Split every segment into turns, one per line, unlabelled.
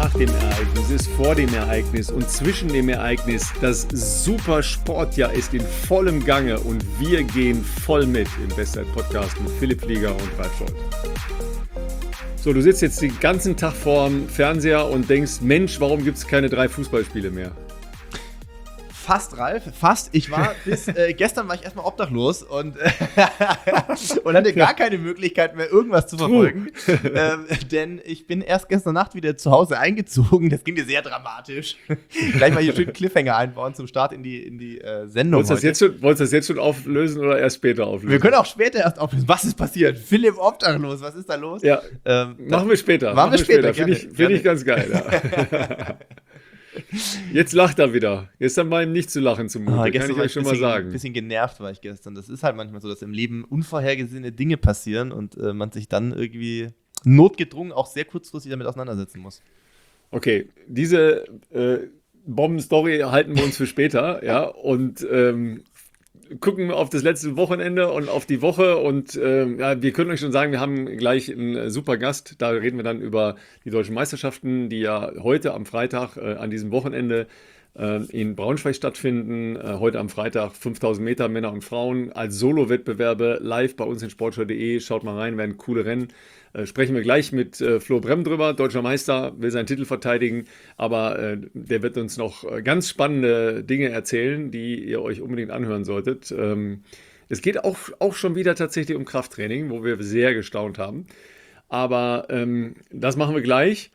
nach dem Ereignis, es ist vor dem Ereignis und zwischen dem Ereignis. Das Supersportjahr ist in vollem Gange und wir gehen voll mit im Bestzeit-Podcast mit Philipp Flieger und Ralf Scholz. So, du sitzt jetzt den ganzen Tag vorm Fernseher und denkst, Mensch, warum gibt es keine 3 Fußballspiele mehr?
Fast, Ralf, fast. Ich war gestern war ich erstmal obdachlos und hatte gar keine Möglichkeit mehr, irgendwas zu verfolgen. Denn ich bin erst gestern Nacht wieder zu Hause eingezogen. Das ging dir sehr dramatisch. Gleich mal hier schön Cliffhanger einbauen zum Start in die Sendung.
Wolltest du das jetzt schon auflösen oder erst später auflösen?
Wir können auch später erst auflösen. Was ist passiert? Philipp obdachlos, was ist da los?
Ja, machen wir später.
Machen wir später.
Finde ich ganz geil. Ja. Jetzt lacht er wieder. Gestern war ihm nicht zu lachen zumute, kann ich euch schon mal sagen.
Ein bisschen genervt war ich gestern. Das ist halt manchmal so, dass im Leben unvorhergesehene Dinge passieren und man sich dann irgendwie notgedrungen auch sehr kurzfristig damit auseinandersetzen muss.
Okay, diese Bomben-Story halten wir uns für später, ja, und gucken auf das letzte Wochenende und auf die Woche und wir können euch schon sagen, wir haben gleich einen super Gast, da reden wir dann über die deutschen Meisterschaften, die ja heute am Freitag an diesem Wochenende in Braunschweig stattfinden. Heute am Freitag 5000 Meter Männer und Frauen als Solo-Wettbewerbe live bei uns in sportschau.de. Schaut mal rein, werden coole Rennen. Sprechen wir gleich mit Flo Brem drüber, deutscher Meister, will seinen Titel verteidigen, aber der wird uns noch ganz spannende Dinge erzählen, die ihr euch unbedingt anhören solltet. Es geht auch schon wieder tatsächlich um Krafttraining, wo wir sehr gestaunt haben, aber das machen wir gleich.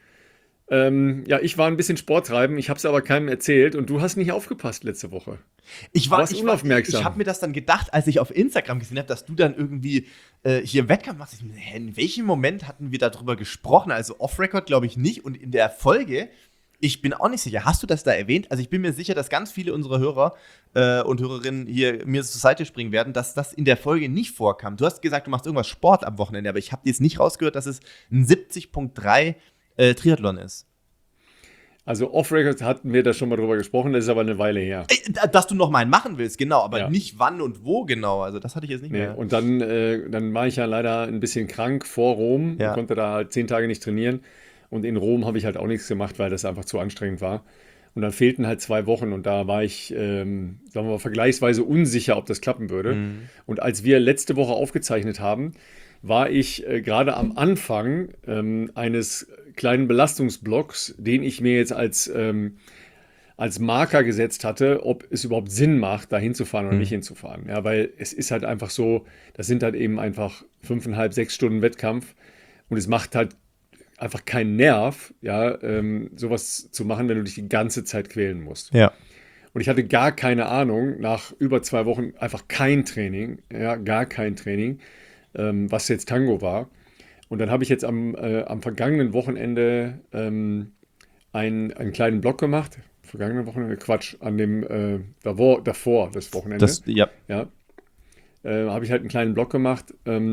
Ich war ein bisschen Sport treiben, ich habe es aber keinem erzählt und du hast nicht aufgepasst letzte Woche. Ich war unaufmerksam.
Ich habe mir das dann gedacht, als ich auf Instagram gesehen habe, dass du dann irgendwie hier Wettkampf machst. In welchem Moment hatten wir darüber gesprochen? Also off-Record glaube ich nicht und in der Folge, ich bin auch nicht sicher. Hast du das da erwähnt? Also ich bin mir sicher, dass ganz viele unserer Hörer und Hörerinnen hier mir zur Seite springen werden, dass das in der Folge nicht vorkam. Du hast gesagt, du machst irgendwas Sport am Wochenende, aber ich habe jetzt nicht rausgehört, dass es ein 70.3 Triathlon ist.
Also Off-Record hatten wir da schon mal drüber gesprochen, das ist aber eine Weile her.
Dass du noch mal einen machen willst, genau, aber nicht wann und wo genau, also das hatte ich jetzt nicht mehr.
Und dann war ich ja leider ein bisschen krank vor Rom, konnte da halt 10 Tage nicht trainieren und in Rom habe ich halt auch nichts gemacht, weil das einfach zu anstrengend war. Und dann fehlten halt 2 Wochen und da war ich, sagen wir mal, vergleichsweise unsicher, ob das klappen würde. Und als wir letzte Woche aufgezeichnet haben, war ich gerade am Anfang eines kleinen Belastungsblocks, den ich mir jetzt als Marker gesetzt hatte, ob es überhaupt Sinn macht, da hinzufahren oder nicht hinzufahren. Ja, weil es ist halt einfach so, das sind halt eben einfach 5,5, 6 Stunden Wettkampf und es macht halt einfach keinen Nerv, sowas zu machen, wenn du dich die ganze Zeit quälen musst.
Ja.
Und ich hatte gar keine Ahnung, nach über 2 Wochen einfach kein Training, gar kein Training, was jetzt Tango war. Und dann habe ich jetzt am vergangenen Wochenende einen kleinen Block gemacht. Vergangenen Wochenende? Quatsch, an dem davor das Wochenende. Habe ich halt einen kleinen Block gemacht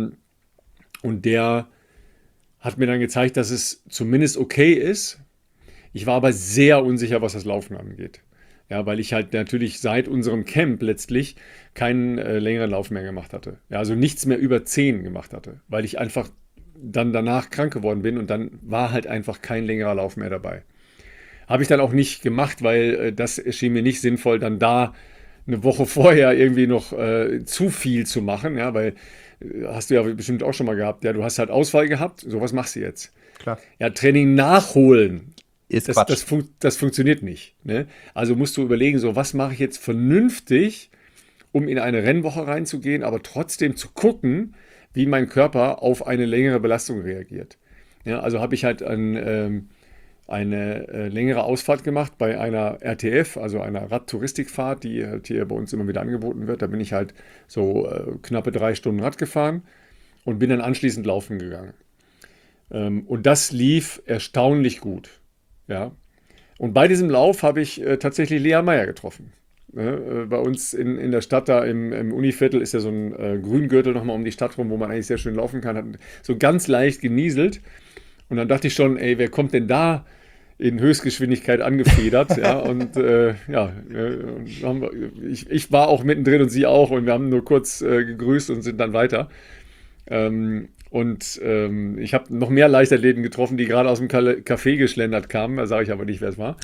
und der hat mir dann gezeigt, dass es zumindest okay ist. Ich war aber sehr unsicher, was das Laufen angeht. Ja, weil ich halt natürlich seit unserem Camp letztlich keinen längeren Lauf mehr gemacht hatte. Ja, also nichts mehr über 10 gemacht hatte, weil ich einfach dann danach krank geworden bin und dann war halt einfach kein längerer Lauf mehr dabei. Habe ich dann auch nicht gemacht, weil das erschien mir nicht sinnvoll, dann da eine Woche vorher irgendwie noch zu viel zu machen, ja, weil hast du ja bestimmt auch schon mal gehabt, ja, du hast halt Ausfall gehabt, sowas machst du jetzt.
Klar.
Ja, Training nachholen.
Das
funktioniert nicht. Ne? Also musst du überlegen, so was mache ich jetzt vernünftig, um in eine Rennwoche reinzugehen, aber trotzdem zu gucken, wie mein Körper auf eine längere Belastung reagiert. Ja, also habe ich halt eine längere Ausfahrt gemacht bei einer RTF, also einer Radtouristikfahrt, die halt hier bei uns immer wieder angeboten wird. Da bin ich halt so knappe 3 Stunden Rad gefahren und bin dann anschließend laufen gegangen. Und das lief erstaunlich gut. Ja. Und bei diesem Lauf habe ich tatsächlich Lea Meyer getroffen. Bei uns in der Stadt, da im Univiertel, ist ja so ein Grüngürtel nochmal um die Stadt rum, wo man eigentlich sehr schön laufen kann. Hat so ganz leicht genieselt. Und dann dachte ich schon, ey, wer kommt denn da in Höchstgeschwindigkeit angefedert? Ja, und ich war auch mittendrin und sie auch. Und wir haben nur kurz gegrüßt und sind dann weiter. Und ich habe noch mehr Leichtathleten getroffen, die gerade aus dem Café geschlendert kamen. Da sage ich aber nicht, wer es war.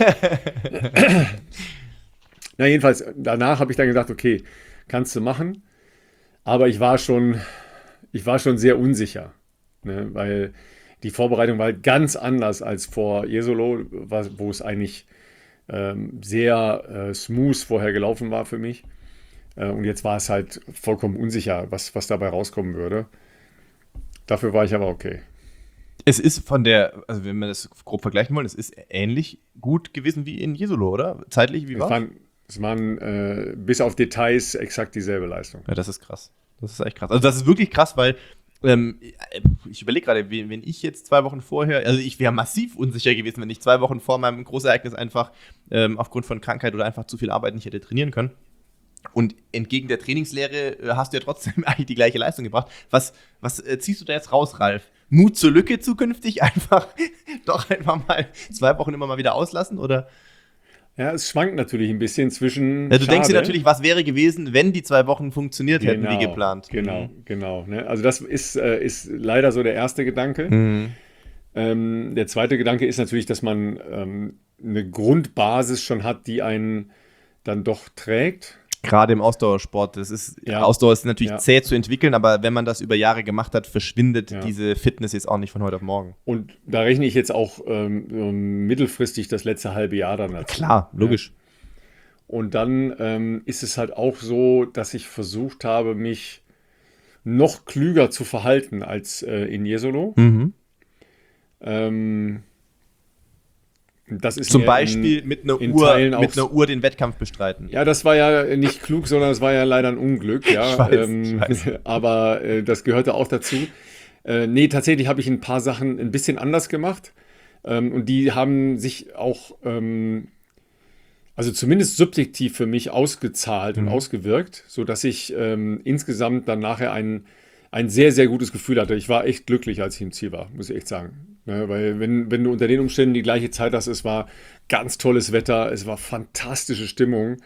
Na, jedenfalls, danach habe ich dann gesagt, okay, kannst du machen. Aber ich war schon sehr unsicher, ne? Weil die Vorbereitung war halt ganz anders als vor Jesolo, wo es eigentlich sehr smooth vorher gelaufen war für mich. Und jetzt war es halt vollkommen unsicher, was dabei rauskommen würde. Dafür war ich aber okay.
Es ist also wenn wir das grob vergleichen wollen, es ist ähnlich gut gewesen wie in Jesolo, oder? Zeitlich, wie war
es? waren bis auf Details exakt dieselbe Leistung.
Ja, das ist krass. Das ist echt krass. Also das ist wirklich krass, weil ich überlege gerade, wenn ich jetzt 2 Wochen vorher, also ich wäre massiv unsicher gewesen, wenn ich 2 Wochen vor meinem Großereignis einfach aufgrund von Krankheit oder einfach zu viel Arbeit nicht hätte trainieren können. Und entgegen der Trainingslehre hast du ja trotzdem eigentlich die gleiche Leistung gebracht. Was ziehst du da jetzt raus, Ralf? Mut zur Lücke zukünftig? Einfach mal 2 Wochen immer mal wieder auslassen, oder?
Ja, es schwankt natürlich ein bisschen zwischen.
Ja, du denkst dir natürlich, was wäre gewesen, wenn die 2 Wochen funktioniert hätten wie geplant.
Genau. Ne? Also das ist leider so der erste Gedanke. Der zweite Gedanke ist natürlich, dass man eine Grundbasis schon hat, die einen dann doch trägt.
Gerade im Ausdauersport. Ausdauer ist natürlich zäh zu entwickeln, aber wenn man das über Jahre gemacht hat, verschwindet diese Fitness jetzt auch nicht von heute auf morgen.
Und da rechne ich jetzt auch mittelfristig das letzte halbe Jahr dann dazu.
Klar, logisch.
Ja. Und dann ist es halt auch so, dass ich versucht habe, mich noch klüger zu verhalten als in Jesolo. Das ist
zum Beispiel mit einer Uhr den Wettkampf bestreiten.
Ja, das war ja nicht klug, sondern es war ja leider ein Unglück. Ja.
Ich weiß.
Aber das gehörte auch dazu. Nee, tatsächlich habe ich ein paar Sachen ein bisschen anders gemacht. Und die haben sich auch, also zumindest subjektiv für mich ausgezahlt und ausgewirkt, sodass ich insgesamt dann nachher ein sehr, sehr gutes Gefühl hatte. Ich war echt glücklich, als ich im Ziel war, muss ich echt sagen. Ja, weil wenn du unter den Umständen die gleiche Zeit hast, es war ganz tolles Wetter, es war fantastische Stimmung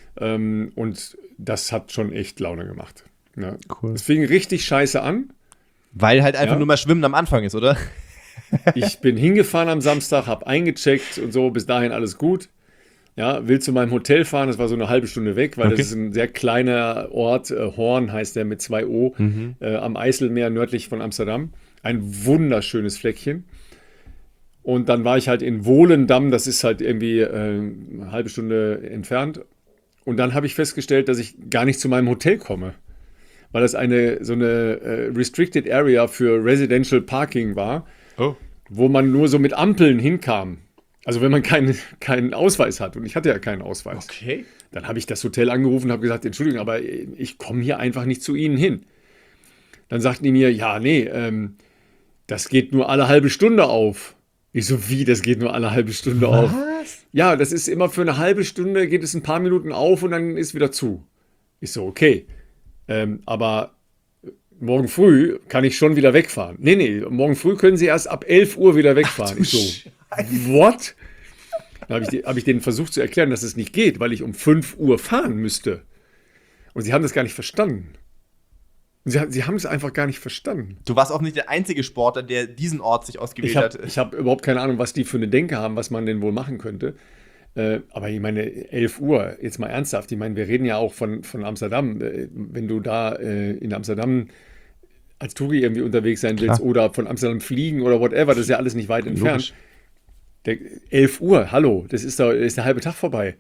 und das hat schon echt Laune gemacht. Ja.
Cool.
Es fing richtig scheiße an.
Weil halt einfach nur mal Schwimmen am Anfang ist, oder?
Ich bin hingefahren am Samstag, habe eingecheckt und so, bis dahin alles gut. Ja, will zu meinem Hotel fahren, das war so eine halbe Stunde weg, weil das ist ein sehr kleiner Ort, Horn heißt der mit 2 O, am Eiselmeer nördlich von Amsterdam. Ein wunderschönes Fleckchen. Und dann war ich halt in Volendam, das ist halt irgendwie eine halbe Stunde entfernt. Und dann habe ich festgestellt, dass ich gar nicht zu meinem Hotel komme, weil das so eine Restricted Area für Residential Parking war, wo man nur so mit Ampeln hinkam. Also wenn man keinen Ausweis hat. Und ich hatte ja keinen Ausweis.
Okay.
Dann habe ich das Hotel angerufen und habe gesagt, Entschuldigung, aber ich komme hier einfach nicht zu Ihnen hin. Dann sagten die mir, ja, nee, das geht nur alle halbe Stunde auf. Ich so, wie, das geht nur alle halbe Stunde auf?
Was?
Ja, das ist immer für eine halbe Stunde, geht es ein paar Minuten auf und dann ist wieder zu. Ich so, okay. Aber morgen früh kann ich schon wieder wegfahren. Nee, morgen früh können Sie erst ab 11 Uhr wieder wegfahren. Ich so, what? Dann habe ich denen versucht zu erklären, dass es nicht geht, weil ich um 5 Uhr fahren müsste. Und sie haben das gar nicht verstanden. Sie haben es einfach gar nicht verstanden.
Du warst auch nicht der einzige Sportler, der diesen Ort sich ausgewählt hat.
Ich habe überhaupt keine Ahnung, was die für eine Denke haben, was man denn wohl machen könnte. Aber ich meine, 11 Uhr, jetzt mal ernsthaft, ich meine, wir reden ja auch von Amsterdam. Wenn du da in Amsterdam als Touri irgendwie unterwegs sein willst oder von Amsterdam fliegen oder whatever, das ist ja alles nicht weit entfernt. 11 Uhr, hallo, das ist der halbe Tag vorbei.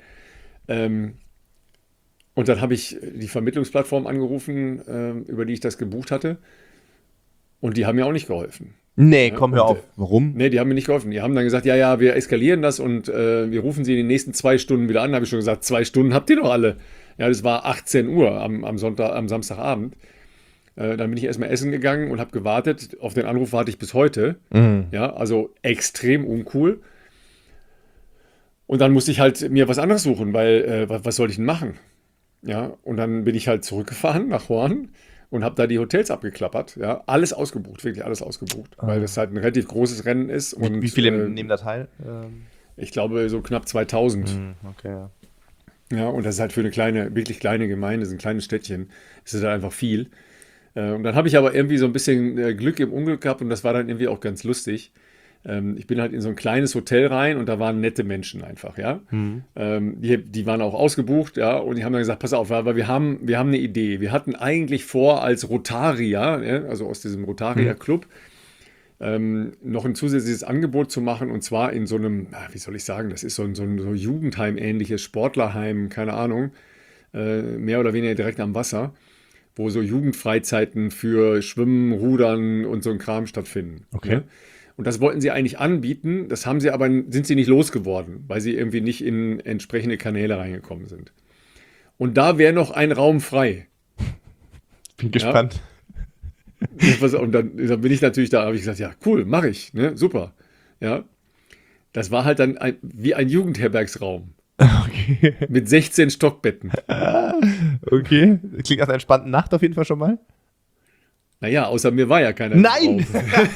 Und dann habe ich die Vermittlungsplattform angerufen, über die ich das gebucht hatte. Und die haben mir auch nicht geholfen.
Nee, komm, hör auf. Warum?
Nee, die haben mir nicht geholfen. Die haben dann gesagt, ja, wir eskalieren das und wir rufen sie in den nächsten 2 Stunden wieder an. Da habe ich schon gesagt, 2 Stunden habt ihr doch alle. Ja, das war 18 Uhr am Samstagabend. Dann bin ich erstmal essen gegangen und habe gewartet. Auf den Anruf warte ich bis heute. Ja, also extrem uncool. Und dann musste ich halt mir was anderes suchen, weil was soll ich denn machen? Ja, und dann bin ich halt zurückgefahren nach Horn und habe da die Hotels abgeklappert. Ja, alles ausgebucht, wirklich alles ausgebucht, weil das halt ein relativ großes Rennen ist. Und,
wie viele nehmen da teil?
Ich glaube so knapp 2000.
Okay, ja.
Ja, und das ist halt für eine wirklich kleine Gemeinde, so ein kleines Städtchen, ist das halt einfach viel. Und dann habe ich aber irgendwie so ein bisschen Glück im Unglück gehabt und das war dann irgendwie auch ganz lustig. Ich bin halt in so ein kleines Hotel rein und da waren nette Menschen einfach, ja. Die waren auch ausgebucht, ja, und die haben dann gesagt, pass auf, aber wir haben eine Idee. Wir hatten eigentlich vor, als Rotarier, ja, also aus diesem Rotarier-Club, noch ein zusätzliches Angebot zu machen und zwar in so einem, wie soll ich sagen, das ist so ein Jugendheim-ähnliches Sportlerheim, keine Ahnung, mehr oder weniger direkt am Wasser, wo so Jugendfreizeiten für Schwimmen, Rudern und so ein Kram stattfinden.
Okay.
Ne? Und das wollten sie eigentlich anbieten, das haben sie aber, sind sie nicht losgeworden, weil sie irgendwie nicht in entsprechende Kanäle reingekommen sind. Und da wäre noch ein Raum frei.
Bin gespannt.
Und dann bin ich natürlich da, habe ich gesagt, ja, cool, mache ich, ne, super. Ja, das war halt dann wie ein Jugendherbergsraum
Okay.
mit 16 Stockbetten.
Okay. Klingt nach einer entspannten Nacht auf jeden Fall schon mal.
Naja, außer mir war ja keiner.
Nein!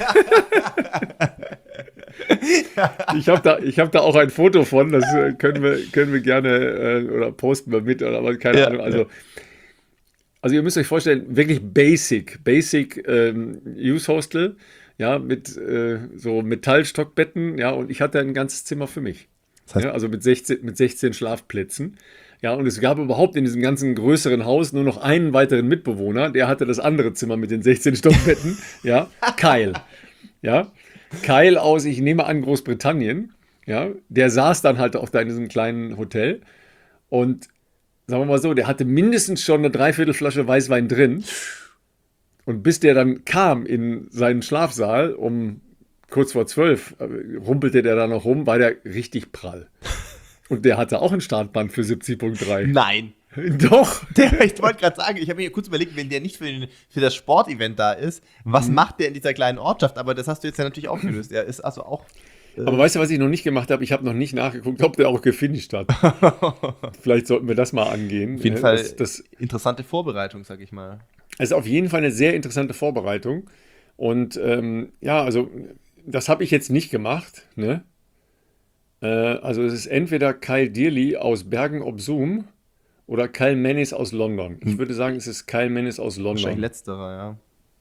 Ich hab da auch ein Foto von, das können wir gerne oder posten wir mit, oder aber keine Ahnung. Also ihr müsst euch vorstellen, wirklich Basic Youth Hostel, ja, mit so Metallstockbetten, ja, und ich hatte ein ganzes Zimmer für mich.
Das heißt,
Ja, also mit 16 Schlafplätzen. Ja, und es gab überhaupt in diesem ganzen größeren Haus nur noch einen weiteren Mitbewohner, der hatte das andere Zimmer mit den 16 Stockbetten, ja, Kyle. Ja, Kyle aus, ich nehme an, Großbritannien, ja, der saß dann halt auch da in diesem kleinen Hotel und sagen wir mal so, der hatte mindestens schon eine Dreiviertelflasche Weißwein drin und bis der dann kam in seinen Schlafsaal um kurz vor 12, rumpelte der da noch rum, war der richtig prall. Und der hatte auch ein Startband für 70,3.
nein.
Doch.
Ich wollte gerade sagen, ich habe mir kurz überlegt, wenn der nicht für das Sportevent da ist, was macht der in dieser kleinen Ortschaft? Aber das hast du jetzt ja natürlich auch gelöst. Er ist also auch.
Aber weißt du, was ich noch nicht gemacht habe? Ich habe noch nicht nachgeguckt, ob der auch gefinisht hat. Vielleicht sollten wir das mal angehen.
Auf jeden Fall
Das
interessante Vorbereitung, sag ich mal.
ist auf jeden Fall eine sehr interessante Vorbereitung. Und ja, also das habe ich jetzt nicht gemacht. Ne? Also es ist entweder Kyle Dearly aus Bergen op Zoom oder Kyle Mennis aus London. Ich würde sagen, es ist Kyle Mennis aus
Wahrscheinlich
London.
letzterer, ja.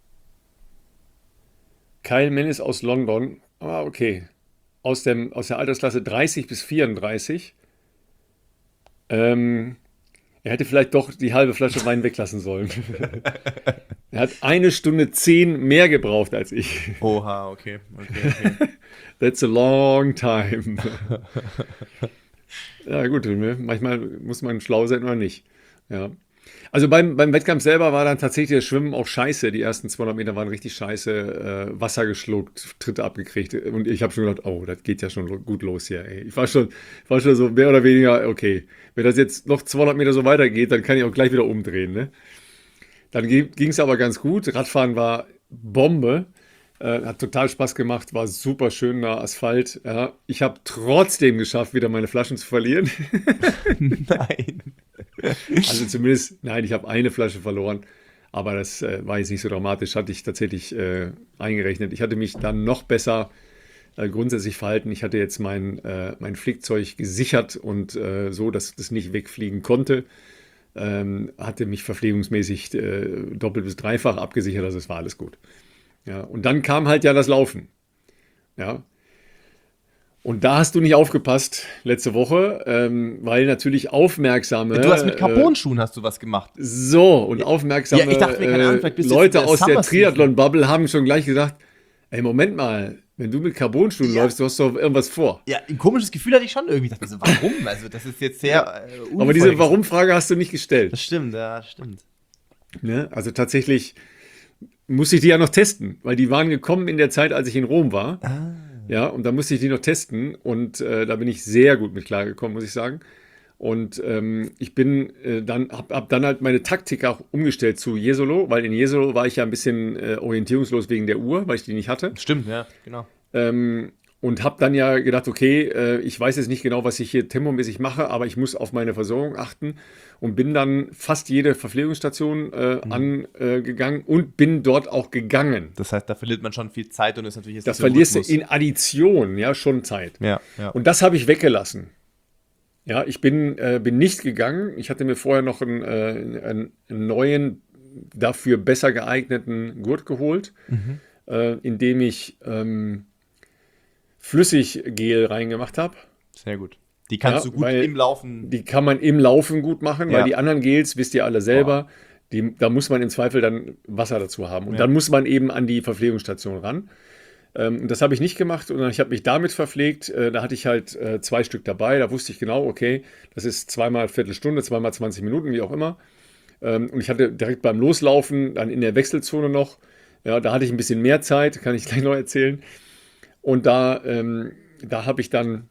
Kyle Mennis aus London. Ah, okay. Aus der Altersklasse 30 bis 34. Er hätte vielleicht doch die halbe Flasche Wein weglassen sollen. Er hat 1 Stunde 10 mehr gebraucht als ich.
Oha, okay.
That's a long time. Ja, gut, manchmal muss man schlau sein oder nicht. Ja. Also beim Wettkampf selber war dann tatsächlich das Schwimmen auch scheiße. Die ersten 200 Meter waren richtig scheiße. Wasser geschluckt, Tritte abgekriegt. Und ich habe schon gedacht, oh, das geht ja schon gut los hier. Ey. Ich war schon so mehr oder weniger, okay, wenn das jetzt noch 200 Meter so weitergeht, dann kann ich auch gleich wieder umdrehen. Ne? Dann ging es aber ganz gut. Radfahren war Bombe. Hat total Spaß gemacht, war super schöner Asphalt. Ja. Ich habe trotzdem geschafft, wieder meine Flaschen zu verlieren.
Nein.
Also zumindest, nein, ich habe eine Flasche verloren, aber das war jetzt nicht so dramatisch, hatte ich tatsächlich eingerechnet. Ich hatte mich dann noch besser grundsätzlich verhalten. Ich hatte jetzt mein Flickzeug gesichert und so, dass das nicht wegfliegen konnte. Hatte mich verpflegungsmäßig doppelt bis dreifach abgesichert, also es war alles gut. Ja, und dann kam halt ja das Laufen. Ja. Und da hast du nicht aufgepasst letzte Woche, weil natürlich aufmerksame.
Du hast mit Carbon-Schuhen hast du was gemacht.
So, und aufmerksame
Ja, ich dachte mir, keine Ahnung, vielleicht bist du
Leute
jetzt in der
aus der
Summer Season.
Triathlon-Bubble haben schon gleich gesagt, ey, Moment mal, wenn du mit Carbon-Schuhen
Ja.
läufst, du hast doch irgendwas vor.
Ja, ein komisches Gefühl hatte ich schon irgendwie. Ich dachte mir so, warum? Also, das ist jetzt sehr.
Aber diese Warum-Frage hast du nicht gestellt.
Das stimmt, ja, stimmt.
Ne? Also tatsächlich musste ich die ja noch testen, weil die waren gekommen in der Zeit, als ich in Rom war. Ja, und da musste ich die noch testen und da bin ich sehr gut mit klargekommen, muss ich sagen. Und ich bin hab dann halt meine Taktik auch umgestellt zu Jesolo, weil in Jesolo war ich ja ein bisschen orientierungslos wegen der Uhr, weil ich die nicht hatte.
Stimmt, ja, genau.
Und habe dann ja gedacht, okay, ich weiß jetzt nicht genau, was ich hier tempomäßig mache, aber ich muss auf meine Versorgung achten und bin dann fast jede Verpflegungsstation angegangen und bin dort auch gegangen.
Das heißt, da verliert man schon viel Zeit und ist natürlich jetzt
Das
nicht so ein
verlierst du
Rhythmus.
in Addition, ja, schon Zeit.
Ja, ja.
Und das habe ich weggelassen. Ja, ich bin nicht gegangen. Ich hatte mir vorher noch einen neuen dafür besser geeigneten Gurt geholt, indem ich Flüssiggel reingemacht habe.
Sehr gut. Die kannst du gut
weil
im Laufen.
Die kann man im Laufen gut machen,
Ja.
weil die anderen Gels, wisst ihr alle selber, da muss man im Zweifel dann Wasser dazu haben. Und dann muss man eben an die Verpflegungsstation ran. Das habe ich nicht gemacht, sondern ich habe mich damit verpflegt. Da hatte ich halt 2 Stück dabei. Da wusste ich genau, okay, das ist zweimal Viertelstunde, zweimal 20 Minuten, wie auch immer. Und ich hatte direkt beim Loslaufen, dann in der Wechselzone noch, ja, da hatte ich ein bisschen mehr Zeit, kann ich gleich noch erzählen. Und da habe ich dann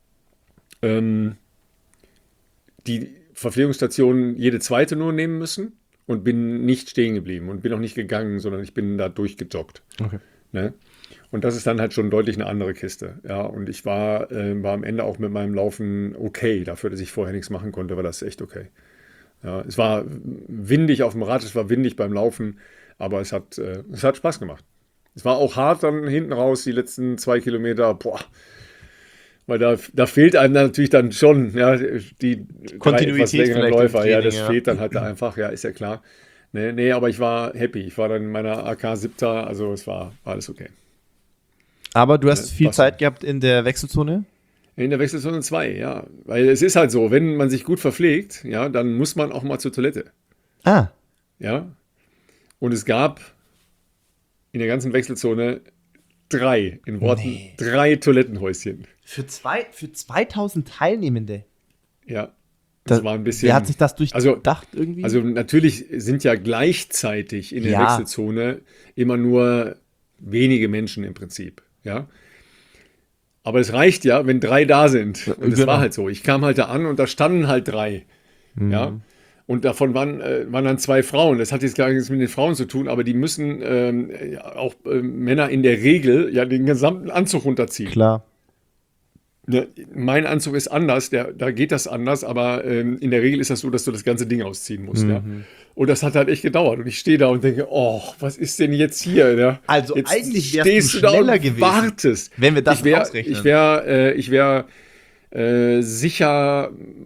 die Verpflegungsstation jede zweite nur nehmen müssen und bin nicht stehen geblieben und bin auch nicht gegangen, sondern ich bin da durchgejoggt.
Okay.
Ne? Und das ist dann halt schon deutlich eine andere Kiste. Ja, und ich war am Ende auch mit meinem Laufen okay. Dafür, dass ich vorher nichts machen konnte, war das echt okay. Ja, es war windig auf dem Rad, es war windig beim Laufen, aber es hat Spaß gemacht. Es war auch hart dann hinten raus, die letzten 2 Kilometer, boah. Weil da fehlt einem dann natürlich dann schon, ja, die
Kontinuität
etwas längeren
vielleicht im
Läufer. Ja,
Training,
das
ja.
fehlt dann halt da einfach, ja, ist ja klar. Nee, aber ich war happy. Ich war dann in meiner AK 7, also es war alles okay.
Aber du hast viel
passt.
Zeit gehabt in der Wechselzone?
In der Wechselzone 2, ja. Weil es ist halt so, wenn man sich gut verpflegt, ja, dann muss man auch mal zur Toilette.
Ah.
Ja. Und es gab in der ganzen Wechselzone 3, in Worten, 3 Toilettenhäuschen.
Für 2000 Teilnehmende?
Ja. Das war ein bisschen.
Wer hat sich das durchdacht irgendwie?
Also natürlich sind ja gleichzeitig in der Wechselzone immer nur wenige Menschen im Prinzip, ja. Aber es reicht ja, wenn 3 da sind. Und es war halt so. Ich kam halt da an und da standen halt 3, ja. Und davon waren dann 2 Frauen. Das hat jetzt gar nichts mit den Frauen zu tun, aber die müssen auch Männer in der Regel ja den gesamten Anzug runterziehen.
Klar.
Ja, mein Anzug ist anders, da geht das anders, aber in der Regel ist das so, dass du das ganze Ding ausziehen musst. Ja. Und das hat halt echt gedauert. Und ich stehe da und denke, oh, was ist denn jetzt hier? Ja?
Also
jetzt
eigentlich wärst
stehst
du
da
schneller
und
gewesen,
wartest.
wenn wir das ausrechnen.
Ich wäre sicher,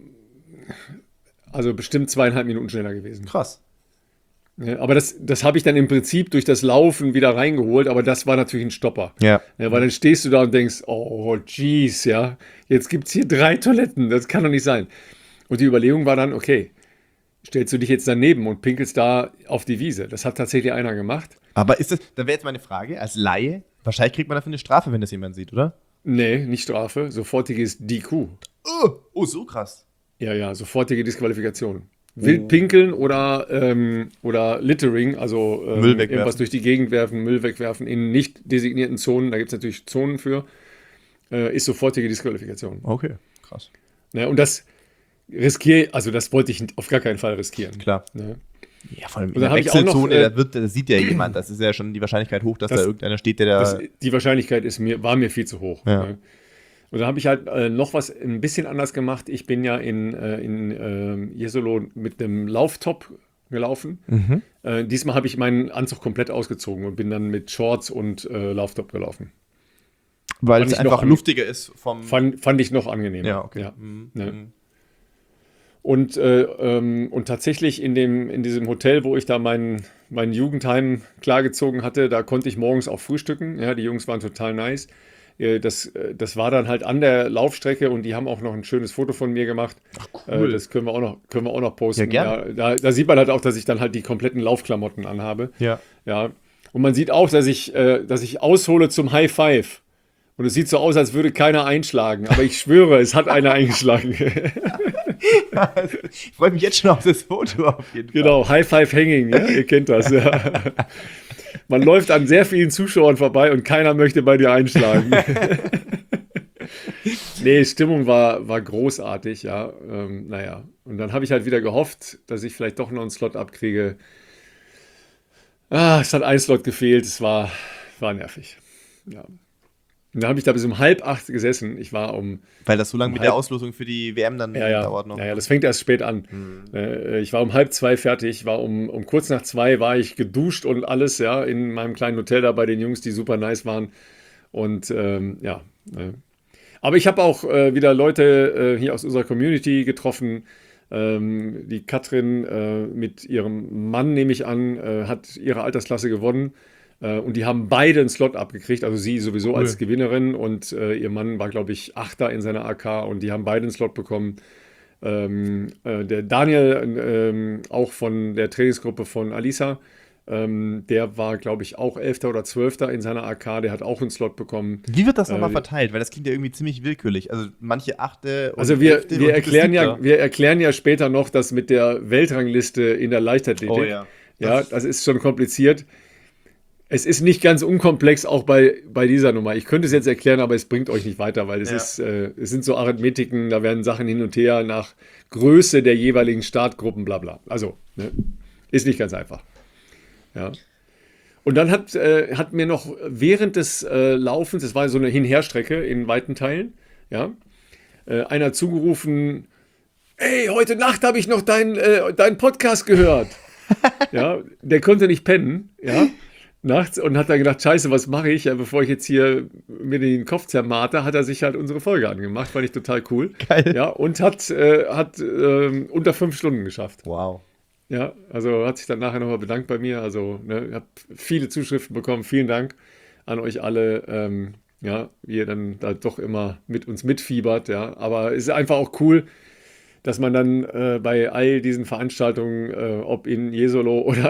also bestimmt 2,5 Minuten schneller gewesen.
Krass.
Ja, aber das habe ich dann im Prinzip durch das Laufen wieder reingeholt, aber das war natürlich ein Stopper.
Ja.
Ja, weil dann stehst du da und denkst, oh, jeez, ja, jetzt gibt es hier 3 Toiletten, das kann doch nicht sein. Und die Überlegung war dann, okay, stellst du dich jetzt daneben und pinkelst da auf die Wiese. Das hat tatsächlich einer gemacht.
Aber ist das, da wäre jetzt meine Frage, als Laie, wahrscheinlich kriegt man dafür eine Strafe, wenn das jemand sieht, oder?
Nee, nicht Strafe, sofortiges DQ.
Oh, so krass.
Ja, sofortige Disqualifikation. Wild pinkeln oder Littering, also
Müll wegwerfen.
irgendwas durch die Gegend werfen, Müll wegwerfen in nicht designierten Zonen, da gibt es natürlich Zonen für, ist sofortige Disqualifikation.
Okay, krass.
Ja, und das das wollte ich auf gar keinen Fall riskieren.
Klar.
Ne?
Ja, vor allem in
Und
der
dann habe ich auch noch,
Wechselzone, da sieht ja jemand, das ist ja schon die Wahrscheinlichkeit hoch, dass da irgendeiner steht, der da...
Die Wahrscheinlichkeit war mir viel zu hoch.
Ja.
Ne? Und da habe ich halt noch was ein bisschen anders gemacht. Ich bin ja in Jesolo mit dem Lauftop gelaufen. Diesmal habe ich meinen Anzug komplett ausgezogen und bin dann mit Shorts und Lauftop gelaufen.
Weil
fand
es
ich noch
einfach luftiger ist vom...
Fand ich noch angenehmer.
Ja, okay.
Ja. Ne? Und tatsächlich in diesem Hotel, wo ich da mein Jugendheim klargezogen hatte, da konnte ich morgens auch frühstücken. Ja, die Jungs waren total nice. Das war dann halt an der Laufstrecke und die haben auch noch ein schönes Foto von mir gemacht.
Ach, cool.
Das können wir auch noch posten.
Ja, gerne.
Ja, da sieht man halt auch, dass ich dann halt die kompletten Laufklamotten anhabe.
Ja.
Ja. Und man sieht auch, dass ich aushole zum High Five. Und es sieht so aus, als würde keiner einschlagen. Aber ich schwöre, es hat einer eingeschlagen.
Ich freue mich jetzt schon auf das Foto auf jeden Fall.
Genau, High Five Hanging, ja? Ihr kennt das. Ja. Man läuft an sehr vielen Zuschauern vorbei und keiner möchte bei dir einschlagen. Nee, Stimmung war großartig, ja. Naja, und dann habe ich halt wieder gehofft, dass ich vielleicht doch noch einen Slot abkriege. Es hat ein Slot gefehlt, es war nervig. Ja. Und dann habe ich da bis um 7:30 gesessen. Ich war
Weil das so lange mit der Auslosung für die WM dann dauert noch.
Ja, das fängt erst spät an. Ich war um 1:30 fertig, war um kurz nach 2 war ich geduscht und alles, ja, in meinem kleinen Hotel da bei den Jungs, die super nice waren. Und aber ich habe auch wieder Leute hier aus unserer Community getroffen, Die Katrin mit ihrem Mann, nehme ich an, hat ihre Altersklasse gewonnen. Und die haben beide einen Slot abgekriegt. Also sie sowieso
Cool.
als Gewinnerin und ihr Mann war, glaube ich, Achter in seiner AK und die haben beide einen Slot bekommen. Der Daniel, auch von der Trainingsgruppe von Alisa, der war, glaube ich, auch Elfter oder Zwölfter in seiner AK. Der hat auch einen Slot bekommen.
Wie wird das nochmal
Äh,
verteilt? Weil das klingt ja irgendwie ziemlich willkürlich. Also manche Achte und
Also wir,
Elfte
wir,
und du
erklären
bist
ja,
Siebter.
wir erklären ja später noch das mit der Weltrangliste in der Leichtathletik.
Oh ja.
Ja, das ist schon kompliziert. Es ist nicht ganz unkomplex, auch bei dieser Nummer. Ich könnte es jetzt erklären, aber es bringt euch nicht weiter, weil
Ja.
es sind so Arithmetiken, da werden Sachen hin und her nach Größe der jeweiligen Startgruppen, bla bla. Also, ne, ist nicht ganz einfach. Ja. Und dann hat mir noch während des Laufens, es war so eine Hin-Her-Strecke in weiten Teilen, ja, einer zugerufen, ey, heute Nacht habe ich noch deinen Podcast gehört. Ja, der konnte nicht pennen, ja, nachts und hat dann gedacht, scheiße, was mache ich? Ja, bevor ich jetzt hier mir den Kopf zermarter, hat er sich halt unsere Folge angemacht, fand ich total cool.
Geil.
Ja, und hat unter 5 Stunden geschafft.
Wow.
Ja, also hat sich dann nachher nochmal bedankt bei mir. Also, ne, ich habe viele Zuschriften bekommen. Vielen Dank an euch alle. Ja, wie ihr dann da doch immer mit uns mitfiebert. Ja, aber es ist einfach auch cool, dass man dann bei all diesen Veranstaltungen, ob in Jesolo oder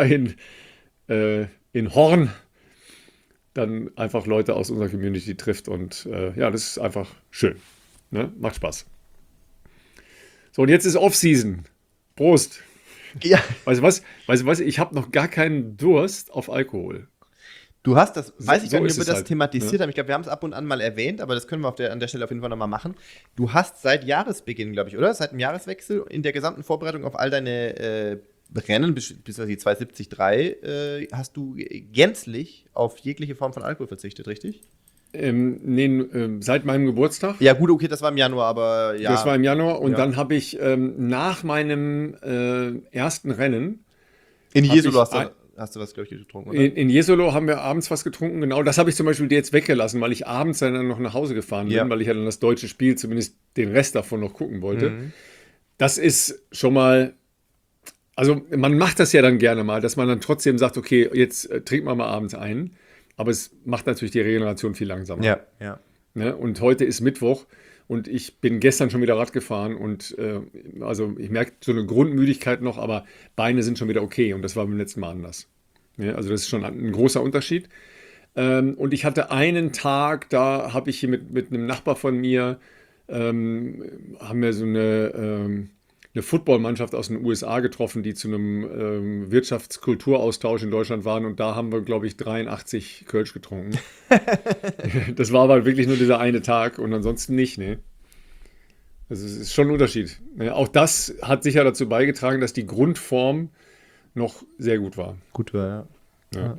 in Horn, dann einfach Leute aus unserer Community trifft. Und ja, das ist einfach schön. Ne? Macht Spaß. So, und jetzt ist Off-Season. Prost.
Ja,
Weißt du was? Weißt du was? Ich habe noch gar keinen Durst auf Alkohol.
du hast das, weiß ich
so
gar nicht,
ist
ob wir
es
das
halt,
thematisiert
ne?
haben. Ich glaube, wir haben es ab und an mal erwähnt, aber das können wir an der Stelle auf jeden Fall nochmal machen. Du hast seit Jahresbeginn, glaube ich, oder? Seit dem Jahreswechsel in der gesamten Vorbereitung auf all deine Rennen, bis die 273, hast du gänzlich auf jegliche Form von Alkohol verzichtet, richtig?
Nee, seit meinem Geburtstag.
Ja, gut, okay, das war im Januar, aber ja.
Das war im Januar. Und
Ja.
dann habe ich nach meinem ersten Rennen
In
hab
Jesolo
ich
hast du was, glaube ich, getrunken, oder?
in Jesolo haben wir abends was getrunken. Genau, das habe ich zum Beispiel jetzt weggelassen, weil ich abends dann noch nach Hause gefahren bin,
Ja.
weil ich ja dann das deutsche Spiel, zumindest den Rest davon noch gucken wollte.
Mhm.
Das ist schon mal, also man macht das ja dann gerne mal, dass man dann trotzdem sagt, okay, jetzt trinkt man mal abends ein. Aber es macht natürlich die Regeneration viel langsamer.
Ja, ja.
Ne? Und heute ist Mittwoch und ich bin gestern schon wieder Rad gefahren und also ich merke so eine Grundmüdigkeit noch, aber Beine sind schon wieder okay und das war beim letzten Mal anders. Ne? Also das ist schon ein großer Unterschied. Und ich hatte einen Tag, da habe ich hier mit einem Nachbar von mir, haben wir so eine Footballmannschaft aus den USA getroffen, die zu einem Wirtschaftskulturaustausch in Deutschland waren und da haben wir, glaube ich, 83 Kölsch getrunken. Das war aber wirklich nur dieser eine Tag und ansonsten nicht, ne? Also es ist schon ein Unterschied. Ne? Auch das hat sicher dazu beigetragen, dass die Grundform noch sehr gut war.
Gut war, ja.
Ja.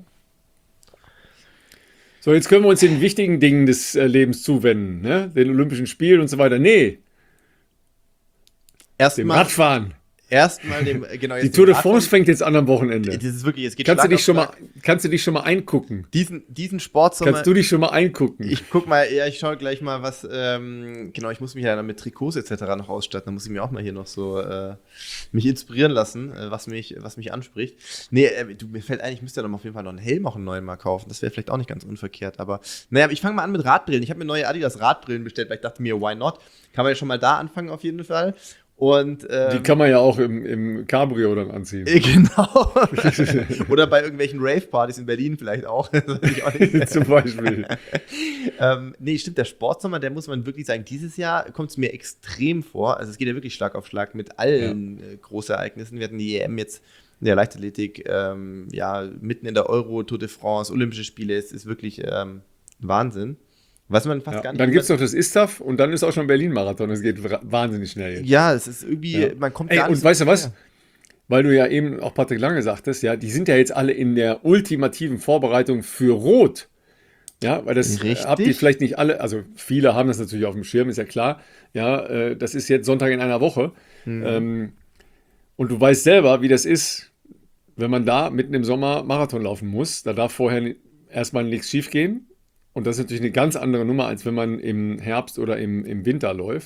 So, jetzt können wir uns den wichtigen Dingen des Lebens zuwenden, ne? Den Olympischen Spielen und so weiter. Nee, dem Radfahren.
Erstmal genau,
Die
jetzt
Tour
dem
de France fängt jetzt an am Wochenende.
Das ist wirklich, es geht
Kannst du
Schlag
dich schon
auf
mal,
Schlag.
kannst du dich schon mal eingucken?
Diesen Sportsommer.
Kannst du dich schon mal eingucken?
Ich guck mal, ja, ich schaue gleich mal, was, genau, ich muss mich ja dann mit Trikots etc. noch ausstatten. Da muss ich mir auch mal hier noch so mich inspirieren lassen, was mich anspricht. Nee, mir fällt ein, ich müsste ja noch auf jeden Fall noch einen Helm, auch einen neuen mal kaufen. Das wäre vielleicht auch nicht ganz unverkehrt. Aber naja, ich fange mal an mit Radbrillen. Ich habe mir neue Adidas Radbrillen bestellt, weil ich dachte mir, why not? Kann man ja schon mal da anfangen auf jeden Fall. Und
Die kann man ja auch im Cabrio dann anziehen.
genau. Oder bei irgendwelchen Rave-Partys in Berlin vielleicht auch. Das weiß ich auch nicht.
Zum Beispiel.
Nee, stimmt, der Sportsommer, der muss man wirklich sagen, dieses Jahr kommt es mir extrem vor. Also es geht ja wirklich Schlag auf Schlag mit allen Großereignissen. Wir hatten die EM jetzt in der Leichtathletik, ja, mitten in der Euro, Tour de France, Olympische Spiele. Es ist wirklich Wahnsinn. Was man fast
Ja,
gar nicht.
dann gibt es noch das ISTAF und dann ist auch schon Berlin-Marathon. Das geht wahnsinnig schnell jetzt.
Ja, es ist irgendwie,
Ja.
man kommt
Ey,
gar nicht
und
so
weißt du was?
hinterher.
Weil du ja eben auch Patrick Lange sagtest, ja, die sind ja jetzt alle in der ultimativen Vorbereitung für Rot. Ja, weil das
Richtig.
habt ihr vielleicht nicht alle, also viele haben das natürlich auf dem Schirm, ist ja klar. Ja, das ist jetzt Sonntag in einer Woche. Und du weißt selber, wie das ist, wenn man da mitten im Sommer Marathon laufen muss. Da darf vorher erstmal nichts schief gehen. Und das ist natürlich eine ganz andere Nummer, als wenn man im Herbst oder im Winter läuft.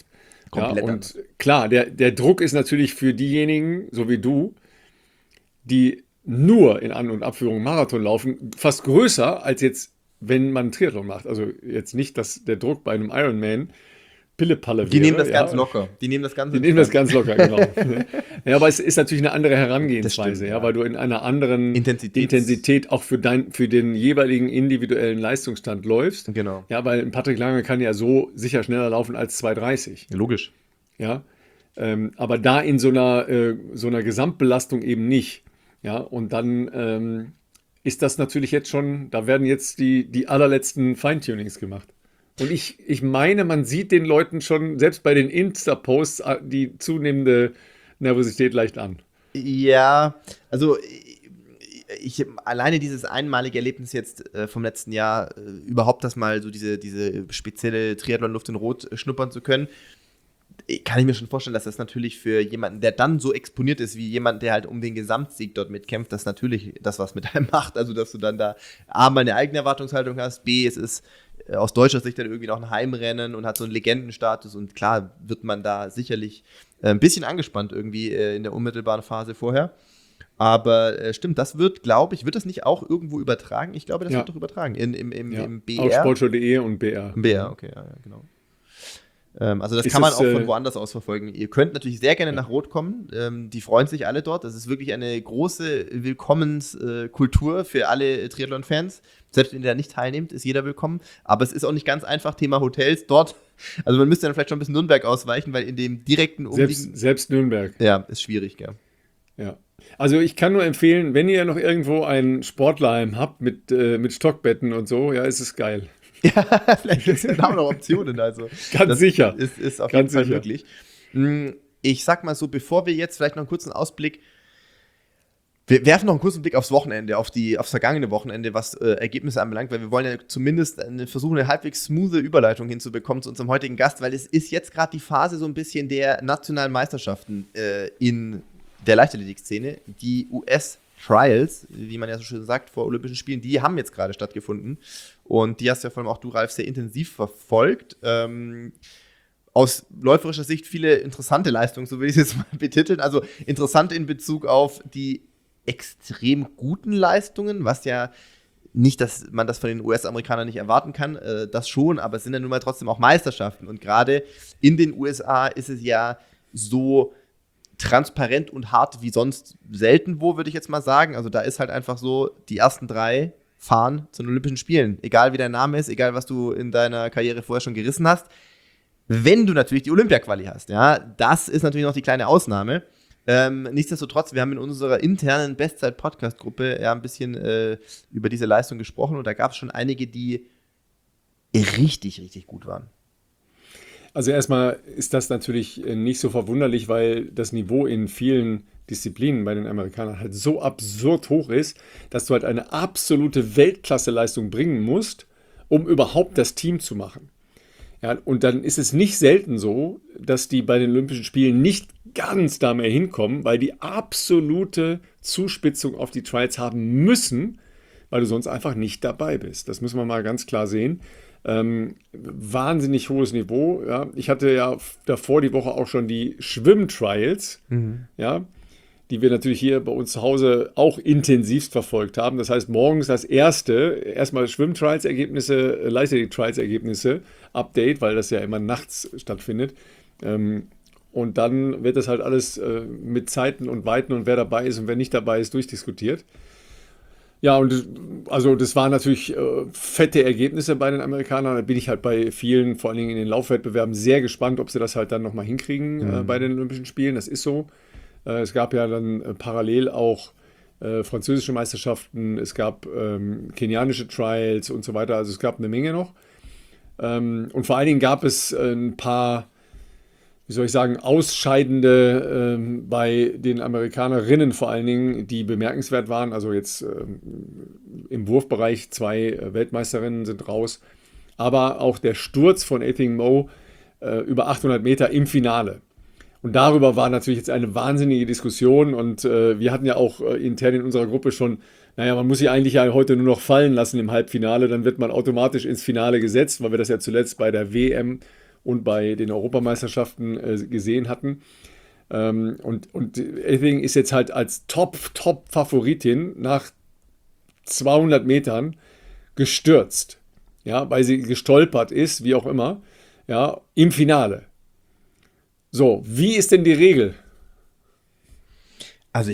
Komplett
und
anders.
klar, der Druck ist natürlich für diejenigen, so wie du, die nur in An- und Abführung Marathon laufen, fast größer als jetzt, wenn man Triathlon macht. Also jetzt nicht, dass der Druck bei einem Ironman Pille-Palle
Die nehmen
wäre,
das ganz
ja.
locker. Die nehmen das ganz
Die nehmen das
entspannt.
ganz locker, genau. Ja, aber es ist natürlich eine andere
Das stimmt,
Herangehensweise, ja, weil du in einer anderen Intensität auch für den jeweiligen individuellen Leistungsstand läufst.
Genau.
Ja, weil ein Patrick Lange kann ja so sicher schneller laufen als 2,30.
Logisch.
Ja, aber da in so einer Gesamtbelastung eben nicht. Ja, und dann ist das natürlich jetzt schon, da werden jetzt die allerletzten Feintunings gemacht. Und ich meine, man sieht den Leuten schon, selbst bei den Insta-Posts, die zunehmende Nervosität leicht an.
Ja, also alleine dieses einmalige Erlebnis jetzt vom letzten Jahr, überhaupt das mal so diese spezielle Triathlon-Luft in Rot schnuppern zu können, kann ich mir schon vorstellen, dass das natürlich für jemanden, der dann so exponiert ist, wie jemand, der halt um den Gesamtsieg dort mitkämpft, dass natürlich das was mit einem macht. Also, dass du dann da A, mal eine eigene Erwartungshaltung hast, B, es ist aus deutscher Sicht dann irgendwie noch ein Heimrennen und hat so einen Legendenstatus und klar wird man da sicherlich ein bisschen angespannt irgendwie in der unmittelbaren Phase vorher. Aber stimmt, das wird, glaube ich, wird das nicht auch irgendwo übertragen? Ich glaube, das wird doch übertragen im BR.
Auf sportschau.de und BR.
BR, okay, ja, genau. Also das
Ist
kann man
es,
auch von woanders aus verfolgen. Ihr könnt natürlich sehr gerne nach Rot kommen. Die freuen sich alle dort. Das ist wirklich eine große Willkommenskultur für alle Triathlon-Fans. Selbst wenn ihr da nicht teilnehmt, ist jeder willkommen. Aber es ist auch nicht ganz einfach, Thema Hotels dort. Also man müsste dann vielleicht schon ein bisschen Nürnberg ausweichen, weil in dem direkten Umliegen...
Selbst Nürnberg.
Ja, ist schwierig, gell.
Ja. Also ich kann nur empfehlen, wenn ihr noch irgendwo ein Sportlerheim habt mit Stockbetten und so, ja, ist es geil.
Ja, vielleicht gibt es auch noch Optionen. Also,
Ganz sicher.
Ist auf
Ganz
jeden Fall
sicher.
möglich. Ich sag mal so, bevor wir jetzt vielleicht noch einen kurzen Ausblick, wir werfen noch einen kurzen Blick aufs Wochenende, aufs vergangene Wochenende, was Ergebnisse anbelangt, weil wir wollen ja zumindest versuchen, eine halbwegs smoothe Überleitung hinzubekommen zu unserem heutigen Gast, weil es ist jetzt gerade die Phase so ein bisschen der nationalen Meisterschaften in der Leichtathletik-Szene. Die US-Trials, wie man ja so schön sagt, vor Olympischen Spielen, die haben jetzt gerade stattgefunden. Und die hast ja vor allem auch du, Ralf, sehr intensiv verfolgt. Aus läuferischer Sicht viele interessante Leistungen, so will ich es jetzt mal betiteln. Also interessant in Bezug auf die extrem guten Leistungen, was ja nicht, dass man das von den US-Amerikanern nicht erwarten kann, das schon, aber es sind ja nun mal trotzdem auch Meisterschaften. Und gerade in den USA ist es ja so transparent und hart wie sonst selten wo, würde ich jetzt mal sagen. Also da ist halt einfach so, die ersten 3 fahren zu den Olympischen Spielen. Egal wie dein Name ist, egal was du in deiner Karriere vorher schon gerissen hast. Wenn du natürlich die Olympia-Quali hast, ja, das ist natürlich noch die kleine Ausnahme. Nichtsdestotrotz, wir haben in unserer internen Bestzeit-Podcast-Gruppe ja ein bisschen über diese Leistung gesprochen und da gab es schon einige, die richtig, richtig gut waren.
Also erstmal ist das natürlich nicht so verwunderlich, weil das Niveau in vielen Disziplinen bei den Amerikanern halt so absurd hoch ist, dass du halt eine absolute Weltklasse-Leistung bringen musst, um überhaupt das Team zu machen. Ja, und dann ist es nicht selten so, dass die bei den Olympischen Spielen nicht ganz da mehr hinkommen, weil die absolute Zuspitzung auf die Trials haben müssen, weil du sonst einfach nicht dabei bist. Das müssen wir mal ganz klar sehen. Wahnsinnig hohes Niveau. Ja. Ich hatte ja davor die Woche auch schon die Schwimm-Trials, ja, die wir natürlich hier bei uns zu Hause auch intensivst verfolgt haben. Das heißt, morgens das erstmal Schwimm-Trials-Ergebnisse, Leichtathletik-Trials-Ergebnisse, Update, weil das ja immer nachts stattfindet. Und dann wird das halt alles mit Zeiten und Weiten und wer dabei ist und wer nicht dabei ist, durchdiskutiert. Ja, und also das waren natürlich fette Ergebnisse bei den Amerikanern. Da bin ich halt bei vielen, vor allen Dingen in den Laufwettbewerben, sehr gespannt, ob sie das halt dann nochmal hinkriegen bei den Olympischen Spielen. Das ist so. Es gab ja dann parallel auch französische Meisterschaften, es gab kenianische Trials und so weiter. Also es gab eine Menge noch. Und vor allen Dingen gab es ein paar, wie soll ich sagen, Ausscheidende bei den Amerikanerinnen vor allen Dingen, die bemerkenswert waren. Also jetzt im Wurfbereich 2 Weltmeisterinnen sind raus. Aber auch der Sturz von Athing Mu über 800 Meter im Finale. Und darüber war natürlich jetzt eine wahnsinnige Diskussion. Und wir hatten ja auch intern in unserer Gruppe schon, naja, man muss sie eigentlich ja heute nur noch fallen lassen im Halbfinale. Dann wird man automatisch ins Finale gesetzt, weil wir das ja zuletzt bei der WM und bei den Europameisterschaften gesehen hatten. Und Elfing ist jetzt halt als Top-Favoritin nach 200 Metern gestürzt, ja, weil sie gestolpert ist, wie auch immer, ja, im Finale. So, wie ist denn die Regel?
Also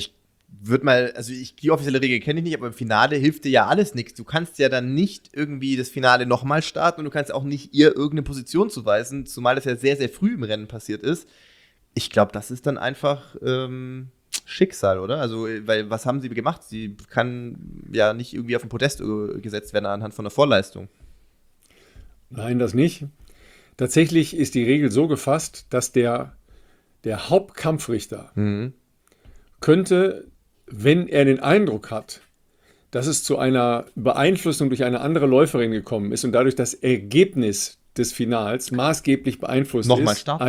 die offizielle Regel kenne ich nicht, aber im Finale hilft dir ja alles nichts. Du kannst ja dann nicht irgendwie das Finale nochmal starten und du kannst auch nicht ihr irgendeine Position zuweisen, zumal das ja sehr, sehr früh im Rennen passiert ist. Ich glaube, das ist dann einfach Schicksal, oder? Also, weil was haben sie gemacht? Sie kann ja nicht irgendwie auf den Podest gesetzt werden anhand von einer Vorleistung.
Nein, das nicht. Tatsächlich ist die Regel so gefasst, dass der Hauptkampfrichter
Mhm.
könnte, wenn er den Eindruck hat, dass es zu einer Beeinflussung durch eine andere Läuferin gekommen ist und dadurch das Ergebnis des Finals maßgeblich beeinflusst
Nochmal
ist,
starten.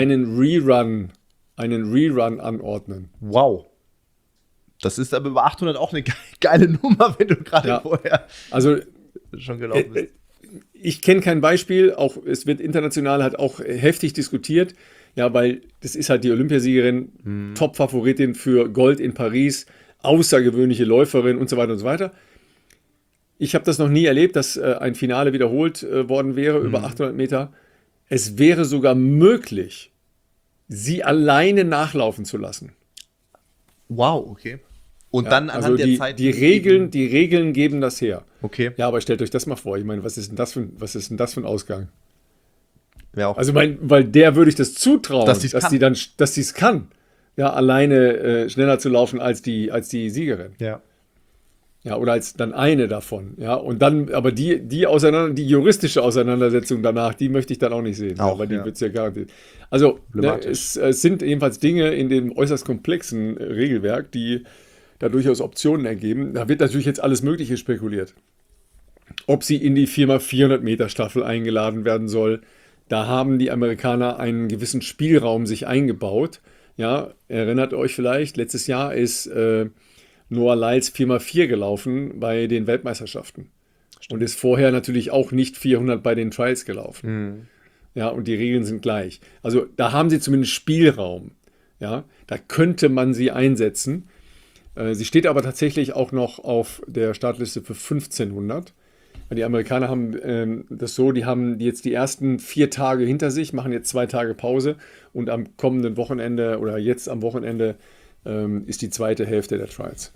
einen Rerun anordnen.
Wow. Das ist aber über 800 auch eine geile Nummer, wenn du gerade
Ja.
vorher
Also
schon gelaufen bist.
ich kenne kein Beispiel, auch es wird international halt auch heftig diskutiert, ja, weil das ist halt die Olympiasiegerin, Top-Favoritin für Gold in Paris, außergewöhnliche Läuferin und so weiter und so weiter. Ich habe das noch nie erlebt, dass ein Finale wiederholt worden wäre über 800 Meter. Es wäre sogar möglich, sie alleine nachlaufen zu lassen.
Wow, okay. Und
Ja,
dann
also
anhand der
die,
Zeit.
die Regeln geben das her.
Okay.
Ja, aber stellt euch das mal vor. Ich meine, was ist denn das für ein Ausgang?
Wäre auch.
Also, weil der würde ich das zutrauen,
Dass sie's kann.
dass sie es kann, ja, alleine schneller zu laufen als die Siegerin.
Ja.
Ja, oder als dann eine davon. Ja, und dann, aber die juristische Auseinandersetzung danach, die möchte ich dann auch nicht sehen.
Auch,
aber die
ja.
wird es ja garantiert. Also, ne,
Problematisch.
es sind jedenfalls Dinge in dem äußerst komplexen Regelwerk, die da durchaus Optionen ergeben. Da wird natürlich jetzt alles Mögliche spekuliert. Ob sie in die 4x400 Meter Staffel eingeladen werden soll. Da haben die Amerikaner einen gewissen Spielraum sich eingebaut. Ja, erinnert euch vielleicht, letztes Jahr ist Noah Lyles 4x4 gelaufen bei den Weltmeisterschaften. Und ist vorher natürlich auch nicht 400 bei den Trials gelaufen. Ja, und die Regeln sind gleich. Also da haben sie zumindest Spielraum. Ja, da könnte man sie einsetzen. Sie steht aber tatsächlich auch noch auf der Startliste für 1500. Die Amerikaner haben das so, die haben jetzt die ersten 4 Tage hinter sich, machen jetzt 2 Tage Pause und am kommenden Wochenende oder jetzt am Wochenende ist die zweite Hälfte der Trials.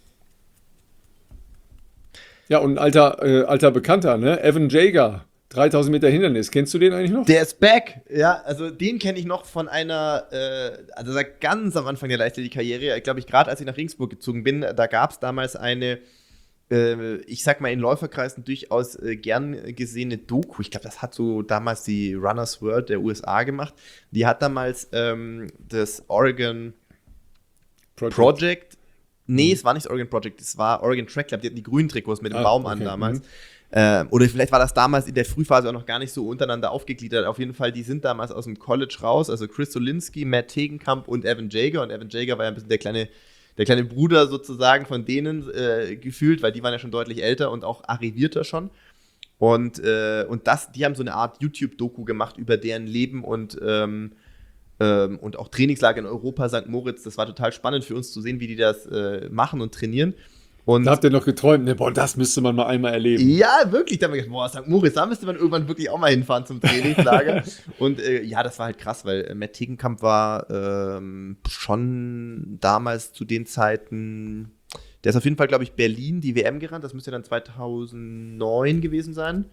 Ja, und ein alter Bekannter, ne? Evan Jaeger, 3000 Meter Hindernis. Kennst du den eigentlich noch?
Der ist back. Ja, also den kenne ich noch von einer, also ganz am Anfang der Leichtathletik-Karriere, glaube ich, gerade als ich nach Regensburg gezogen bin, da gab es damals eine, ich sag mal in Läuferkreisen durchaus gern gesehene Doku. Ich glaube, das hat so damals die Runners World der USA gemacht. Die hat damals das Oregon Project. Nee, es war nicht das Oregon Project, es war Oregon Track Club. Die hatten die grünen Trikots mit dem Baum an damals. Oder vielleicht war das damals in der Frühphase auch noch gar nicht so untereinander aufgegliedert. Auf jeden Fall, die sind damals aus dem College raus. Also Chris Solinski, Matt Tegenkamp und Evan Jaeger. Und Evan Jaeger war ja ein bisschen der kleine Bruder sozusagen von denen gefühlt, weil die waren ja schon deutlich älter und auch arrivierter schon. Und die haben so eine Art YouTube-Doku gemacht über deren Leben und auch Trainingslager in Europa, St. Moritz. Das war total spannend für uns zu sehen, wie die das machen und trainieren. Und
da habt ihr noch geträumt, ne? Boah, das müsste man mal einmal erleben.
ja, wirklich. Da haben wir gedacht, boah, St. Moritz, da müsste man irgendwann wirklich auch mal hinfahren zum Trainingslager. Und ja, das war halt krass, weil Matt Tegenkamp war schon damals zu den Zeiten, der ist auf jeden Fall, glaube ich, Berlin die WM gerannt. Das müsste dann 2009 gewesen sein.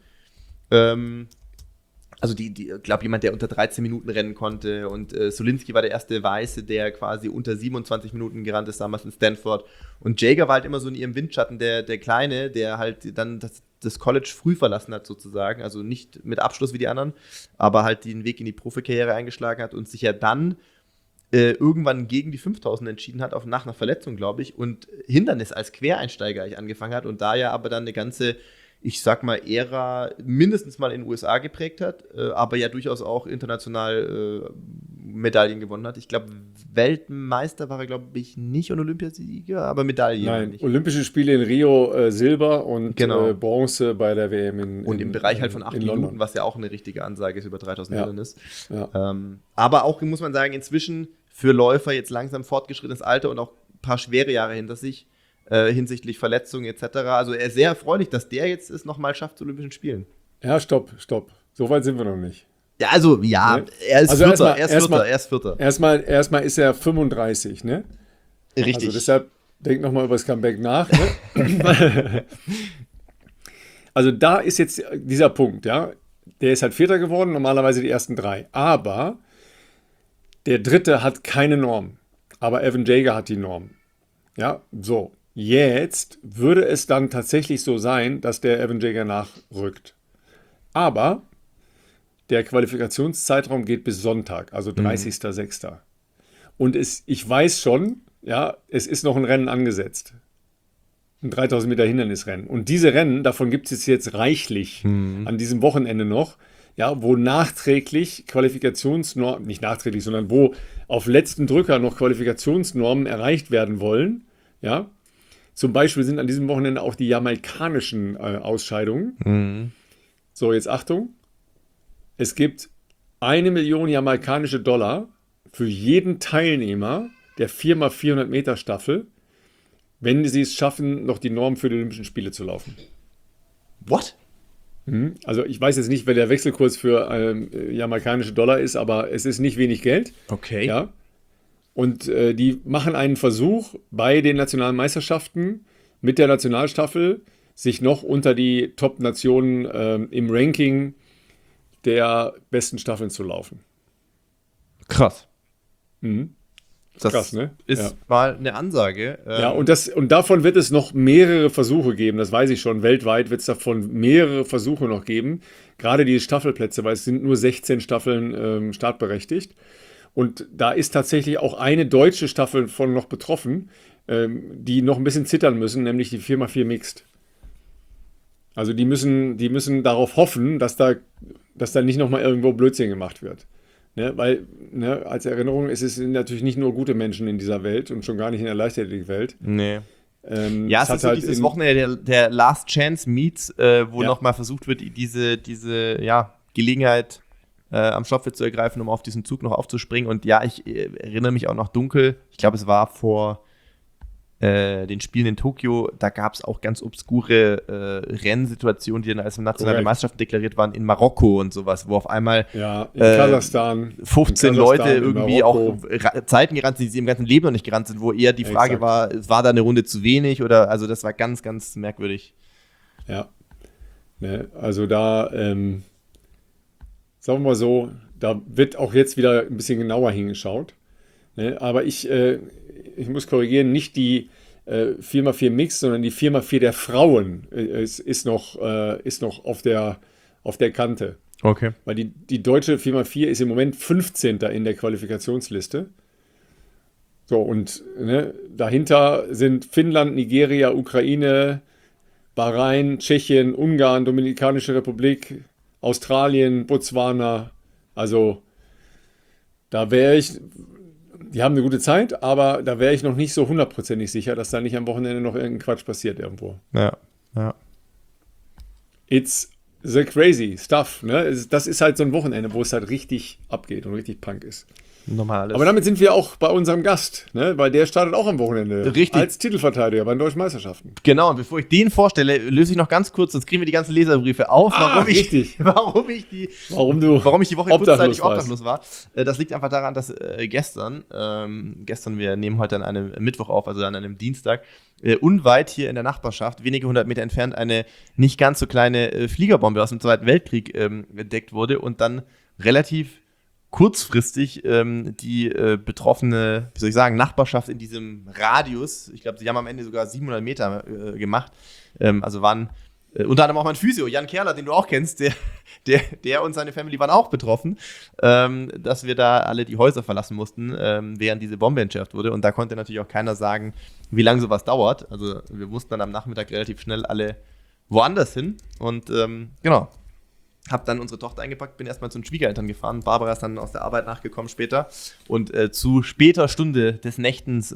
Also ich glaube, jemand, der unter 13 Minuten rennen konnte. Und Solinski war der erste Weiße, der quasi unter 27 Minuten gerannt ist, damals in Stanford. Und Jaeger war halt immer so in ihrem Windschatten der Kleine, der halt dann das College früh verlassen hat sozusagen. Also nicht mit Abschluss wie die anderen, aber halt den Weg in die Profikarriere eingeschlagen hat und sich ja dann irgendwann gegen die 5000 entschieden hat, nach einer Verletzung, glaube ich. Und Hindernis als Quereinsteiger angefangen hat und da ja aber dann eine ganze, ich sag mal, Ära mindestens mal in den USA geprägt hat, aber ja durchaus auch international Medaillen gewonnen hat. Ich glaube, Weltmeister war er, glaube ich, nicht und Olympiasieger, aber Medaillen.
Nein,
nicht.
Olympische Spiele in Rio Silber und
Genau.
Bronze bei der WM
Und im Bereich halt von 8
in
Minuten,
London.
was ja auch eine richtige Ansage ist, über 3000
Ja.
Metern ist.
Ja.
Aber auch, muss man sagen, inzwischen für Läufer jetzt langsam fortgeschrittenes Alter und auch ein paar schwere Jahre hinter sich, hinsichtlich Verletzungen etc. Also er ist sehr erfreulich, dass der jetzt es nochmal schafft zu Olympischen Spielen.
Ja, stopp. So weit sind wir noch nicht.
Ja, also, ja,
Ne?
er ist
Also
Vierter,
erstmal-
er ist Vierter.
Erstmal ist er 35, ne?
Richtig.
Also deshalb denk nochmal über das Comeback nach. Ne? Also da ist jetzt dieser Punkt, ja. Der ist halt Vierter geworden, normalerweise die ersten 3. Aber der Dritte hat keine Norm. Aber Evan Jager hat die Norm. Ja, so. Jetzt würde es dann tatsächlich so sein, dass der Evan Jager nachrückt. Aber der Qualifikationszeitraum geht bis Sonntag, also 30.06. Und ich weiß schon, ja, es ist noch ein Rennen angesetzt. Ein 3000 Meter Hindernisrennen. Und diese Rennen, davon gibt es jetzt reichlich an diesem Wochenende noch, ja, wo nachträglich Qualifikationsnormen, nicht nachträglich, sondern wo auf letzten Drücker noch Qualifikationsnormen erreicht werden wollen, ja. Zum Beispiel sind an diesem Wochenende auch die jamaikanischen Ausscheidungen. So, jetzt Achtung. Es gibt 1 Million jamaikanische Dollar für jeden Teilnehmer der 4x400 Meter Staffel, wenn sie es schaffen, noch die Norm für die Olympischen Spiele zu laufen.
What?
Also ich weiß jetzt nicht, wer der Wechselkurs für jamaikanische Dollar ist, aber es ist nicht wenig Geld.
Okay.
Ja. Und die machen einen Versuch bei den nationalen Meisterschaften mit der Nationalstaffel, sich noch unter die Top-Nationen im Ranking der besten Staffeln zu laufen.
Krass. Das
Krass, ne?
ist
Ja.
mal eine Ansage.
Ja, und davon wird es noch mehrere Versuche geben, das weiß ich schon. Weltweit wird es davon mehrere Versuche noch geben. Gerade die Staffelplätze, weil es sind nur 16 Staffeln startberechtigt. Und da ist tatsächlich auch eine deutsche Staffel von noch betroffen, die noch ein bisschen zittern müssen, nämlich die 4x4 Mixed. Also die müssen darauf hoffen, dass da nicht nochmal irgendwo Blödsinn gemacht wird. Ne, weil, ne, als Erinnerung, es sind natürlich nicht nur gute Menschen in dieser Welt und schon gar nicht in der Leichtathletik-Welt.
Nee.
Es
Es
hat
ist so
halt
dieses
in-
Wochenende der Last Chance Meets, wo
Ja.
nochmal versucht wird, diese Gelegenheit am Schopfe zu ergreifen, um auf diesen Zug noch aufzuspringen. Und ja, ich erinnere mich auch noch dunkel. Ich glaube, es war vor den Spielen in Tokio. Da gab es auch ganz obskure Rennsituationen, die dann als nationale
Korrekt.
Meisterschaften deklariert waren, in Marokko und sowas, wo auf einmal
Ja, in
Äh,
Kasachstan.
15
in
Leute
Kasachstan, in
irgendwie
Marokko.
auch Zeiten gerannt sind, die sie im ganzen Leben noch nicht gerannt sind, wo eher die Frage
Exakt.
war da eine Runde zu wenig oder, also das war ganz, ganz merkwürdig.
Ja. Ne, also da, sagen wir mal so, da wird auch jetzt wieder ein bisschen genauer hingeschaut. Ne, aber ich muss korrigieren, nicht die 4x4 Mix, sondern die 4x4 der Frauen ist noch auf der Kante.
Okay.
Weil die deutsche 4x4 ist im Moment 15. in der Qualifikationsliste. So, und ne, dahinter sind Finnland, Nigeria, Ukraine, Bahrain, Tschechien, Ungarn, Dominikanische Republik, Australien, Botswana. Also, die haben eine gute Zeit, aber da wäre ich noch nicht so hundertprozentig sicher, dass da nicht am Wochenende noch irgendein Quatsch passiert irgendwo.
Ja.
It's the crazy stuff. Ne? Das ist halt so ein Wochenende, wo es halt richtig abgeht und richtig Punk ist.
Nochmal alles.
Aber damit sind wir auch bei unserem Gast, ne? Weil der startet auch am Wochenende.
Richtig.
Als Titelverteidiger bei den Deutschen Meisterschaften.
Genau, und bevor ich den vorstelle, löse ich noch ganz kurz, sonst kriegen wir die ganzen Leserbriefe auf,
richtig.
warum ich die Woche kurzzeitig obdachlos war. Das liegt einfach daran, dass gestern, wir nehmen heute an einem Mittwoch auf, also an einem Dienstag, unweit hier in der Nachbarschaft, wenige 100 Meter entfernt, eine nicht ganz so kleine Fliegerbombe aus dem Zweiten Weltkrieg entdeckt wurde und dann relativ kurzfristig die betroffene, wie soll ich sagen, Nachbarschaft in diesem Radius, ich glaube, sie haben am Ende sogar 700 Meter gemacht, also waren unter anderem auch mein Physio, Jan Kerler, den du auch kennst, der und seine Family waren auch betroffen, dass wir da alle die Häuser verlassen mussten, während diese Bombe entschärft wurde. Und da konnte natürlich auch keiner sagen, wie lange sowas dauert. Also wir mussten dann am Nachmittag relativ schnell alle woanders hin. Und genau. habe dann unsere Tochter eingepackt, bin erstmal zu den Schwiegereltern gefahren. Barbara ist dann aus der Arbeit nachgekommen später. Und zu später Stunde des Nächtens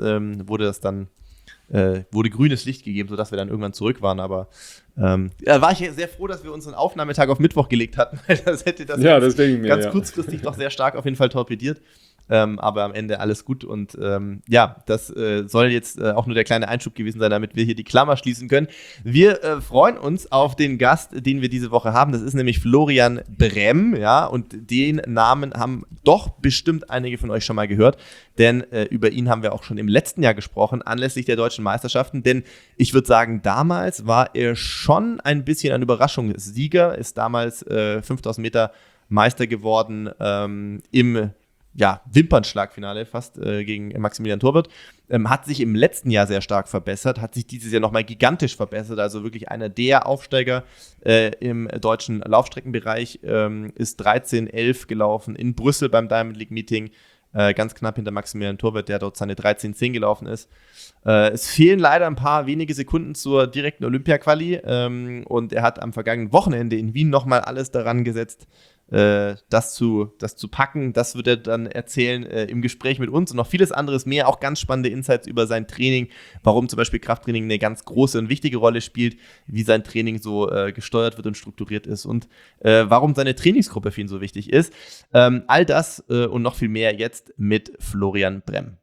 wurde grünes Licht gegeben, sodass wir dann irgendwann zurück waren. Aber war ich sehr froh, dass wir unseren Aufnahmetag auf Mittwoch gelegt hatten, weil das hätte das ganz kurzfristig doch sehr stark auf jeden Fall torpediert. Aber am Ende alles gut und das soll jetzt auch nur der kleine Einschub gewesen sein, damit wir hier die Klammer schließen können. Wir freuen uns auf den Gast, den wir diese Woche haben. Das ist nämlich Florian Brem, ja, und den Namen haben doch bestimmt einige von euch schon mal gehört, denn über ihn haben wir auch schon im letzten Jahr gesprochen, anlässlich der deutschen Meisterschaften, denn ich würde sagen, damals war er schon ein bisschen ein Überraschungssieger, ist damals 5000 Meter Meister geworden im Wimpernschlagfinale fast gegen Maximilian Torwirth. Hat sich im letzten Jahr sehr stark verbessert, hat sich dieses Jahr nochmal gigantisch verbessert, also wirklich einer der Aufsteiger im deutschen Laufstreckenbereich, ist 13,11 gelaufen in Brüssel beim Diamond League Meeting, ganz knapp hinter Maximilian Torwirth, der dort seine 13,10 gelaufen ist. Es fehlen leider ein paar wenige Sekunden zur direkten Olympia-Quali und er hat am vergangenen Wochenende in Wien nochmal alles daran gesetzt, das zu packen. Das wird er dann erzählen im Gespräch mit uns und noch vieles anderes mehr, auch ganz spannende Insights über sein Training, warum zum Beispiel Krafttraining eine ganz große und wichtige Rolle spielt, wie sein Training so gesteuert wird und strukturiert ist und warum seine Trainingsgruppe für ihn so wichtig ist. All das und noch viel mehr jetzt mit Florian Brem.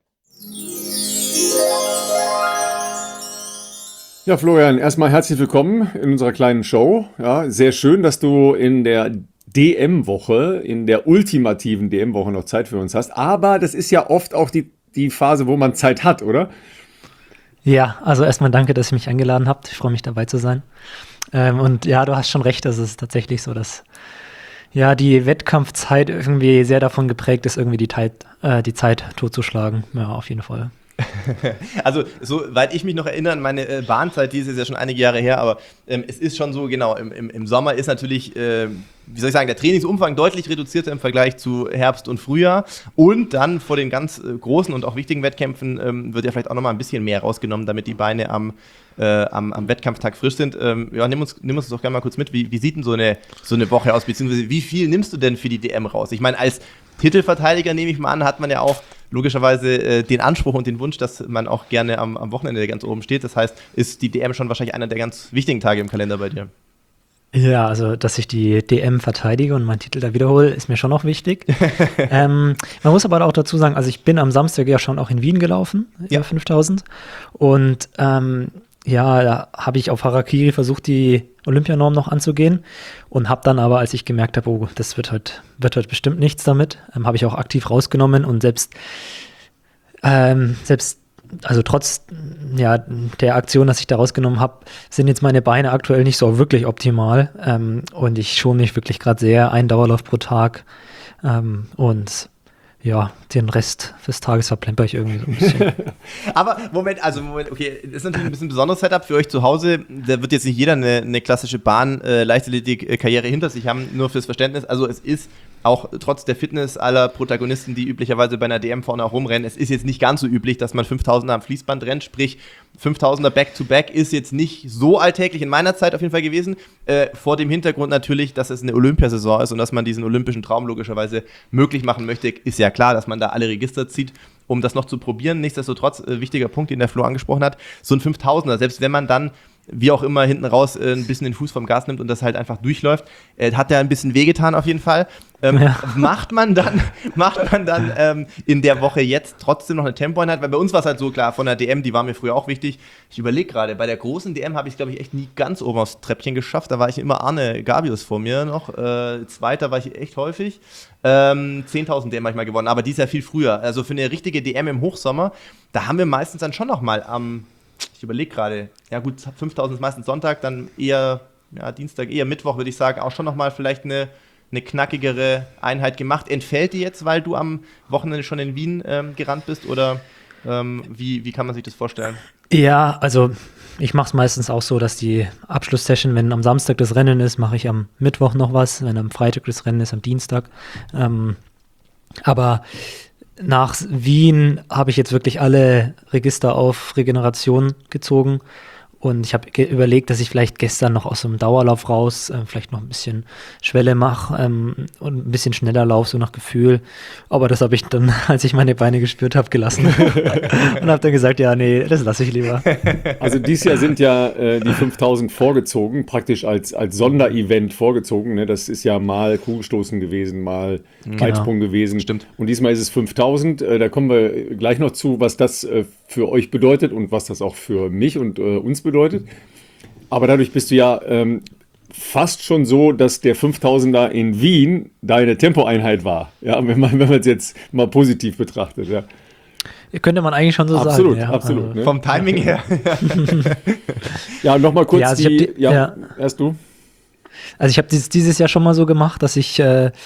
Ja, Florian, erstmal herzlich willkommen in unserer kleinen Show. Ja, sehr schön, dass du in der DM-Woche, in der ultimativen DM-Woche noch Zeit für uns hast. Aber das ist ja oft auch die Phase, wo man Zeit hat, oder?
Ja, also erstmal danke, dass ihr mich eingeladen habt. Ich freue mich, dabei zu sein. Und ja, du hast schon recht, es ist tatsächlich so, dass ja die Wettkampfzeit irgendwie sehr davon geprägt ist, irgendwie die Zeit totzuschlagen. Ja, auf jeden Fall.
Also, soweit ich mich noch erinnere an meine Bahnzeit, die ist ja schon einige Jahre her, aber es ist schon so, genau, im Sommer ist natürlich, der Trainingsumfang deutlich reduzierter im Vergleich zu Herbst und Frühjahr und dann vor den ganz großen und auch wichtigen Wettkämpfen wird ja vielleicht auch nochmal ein bisschen mehr rausgenommen, damit die Beine am Wettkampftag frisch sind. Nimm uns doch gerne mal kurz mit, wie sieht denn so eine Woche aus, beziehungsweise wie viel nimmst du denn für die DM raus? Ich meine, als Titelverteidiger, nehme ich mal an, hat man ja auch logischerweise den Anspruch und den Wunsch, dass man auch gerne am Wochenende ganz oben steht. Das heißt, ist die DM schon wahrscheinlich einer der ganz wichtigen Tage im Kalender bei dir?
Ja, also, dass ich die DM verteidige und meinen Titel da wiederhole, ist mir schon noch wichtig. Man muss aber auch dazu sagen, also ich bin am Samstag ja schon auch in Wien gelaufen, ja 5000. Und da habe ich auf Harakiri versucht, die Olympianorm noch anzugehen und habe dann aber, als ich gemerkt habe, oh, das wird heute bestimmt nichts damit, habe ich auch aktiv rausgenommen und selbst also trotz der Aktion, dass ich da rausgenommen habe, sind jetzt meine Beine aktuell nicht so wirklich optimal und ich schone mich wirklich gerade sehr, einen Dauerlauf pro Tag und ja, den Rest des Tages verplemper ich irgendwie so ein bisschen.
Aber Moment, okay, das ist natürlich ein bisschen ein besonderes Setup für euch zu Hause. Da wird jetzt nicht jeder eine klassische Leichtathletik-Karriere hinter sich haben, nur fürs Verständnis. Also es ist auch trotz der Fitness aller Protagonisten, die üblicherweise bei einer DM vorne auch rumrennen, es ist jetzt nicht ganz so üblich, dass man 5000er am Fließband rennt, sprich 5000er Back-to-Back ist jetzt nicht so alltäglich in meiner Zeit auf jeden Fall gewesen, vor dem Hintergrund natürlich, dass es eine Olympiasaison ist und dass man diesen olympischen Traum logischerweise möglich machen möchte, ist ja klar, dass man da alle Register zieht, um das noch zu probieren. Nichtsdestotrotz, wichtiger Punkt, den der Flo angesprochen hat, so ein 5000er, selbst wenn man dann wie auch immer hinten raus ein bisschen den Fuß vom Gas nimmt und das halt einfach durchläuft. Hat ja ein bisschen wehgetan auf jeden Fall. Macht man dann in der Woche jetzt trotzdem noch eine Tempoeinheit? Weil bei uns war es halt so, klar, von der DM, die war mir früher auch wichtig. Ich überlege gerade, bei der großen DM habe ich es, glaube ich, echt nie ganz oben aufs Treppchen geschafft. Da war ich immer Arne Gabius vor mir noch. Zweiter war ich echt häufig. 10.000 DM habe ich mal gewonnen, aber die ist ja viel früher. Also für eine richtige DM im Hochsommer, da haben wir meistens dann schon noch mal ich überlege gerade, ja gut, 5.000 ist meistens Sonntag, dann eher Dienstag, eher Mittwoch, würde ich sagen, auch schon nochmal vielleicht eine knackigere Einheit gemacht. Entfällt die jetzt, weil du am Wochenende schon in Wien gerannt bist oder wie kann man sich das vorstellen?
Ja, also ich mache es meistens auch so, dass die Abschlusssession, wenn am Samstag das Rennen ist, mache ich am Mittwoch noch was, wenn am Freitag das Rennen ist, am Dienstag. Aber nach Wien habe ich jetzt wirklich alle Register auf Regeneration gezogen Und ich habe überlegt, dass ich vielleicht gestern noch aus so einem Dauerlauf raus vielleicht noch ein bisschen Schwelle mache und ein bisschen schneller laufe, so nach Gefühl. Aber das habe ich dann, als ich meine Beine gespürt habe, gelassen. Und habe dann gesagt, ja, nee, das lasse ich lieber.
Also dieses Jahr sind ja die 5000 vorgezogen, praktisch als Sonderevent vorgezogen. Ne? Das ist ja mal Kugelstoßen gewesen, mal Weitsprung gewesen.
Stimmt.
Und diesmal ist es 5000. Da kommen wir gleich noch zu, was das für euch bedeutet und was das auch für mich und uns bedeutet. Aber dadurch bist du ja fast schon so, dass der 5000er in Wien deine Tempoeinheit war. Ja, wenn man es jetzt mal positiv betrachtet. Ja.
Könnte man eigentlich schon so
Absolut,
sagen. Ja.
absolut.
Also,
Ne?
Vom Timing her.
Ja, nochmal kurz
Ja, also
erst du.
Also ich habe dieses Jahr schon mal so gemacht, dass ich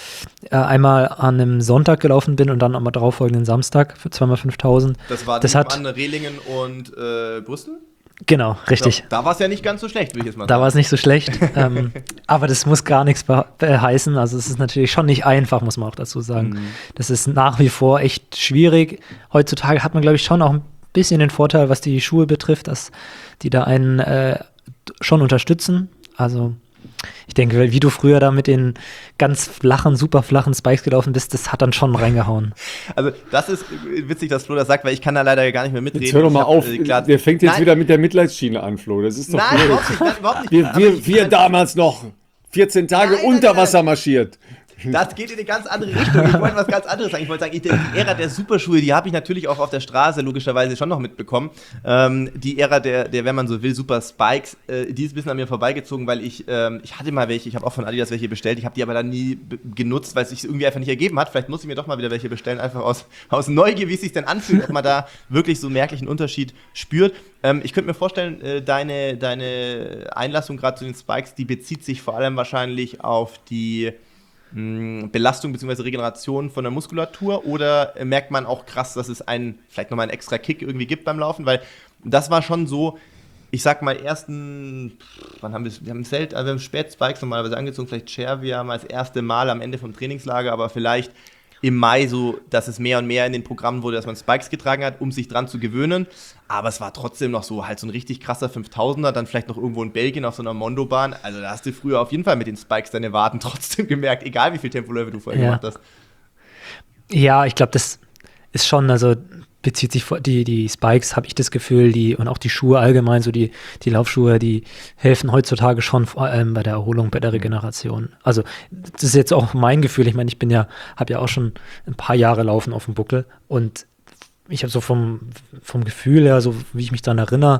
einmal an einem Sonntag gelaufen bin und dann am darauffolgenden Samstag für zweimal 5000.
Das hat an Rehlingen und Brüssel?
Genau, richtig.
Ja, da war es ja nicht ganz so schlecht, würde ich jetzt mal sagen.
Da war es nicht so schlecht. Aber das muss gar nichts heißen. Also es ist natürlich schon nicht einfach, muss man auch dazu sagen. Das ist nach wie vor echt schwierig. Heutzutage hat man, glaube ich, schon auch ein bisschen den Vorteil, was die Schuhe betrifft, dass die da einen schon unterstützen. Also ich denke, wie du früher da mit den ganz flachen, super flachen Spikes gelaufen bist, das hat dann schon reingehauen.
Also das ist witzig, dass Flo das sagt, weil ich kann da leider gar nicht mehr mitreden.
Jetzt hör doch mal auf, der fängt jetzt wieder mit der Mitleidsschiene an, Flo. Das ist doch
überhaupt nicht.
Wir damals noch 14 Tage unter Wasser marschiert.
Das geht in eine ganz andere Richtung. Ich wollte was ganz anderes sagen. Ich wollte sagen, die Ära der Superschuhe, die habe ich natürlich auch auf der Straße logischerweise schon noch mitbekommen. Die Ära der, wenn man so will, Super Spikes, die ist ein bisschen an mir vorbeigezogen, weil ich hatte mal welche, ich habe auch von Adidas welche bestellt, ich habe die aber dann nie genutzt, weil es sich irgendwie einfach nicht ergeben hat. Vielleicht muss ich mir doch mal wieder welche bestellen, einfach aus Neugier, wie es sich denn anfühlt, ob man da wirklich so einen merklichen Unterschied spürt. Ich könnte mir vorstellen, deine Einlassung gerade zu den Spikes, die bezieht sich vor allem wahrscheinlich auf die Belastung bzw. Regeneration von der Muskulatur, oder merkt man auch krass, dass es vielleicht nochmal einen extra Kick irgendwie gibt beim Laufen, weil das war schon so, ich sag mal, wann haben wir haben wir haben Spätspikes normalerweise angezogen, vielleicht Cervia mal das erste Mal am Ende vom Trainingslager, aber vielleicht im Mai so, dass es mehr und mehr in den Programmen wurde, dass man Spikes getragen hat, um sich dran zu gewöhnen. Aber es war trotzdem noch so halt so ein richtig krasser 5000er, dann vielleicht noch irgendwo in Belgien auf so einer Mondo-Bahn. Also da hast du früher auf jeden Fall mit den Spikes deine Waden trotzdem gemerkt, egal wie viel Tempoläufe du vorher gemacht hast.
Ja, ich glaube, das ist schon, also bezieht sich die Spikes, habe ich das Gefühl, und auch die Schuhe allgemein, so die Laufschuhe, die helfen heutzutage schon vor allem bei der Erholung, bei der Regeneration. Also das ist jetzt auch mein Gefühl. Ich meine, habe ja auch schon ein paar Jahre Laufen auf dem Buckel, und ich habe so vom Gefühl her, so wie ich mich daran erinnere,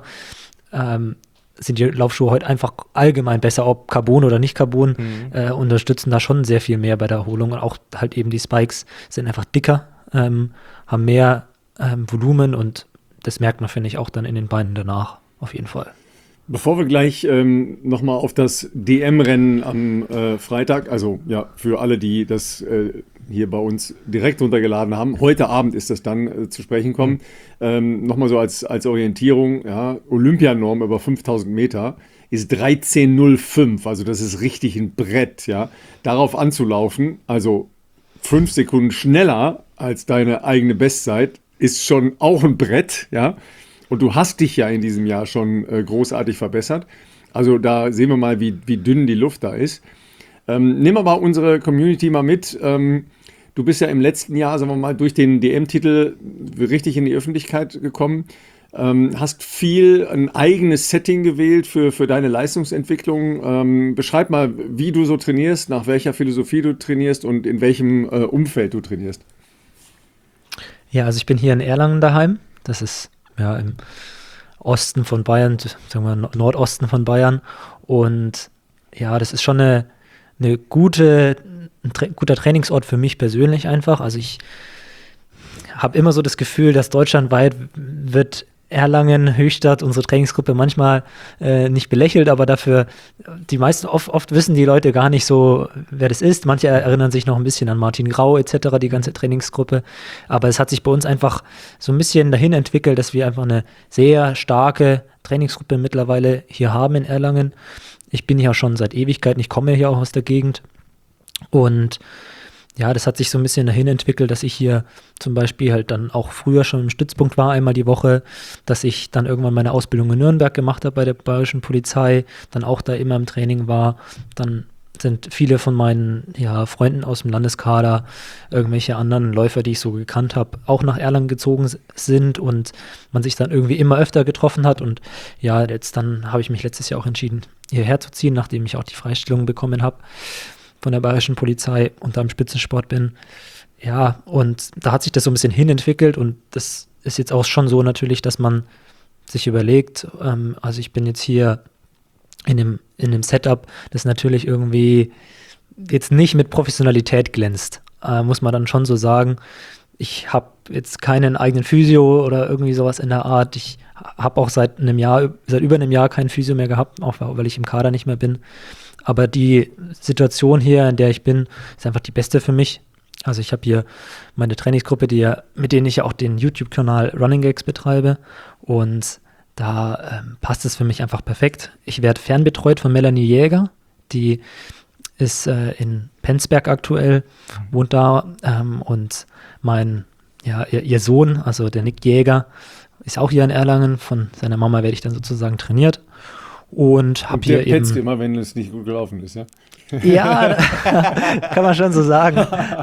sind die Laufschuhe heute einfach allgemein besser, ob Carbon oder nicht Carbon, unterstützen da schon sehr viel mehr bei der Erholung, und auch halt eben die Spikes sind einfach dicker, haben mehr Volumen, und das merkt man, finde ich, auch dann in den Beinen danach, auf jeden Fall.
Bevor wir gleich nochmal auf das DM-Rennen am Freitag, also ja, für alle, die das hier bei uns direkt runtergeladen haben, heute Abend ist das dann zu sprechen kommen, nochmal so als Orientierung, ja, Olympianorm über 5000 Meter ist 13,05, also das ist richtig ein Brett, ja, darauf anzulaufen, also 5 Sekunden schneller als deine eigene Bestzeit, ist schon auch ein Brett, ja. Und du hast dich ja in diesem Jahr schon großartig verbessert. Also da sehen wir mal, wie dünn die Luft da ist. Nehmen wir mal unsere Community mal mit. Du bist ja im letzten Jahr, sagen wir mal, durch den DM-Titel richtig in die Öffentlichkeit gekommen. Hast viel ein eigenes Setting gewählt für deine Leistungsentwicklung. Beschreib mal, wie du so trainierst, nach welcher Philosophie du trainierst und in welchem Umfeld du trainierst.
Ja, also ich bin hier in Erlangen daheim. Das ist ja im Osten von Bayern, sagen wir Nordosten von Bayern. Und ja, das ist schon ein guter Trainingsort für mich persönlich einfach. Also ich habe immer so das Gefühl, dass deutschlandweit wird Erlangen, Höchstadt, unsere Trainingsgruppe manchmal nicht belächelt, aber dafür, die meisten, oft wissen die Leute gar nicht so, wer das ist. Manche erinnern sich noch ein bisschen an Martin Grau etc., die ganze Trainingsgruppe. Aber es hat sich bei uns einfach so ein bisschen dahin entwickelt, dass wir einfach eine sehr starke Trainingsgruppe mittlerweile hier haben in Erlangen. Ich bin ja schon seit Ewigkeiten, ich komme hier auch aus der Gegend. Und ja, das hat sich so ein bisschen dahin entwickelt, dass ich hier zum Beispiel halt dann auch früher schon im Stützpunkt war, einmal die Woche, dass ich dann irgendwann meine Ausbildung in Nürnberg gemacht habe bei der Bayerischen Polizei, dann auch da immer im Training war. Dann sind viele von meinen Freunden aus dem Landeskader, irgendwelche anderen Läufer, die ich so gekannt habe, auch nach Erlangen gezogen sind und man sich dann irgendwie immer öfter getroffen hat. Und ja, jetzt dann habe ich mich letztes Jahr auch entschieden, hierher zu ziehen, nachdem ich auch die Freistellung bekommen habe von der Bayerischen Polizei und da im Spitzensport bin. Ja, und da hat sich das so ein bisschen hinentwickelt und das ist jetzt auch schon so natürlich, dass man sich überlegt, also ich bin jetzt hier in dem Setup, das natürlich irgendwie jetzt nicht mit Professionalität glänzt, muss man dann schon so sagen. Ich habe jetzt keinen eigenen Physio oder irgendwie sowas in der Art. Ich habe auch seit über einem Jahr keinen Physio mehr gehabt, auch weil ich im Kader nicht mehr bin. Aber die Situation hier, in der ich bin, ist einfach die beste für mich. Also ich habe hier meine Trainingsgruppe, mit denen ich ja auch den YouTube-Kanal Running Gags betreibe. Und da passt es für mich einfach perfekt. Ich werde fernbetreut von Melanie Jäger. Die ist in Penzberg aktuell, wohnt da. Und ihr Sohn, also der Nick Jäger, ist auch hier in Erlangen. Von seiner Mama werde ich dann sozusagen trainiert. Und habe hier eben...
petzt immer, wenn es nicht gut gelaufen ist, ja?
Ja, kann man schon so sagen.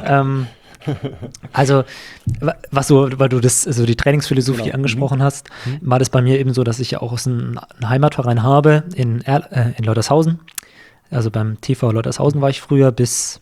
Also, weil du die Trainingsphilosophie angesprochen hast, war das bei mir eben so, dass ich ja auch einen Heimatverein habe in Leutershausen. Also beim TV Leutershausen war ich früher bis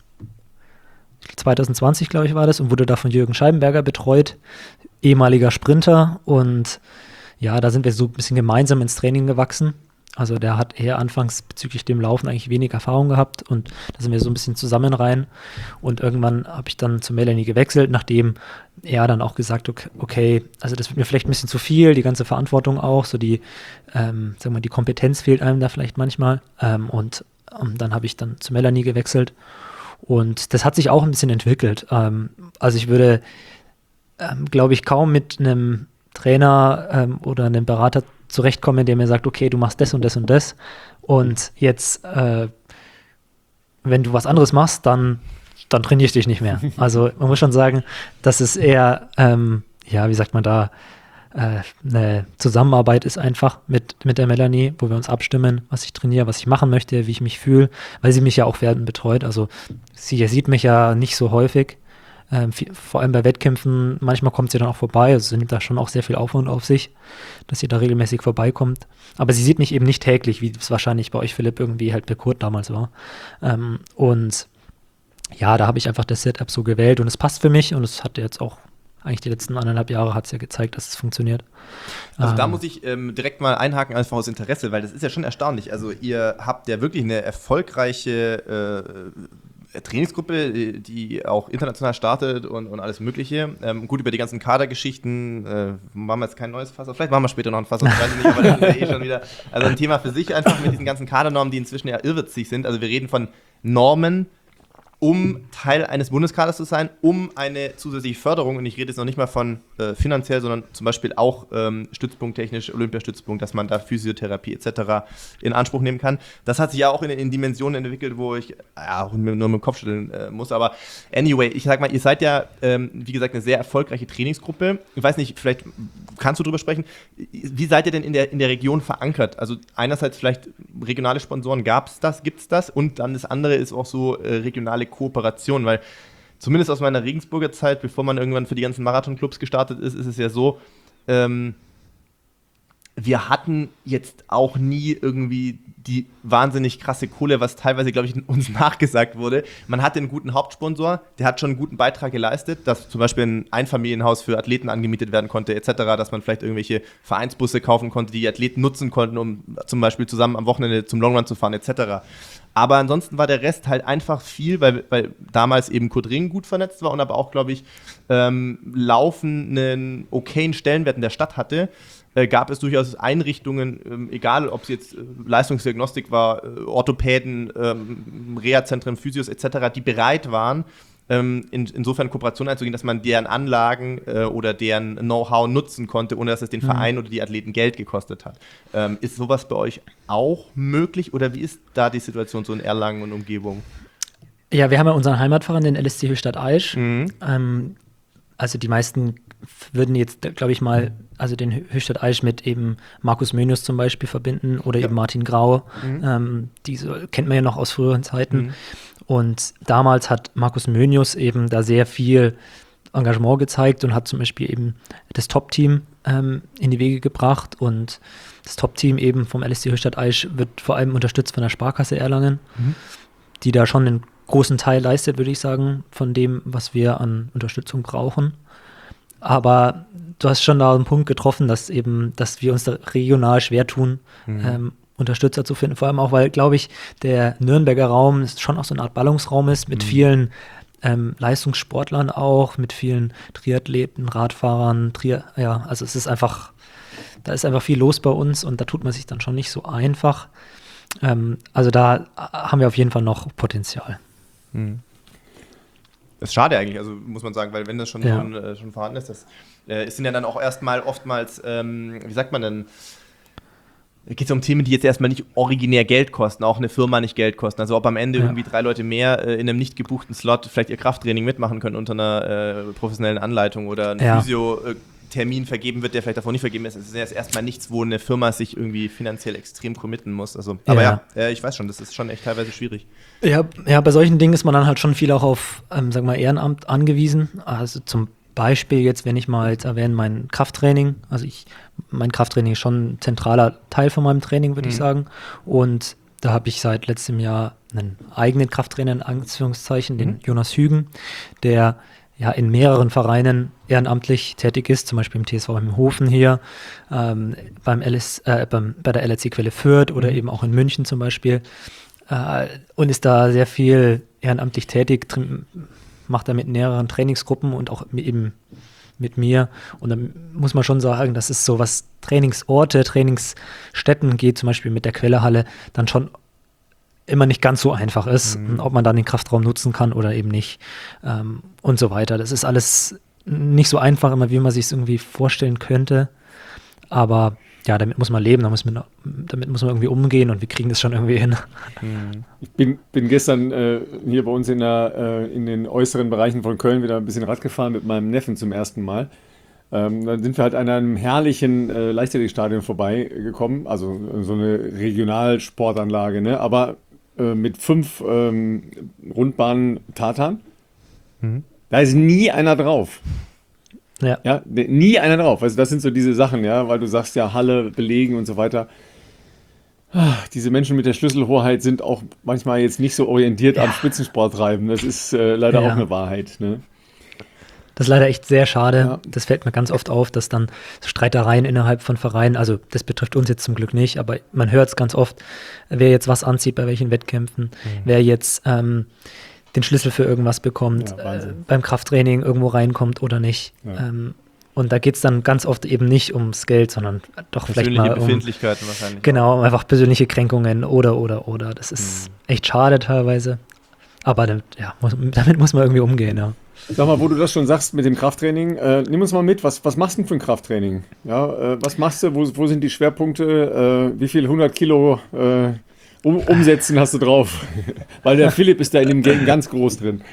2020, glaube ich, war das, und wurde da von Jürgen Scheibenberger betreut, ehemaliger Sprinter. Und ja, da sind wir so ein bisschen gemeinsam ins Training gewachsen. Also der hat eher anfangs bezüglich dem Laufen eigentlich wenig Erfahrung gehabt und da sind wir so ein bisschen zusammen rein und irgendwann habe ich dann zu Melanie gewechselt, nachdem er dann auch gesagt hat, okay, also das wird mir vielleicht ein bisschen zu viel, die ganze Verantwortung auch, so die Kompetenz fehlt einem da vielleicht manchmal und dann habe ich dann zu Melanie gewechselt und das hat sich auch ein bisschen entwickelt. Also ich würde, glaube ich, kaum mit einem Trainer oder einem Berater zurechtkommen, der mir sagt, okay, du machst das und das und das und jetzt, wenn du was anderes machst, dann trainiere ich dich nicht mehr. Also man muss schon sagen, dass es eher, wie sagt man da, eine Zusammenarbeit ist einfach mit der Melanie, wo wir uns abstimmen, was ich trainiere, was ich machen möchte, wie ich mich fühle, weil sie mich ja auch werden betreut. Also sie sieht mich ja nicht so häufig, vor allem bei Wettkämpfen, manchmal kommt sie dann auch vorbei, also sie nimmt da schon auch sehr viel Aufwand auf sich, dass sie da regelmäßig vorbeikommt. Aber sie sieht mich eben nicht täglich, wie es wahrscheinlich bei euch, Philipp, irgendwie halt bei Kurt damals war. Und ja, da habe ich einfach das Setup so gewählt und es passt für mich und es hat jetzt auch eigentlich die letzten 1,5 Jahre hat es ja gezeigt, dass es funktioniert.
Also da muss ich direkt mal einhaken, einfach aus Interesse, weil das ist ja schon erstaunlich. Also ihr habt ja wirklich eine erfolgreiche Trainingsgruppe, die auch international startet und alles Mögliche. Gut, über die ganzen Kadergeschichten machen wir jetzt kein neues Fass auf. Vielleicht machen wir später noch ein Fass auf, weiß ich nicht, aber das ist ja schon wieder also ein Thema für sich einfach mit diesen ganzen Kadernormen, die inzwischen ja irrwitzig sind. Also wir reden von Normen, um Teil eines Bundeskaders zu sein, um eine zusätzliche Förderung, und ich rede jetzt noch nicht mal von finanziell, sondern zum Beispiel auch stützpunkttechnisch, Olympiastützpunkt, dass man da Physiotherapie etc. in Anspruch nehmen kann. Das hat sich ja auch in Dimensionen entwickelt, wo ich auch nur mit dem Kopf schütteln muss, aber anyway, ich sag mal, ihr seid ja, wie gesagt, eine sehr erfolgreiche Trainingsgruppe. Ich weiß nicht, vielleicht kannst du drüber sprechen, wie seid ihr denn in der Region verankert? Also einerseits vielleicht regionale Sponsoren, gibt es das? Und dann das andere ist auch so regionale Kooperation, weil zumindest aus meiner Regensburger Zeit, bevor man irgendwann für die ganzen Marathon-Clubs gestartet ist, ist es ja so, wir hatten jetzt auch nie irgendwie die wahnsinnig krasse Kohle, was teilweise, glaube ich, uns nachgesagt wurde. Man hatte einen guten Hauptsponsor, der hat schon einen guten Beitrag geleistet, dass zum Beispiel ein Einfamilienhaus für Athleten angemietet werden konnte, etc., dass man vielleicht irgendwelche Vereinsbusse kaufen konnte, die Athleten nutzen konnten, um zum Beispiel zusammen am Wochenende zum Longrun zu fahren, etc. Aber ansonsten war der Rest halt einfach viel, weil damals eben Kurt Ring gut vernetzt war und aber auch, glaube ich, Laufen einen okayen Stellenwert in der Stadt hatte. Gab es durchaus Einrichtungen, egal ob es jetzt Leistungsdiagnostik war, Orthopäden, Reha-Zentren, Physios etc., die bereit waren, insofern Kooperation einzugehen, dass man deren Anlagen oder deren Know-how nutzen konnte, ohne dass es den Verein oder die Athleten Geld gekostet hat. Ist sowas bei euch auch möglich oder wie ist da die Situation so in Erlangen und Umgebung?
Ja, wir haben ja unseren Heimatverein, den LSC Höchstadt Aisch. Also die meisten würden jetzt, glaube ich mal, also den Höchstadt Aisch mit eben Markus Mönius zum Beispiel verbinden oder eben Martin Grau. Diese kennt man ja noch aus früheren Zeiten. Und damals hat Markus Mönius eben da sehr viel Engagement gezeigt und hat zum Beispiel eben das Top-Team in die Wege gebracht. Und das Top-Team eben vom LSC Höchstadt Aisch wird vor allem unterstützt von der Sparkasse Erlangen, die da schon einen großen Teil leistet, würde ich sagen, von dem, was wir an Unterstützung brauchen. Aber du hast schon da einen Punkt getroffen, dass wir uns da regional schwer tun, Unterstützer zu finden. Vor allem auch, weil, glaube ich, der Nürnberger Raum schon auch so eine Art Ballungsraum ist mit vielen Leistungssportlern auch, mit vielen Triathleten, Radfahrern, also es ist einfach, da ist einfach viel los bei uns und da tut man sich dann schon nicht so einfach. Also da haben wir auf jeden Fall noch Potenzial.
Das ist schade eigentlich, also muss man sagen, weil wenn das schon vorhanden ist, das sind ja dann auch oftmals, wie sagt man denn, geht es um Themen, die jetzt erstmal nicht originär Geld kosten, auch eine Firma nicht Geld kosten. Also ob am Ende irgendwie 3 Leute mehr in einem nicht gebuchten Slot vielleicht ihr Krafttraining mitmachen können unter einer professionellen Anleitung oder ein Physio-Termin vergeben wird, der vielleicht davon nicht vergeben ist. Das ist ja erstmal nichts, wo eine Firma sich irgendwie finanziell extrem committen muss. Also, aber ich weiß schon, das ist schon echt teilweise schwierig. Ja,
bei solchen Dingen ist man dann halt schon viel auch auf, sagen wir mal, Ehrenamt angewiesen. Also zum Beispiel jetzt, wenn ich mal jetzt erwähne, mein Krafttraining. Also mein Krafttraining ist schon ein zentraler Teil von meinem Training, würde ich sagen. Und da habe ich seit letztem Jahr einen eigenen Krafttrainer, in Anführungszeichen, den Jonas Hügen, der ja in mehreren Vereinen ehrenamtlich tätig ist, zum Beispiel im TSV im Hofen hier, bei der LRC Quelle Fürth oder eben auch in München zum Beispiel. Und ist da sehr viel ehrenamtlich tätig, macht da mit mehreren Trainingsgruppen und auch eben mit mir. Und dann muss man schon sagen, dass es so, was Trainingsorte, Trainingsstätten geht, zum Beispiel mit der Quellehalle, dann schon immer nicht ganz so einfach ist, ob man dann den Kraftraum nutzen kann oder eben nicht und so weiter. Das ist alles nicht so einfach immer, wie man sich es irgendwie vorstellen könnte. Aber ja, damit muss man leben, damit muss man irgendwie umgehen und wir kriegen das schon irgendwie hin.
Ich bin gestern hier bei uns in den äußeren Bereichen von Köln wieder ein bisschen Rad gefahren mit meinem Neffen zum ersten Mal. Dann sind wir halt an einem herrlichen Leichtathletikstadion vorbeigekommen, also so eine Regionalsportanlage, ne? Aber mit 5 Rundbahnen Tartan. Da ist nie einer drauf. Ja, nie einer drauf. Also das sind so diese Sachen, ja, weil du sagst ja Halle belegen und so weiter. Diese Menschen mit der Schlüsselhoheit sind auch manchmal jetzt nicht so orientiert am Spitzensport treiben. Das ist leider auch eine Wahrheit, ne?
Das ist leider echt sehr schade. Ja. Das fällt mir ganz oft auf, dass dann so Streitereien innerhalb von Vereinen, also das betrifft uns jetzt zum Glück nicht, aber man hört es ganz oft, wer jetzt was anzieht bei welchen Wettkämpfen, wer jetzt den Schlüssel für irgendwas bekommt, beim Krafttraining irgendwo reinkommt oder nicht. Ja. Und da geht es dann ganz oft eben nicht ums Geld, sondern doch vielleicht mal um
Befindlichkeiten wahrscheinlich.
Genau, einfach persönliche Kränkungen oder. Das ist echt schade teilweise. Aber damit muss man irgendwie umgehen, ja.
Sag mal, wo du das schon sagst mit dem Krafttraining, nimm uns mal mit, was machst du denn für ein Krafttraining? Ja, was machst du, wo sind die Schwerpunkte, wie viel 100 Kilo Umsetzen hast du drauf? Weil der Philipp ist da in dem Game ganz groß drin.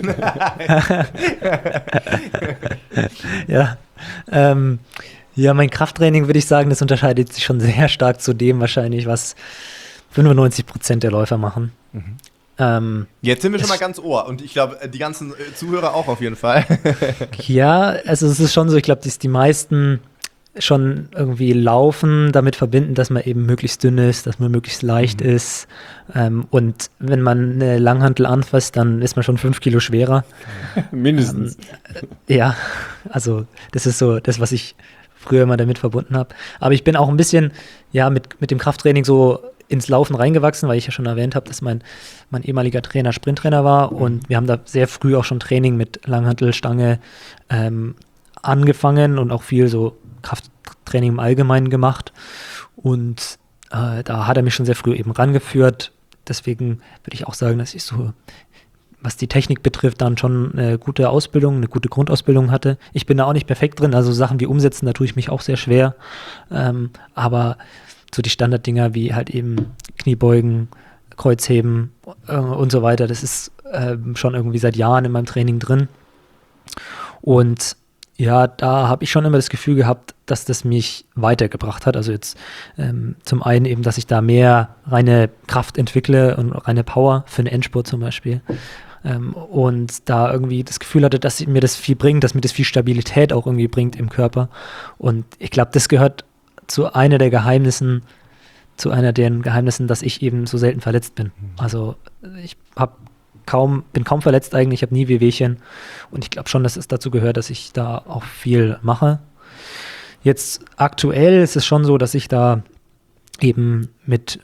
Mein Krafttraining, würde ich sagen, das unterscheidet sich schon sehr stark zu dem wahrscheinlich, was 95% der Läufer machen.
Jetzt sind wir schon mal ganz Ohr und ich glaube, die ganzen Zuhörer auch auf jeden Fall.
Ja, also es ist schon so, ich glaube, dass die meisten schon irgendwie Laufen damit verbinden, dass man eben möglichst dünn ist, dass man möglichst leicht ist. Und wenn man eine Langhantel anfasst, dann ist man schon 5 Kilo schwerer.
Mindestens.
Ja, also das ist so das, was ich früher immer damit verbunden habe. Aber ich bin auch ein bisschen mit dem Krafttraining so ins Laufen reingewachsen, weil ich ja schon erwähnt habe, dass mein ehemaliger Trainer Sprinttrainer war und wir haben da sehr früh auch schon Training mit Langhantelstange angefangen und auch viel so Krafttraining im Allgemeinen gemacht und da hat er mich schon sehr früh eben rangeführt. Deswegen würde ich auch sagen, dass ich so, was die Technik betrifft, dann schon eine gute Ausbildung, eine gute Grundausbildung hatte. Ich bin da auch nicht perfekt drin, also Sachen wie Umsetzen, da tue ich mich auch sehr schwer, aber so die Standarddinger wie halt eben Kniebeugen, Kreuzheben und so weiter, das ist schon irgendwie seit Jahren in meinem Training drin. Und ja, da habe ich schon immer das Gefühl gehabt, dass das mich weitergebracht hat. Also jetzt zum einen eben, dass ich da mehr reine Kraft entwickle und reine Power für einen Endspurt zum Beispiel. Und da irgendwie das Gefühl hatte, dass mir das viel bringt, dass mir das viel Stabilität auch irgendwie bringt im Körper. Und ich glaube, das gehört zu einer der Geheimnissen, dass ich eben so selten verletzt bin. Also ich bin kaum verletzt eigentlich, ich habe nie Wehwehchen und ich glaube schon, dass es dazu gehört, dass ich da auch viel mache. Jetzt aktuell ist es schon so, dass ich da eben mit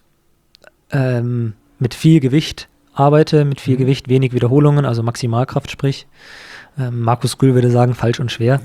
viel Gewicht arbeite, mit viel Gewicht, wenig Wiederholungen, also Maximalkraft sprich. Markus Grühl würde sagen, falsch und schwer.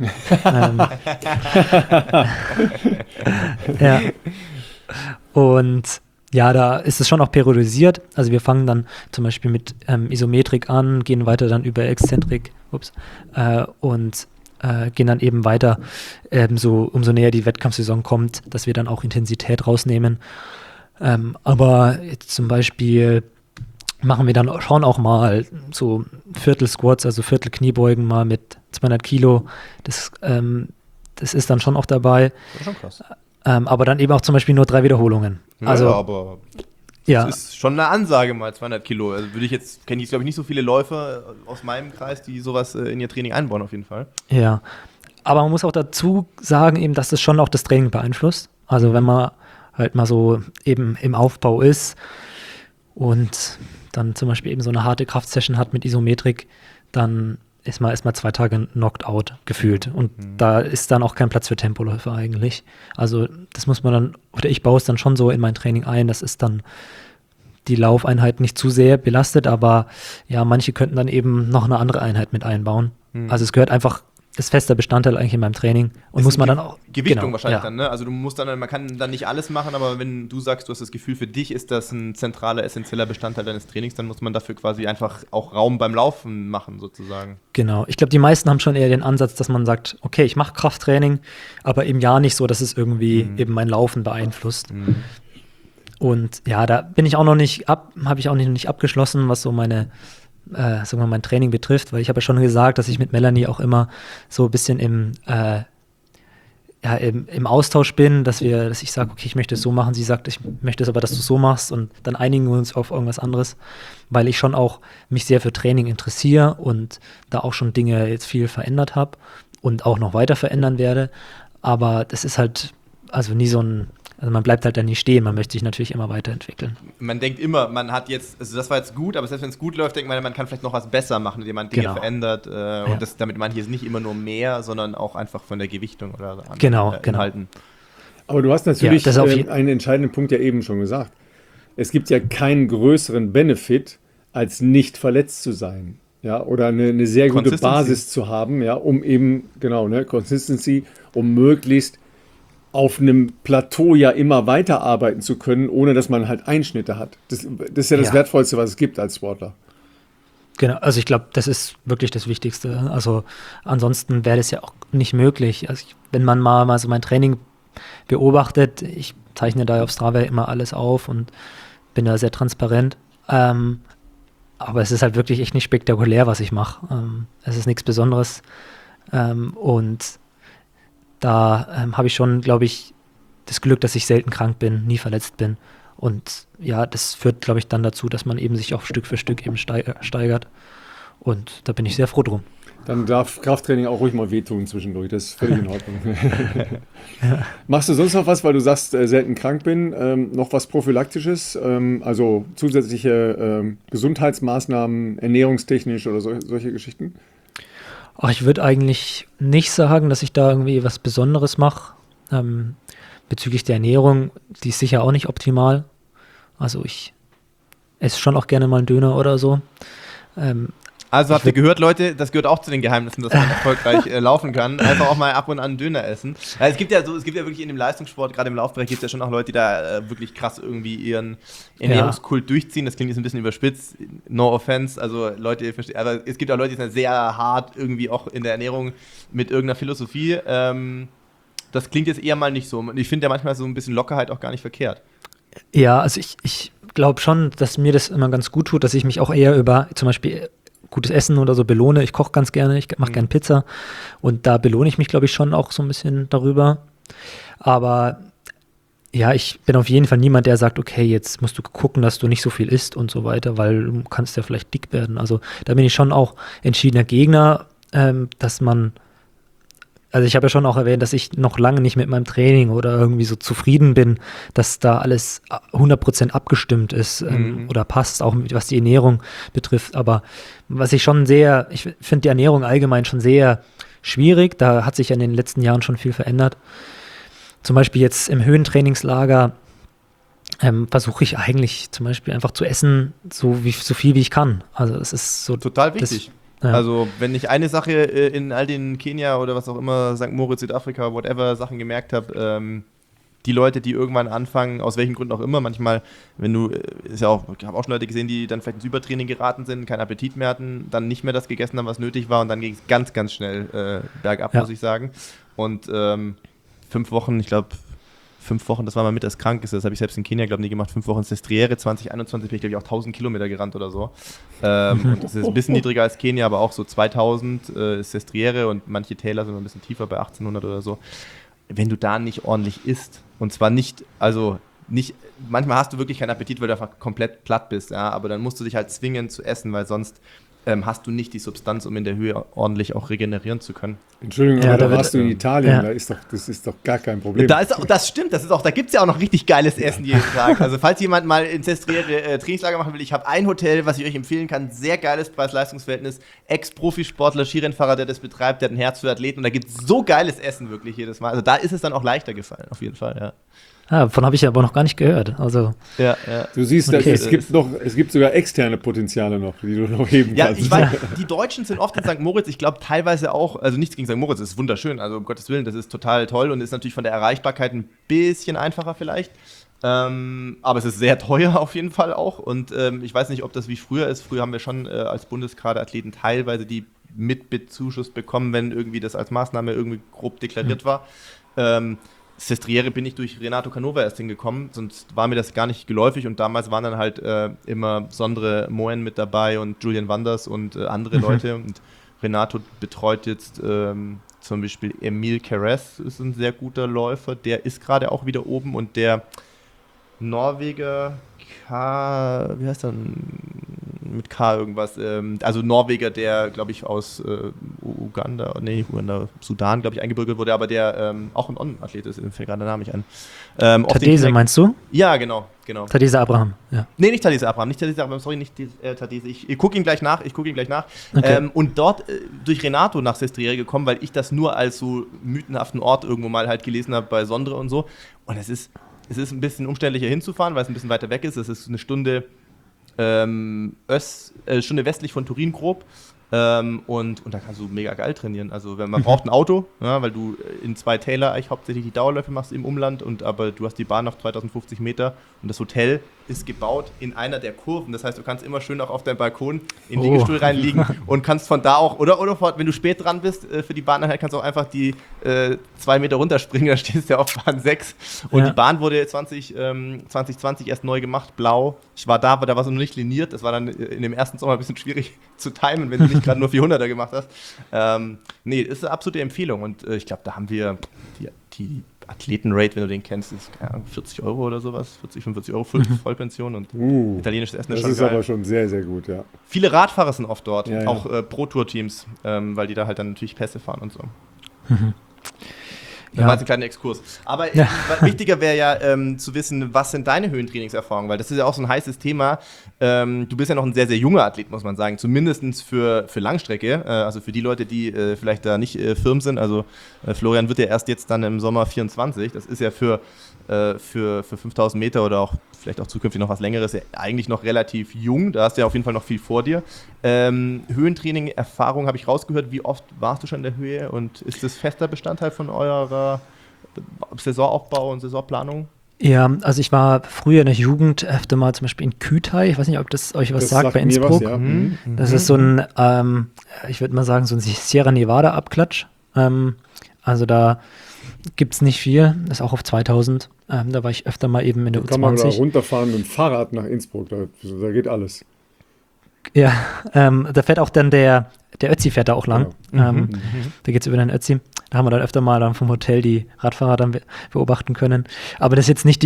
Ja. Und ja, da ist es schon auch periodisiert. Also wir fangen dann zum Beispiel mit Isometrik an, gehen weiter dann über Exzentrik und gehen dann eben weiter, umso näher die Wettkampfsaison kommt, dass wir dann auch Intensität rausnehmen. Aber jetzt zum Beispiel machen wir dann schon auch mal so Viertel-Squats, also Viertel-Kniebeugen mal mit 200 Kilo. Das ist dann schon auch dabei.
Das ist schon krass.
Aber dann eben auch zum Beispiel nur 3 Wiederholungen.
Ja,
Also,
aber
ja,
das ist schon eine Ansage mal, 200 Kilo. Also kenne ich glaube ich nicht so viele Läufer aus meinem Kreis, die sowas in ihr Training einbauen auf jeden Fall.
ja. Aber man muss auch dazu sagen, eben, dass das schon auch das Training beeinflusst. Also wenn man halt mal so eben im Aufbau ist und dann zum Beispiel eben so eine harte Kraftsession hat mit Isometrik, dann ist man erstmal 2 Tage knocked out gefühlt. Und da ist dann auch kein Platz für Tempoläufe eigentlich. Also das muss man dann, oder ich baue es dann schon so in mein Training ein, das ist dann die Laufeinheit nicht zu sehr belastet, aber ja, manche könnten dann eben noch eine andere Einheit mit einbauen. Also es gehört einfach, ist fester Bestandteil eigentlich in meinem Training und muss man dann auch.
Gewichtung
genau,
wahrscheinlich
ja.
dann, ne? Also man kann dann nicht alles machen, aber wenn du sagst, du hast das Gefühl, für dich ist das ein zentraler, essentieller Bestandteil deines Trainings, dann muss man dafür quasi einfach auch Raum beim Laufen machen, sozusagen.
Genau. Ich glaube, die meisten haben schon eher den Ansatz, dass man sagt, okay, ich mache Krafttraining, aber eben ja nicht so, dass es irgendwie eben mein Laufen beeinflusst. Und ja, da bin ich auch noch nicht habe ich auch nicht abgeschlossen, was so sagen wir mal, mein Training betrifft, weil ich habe ja schon gesagt, dass ich mit Melanie auch immer so ein bisschen im Austausch bin, dass ich sage, okay, ich möchte es so machen, sie sagt, ich möchte es aber, dass du es so machst und dann einigen wir uns auf irgendwas anderes, weil ich schon auch mich sehr für Training interessiere und da auch schon Dinge jetzt viel verändert habe und auch noch weiter verändern werde, aber das ist halt also nie so also man bleibt halt da nie stehen, man möchte sich natürlich immer weiterentwickeln.
Man denkt immer, man hat jetzt, also das war jetzt gut, aber selbst wenn es gut läuft, denkt man kann vielleicht noch was besser machen, indem man Dinge verändert. Und damit meine ich jetzt nicht immer nur mehr, sondern auch einfach von der Gewichtung oder anderen Inhalten.
Aber du hast natürlich einen entscheidenden Punkt ja eben schon gesagt. Es gibt ja keinen größeren Benefit, als nicht verletzt zu sein. Ja, oder eine sehr gute Basis zu haben, ja, um eben, Consistency, um möglichst auf einem Plateau ja immer weiterarbeiten zu können, ohne dass man halt Einschnitte hat. Das ist ja das Wertvollste, was es gibt als Sportler.
Genau, also ich glaube, das ist wirklich das Wichtigste. Also ansonsten wäre das ja auch nicht möglich. Also wenn man mal so mein Training beobachtet, ich zeichne da auf Strava immer alles auf und bin da sehr transparent. Aber es ist halt wirklich echt nicht spektakulär, was ich mache. Es ist nichts Besonderes. Und da habe ich schon, glaube ich, das Glück, dass ich selten krank bin, nie verletzt bin. Und ja, das führt, glaube ich, dann dazu, dass man eben sich auch Stück für Stück eben steigert. Und da bin ich sehr froh drum.
Dann darf Krafttraining auch ruhig mal wehtun zwischendurch. Das ist völlig in Ordnung. Machst du sonst noch was, weil du sagst, selten krank bin? Noch was Prophylaktisches? Also zusätzliche Gesundheitsmaßnahmen, ernährungstechnisch oder solche Geschichten?
Ach, ich würde eigentlich nicht sagen, dass ich da irgendwie was Besonderes mache. Bezüglich der Ernährung, die ist sicher auch nicht optimal. Also ich esse schon auch gerne mal einen Döner oder so.
Also habt ihr gehört, Leute, das gehört auch zu den Geheimnissen, dass man erfolgreich laufen kann. Einfach auch mal ab und an Döner essen. Also es gibt ja wirklich in dem Leistungssport, gerade im Laufbereich, gibt es ja schon auch Leute, die da wirklich krass irgendwie ihren Ernährungskult durchziehen. Das klingt jetzt ein bisschen überspitzt, no offense. Also Leute, ihr versteht, aber es gibt auch Leute, die sind sehr hart irgendwie auch in der Ernährung mit irgendeiner Philosophie. Das klingt jetzt eher mal nicht so. Ich finde ja manchmal so ein bisschen Lockerheit auch gar nicht verkehrt.
Ja, also ich glaube schon, dass mir das immer ganz gut tut, dass ich mich auch eher über zum Beispiel gutes Essen oder so belohne. Ich koche ganz gerne, ich mache gerne Pizza und da belohne ich mich, glaube ich, schon auch so ein bisschen darüber. Aber ja, ich bin auf jeden Fall niemand, der sagt, okay, jetzt musst du gucken, dass du nicht so viel isst und so weiter, weil du kannst ja vielleicht dick werden. Also da bin ich schon auch entschiedener Gegner, dass man, also ich habe ja schon auch erwähnt, dass ich noch lange nicht mit meinem Training oder irgendwie so zufrieden bin, dass da alles 100% abgestimmt ist oder passt, auch was die Ernährung betrifft. Aber was ich finde die Ernährung allgemein schon sehr schwierig. Da hat sich ja in den letzten Jahren schon viel verändert. Zum Beispiel jetzt im Höhentrainingslager versuche ich eigentlich zum Beispiel einfach zu essen, so viel wie ich kann. Also es ist so
total wichtig.
Ja.
Also wenn ich eine Sache in all den Kenia oder was auch immer, St. Moritz, Südafrika, whatever Sachen gemerkt habe, die Leute, die irgendwann anfangen, aus welchen Gründen auch immer, manchmal, wenn du, ich habe auch schon Leute gesehen, die dann vielleicht ins Übertraining geraten sind, keinen Appetit mehr hatten, dann nicht mehr das gegessen haben, was nötig war und dann ging es ganz, ganz schnell bergab, muss ich sagen. Und 5 Wochen, ich glaube, 5 Wochen, das war mal mit das Krankeste, das habe ich selbst in Kenia, glaube ich, nie gemacht. 5 Wochen Sestriere, 2021 bin ich, glaube ich, auch 1000 Kilometer gerannt oder so. Und das ist ein bisschen niedriger als Kenia, aber auch so 2000 ist Sestriere und manche Täler sind ein bisschen tiefer bei 1800 oder so. Wenn du da nicht ordentlich isst, und zwar nicht, manchmal hast du wirklich keinen Appetit, weil du einfach komplett platt bist, ja, aber dann musst du dich halt zwingen zu essen, weil sonst hast du nicht die Substanz, um in der Höhe ordentlich auch regenerieren zu können.
Entschuldigung, aber da warst du in Italien, das ist doch gar kein Problem.
Das stimmt, da gibt es ja auch noch richtig geiles Essen jeden Tag. Also falls jemand mal in Sestriere Trainingslager machen will, ich habe ein Hotel, was ich euch empfehlen kann, sehr geiles Preis-Leistungs-Verhältnis, Ex-Profisportler, Skirennfahrer, der das betreibt, der hat ein Herz für Athleten und da gibt es so geiles Essen wirklich jedes Mal. Also da ist es dann auch leichter gefallen, auf jeden Fall, ja.
Davon habe ich aber noch gar nicht gehört. Also,
ja.
Du siehst, okay. es gibt sogar externe Potenziale noch, die du noch heben kannst.
Ich weiß, die Deutschen sind oft in St. Moritz, ich glaube teilweise auch, also nichts gegen St. Moritz, das ist wunderschön, also um Gottes Willen, das ist total toll und ist natürlich von der Erreichbarkeit ein bisschen einfacher vielleicht. Aber es ist sehr teuer auf jeden Fall auch und ich weiß nicht, ob das wie früher ist. Früher haben wir schon als Bundeskaderathleten teilweise die Mitbezuschuss bekommen, wenn irgendwie das als Maßnahme irgendwie grob deklariert war. Sestriere bin ich durch Renato Canova erst hingekommen, sonst war mir das gar nicht geläufig und damals waren dann halt immer Sondre Moen mit dabei und Julian Wanders und andere Leute und Renato betreut jetzt zum Beispiel Emil Keres, ist ein sehr guter Läufer, der ist gerade auch wieder oben und der Norweger wie heißt er mit K irgendwas, also Norweger, der, glaube ich, aus Sudan, glaube ich, eingebürgert wurde, aber der auch ein On-Athlet ist, fällt gerade der Name nicht an.
Tadese meinst du?
Ja, genau.
Tadese Abraham, ja.
Nee, nicht Tadese Abraham, sorry, nicht Tadese, ich gucke ihn gleich nach. Okay. Und dort durch Renato nach Sestriere gekommen, weil ich das nur als so mythenhaften Ort irgendwo mal halt gelesen habe bei Sondre und so. Und es ist ein bisschen umständlicher hinzufahren, weil es ein bisschen weiter weg ist. Es ist eine Stunde Stunde westlich von Turin grob. Und da kannst du mega geil trainieren. Also man braucht ein Auto, ja, weil du in 2 Täler eigentlich hauptsächlich die Dauerläufe machst im Umland, aber du hast die Bahn auf 2050 Meter und das Hotel ist gebaut in einer der Kurven. Das heißt, du kannst immer schön auch auf deinem Balkon in den Liegestuhl reinliegen und kannst von da auch, oder wenn du spät dran bist für die Bahn, kannst du auch einfach die 2 Meter runterspringen, da stehst du ja auf Bahn 6. Und die Bahn wurde 2020 erst neu gemacht, blau. Ich war da war es noch nicht liniert. Das war dann in dem ersten Sommer ein bisschen schwierig zu timen, wenn du nicht gerade nur 400er gemacht hast. Ist eine absolute Empfehlung. Und ich glaube, da haben wir die Athletenrate, wenn du den kennst, ist 40 Euro oder sowas, 45 Euro Vollpension und italienisches Essen
ist schon geil. Das ist aber schon sehr, sehr gut, ja.
Viele Radfahrer sind oft dort,
ja,
auch Pro-Tour-Teams, weil die da halt dann natürlich Pässe fahren und so. Das war jetzt ein kleiner Exkurs. Aber wichtiger wäre ja zu wissen, was sind deine Höhentrainingserfahrungen, weil das ist ja auch so ein heißes Thema. Du bist ja noch ein sehr, sehr junger Athlet, muss man sagen, zumindest für Langstrecke, also für die Leute, die vielleicht da nicht firm sind. Also Florian wird ja erst jetzt dann im Sommer 24, das ist ja für 5000 Meter oder auch vielleicht auch zukünftig noch was Längeres, ja eigentlich noch relativ jung, da hast du ja auf jeden Fall noch viel vor dir. Höhentraining, Erfahrung habe ich rausgehört, wie oft warst du schon in der Höhe und ist das fester Bestandteil von eurer Saisonaufbau und Saisonplanung?
Ja, also ich war früher in der Jugend öfter mal zum Beispiel in Kütai, ich weiß nicht, ob das euch was sagt, bei Innsbruck.
Ja.
Das ist so ein, ich würde mal sagen, so ein Sierra Nevada Abklatsch. Also da gibt es nicht viel. Das ist auch auf 2000. Da war ich öfter mal eben in der
Da kann man da
U20.
runterfahren mit dem Fahrrad nach Innsbruck. Da geht alles.
Ja, da fährt auch dann der Ötzi fährt da auch lang.
Genau.
Da geht es über den Ötzi. Da haben wir dann öfter mal dann vom Hotel die Radfahrer dann beobachten können. Aber das ist jetzt nicht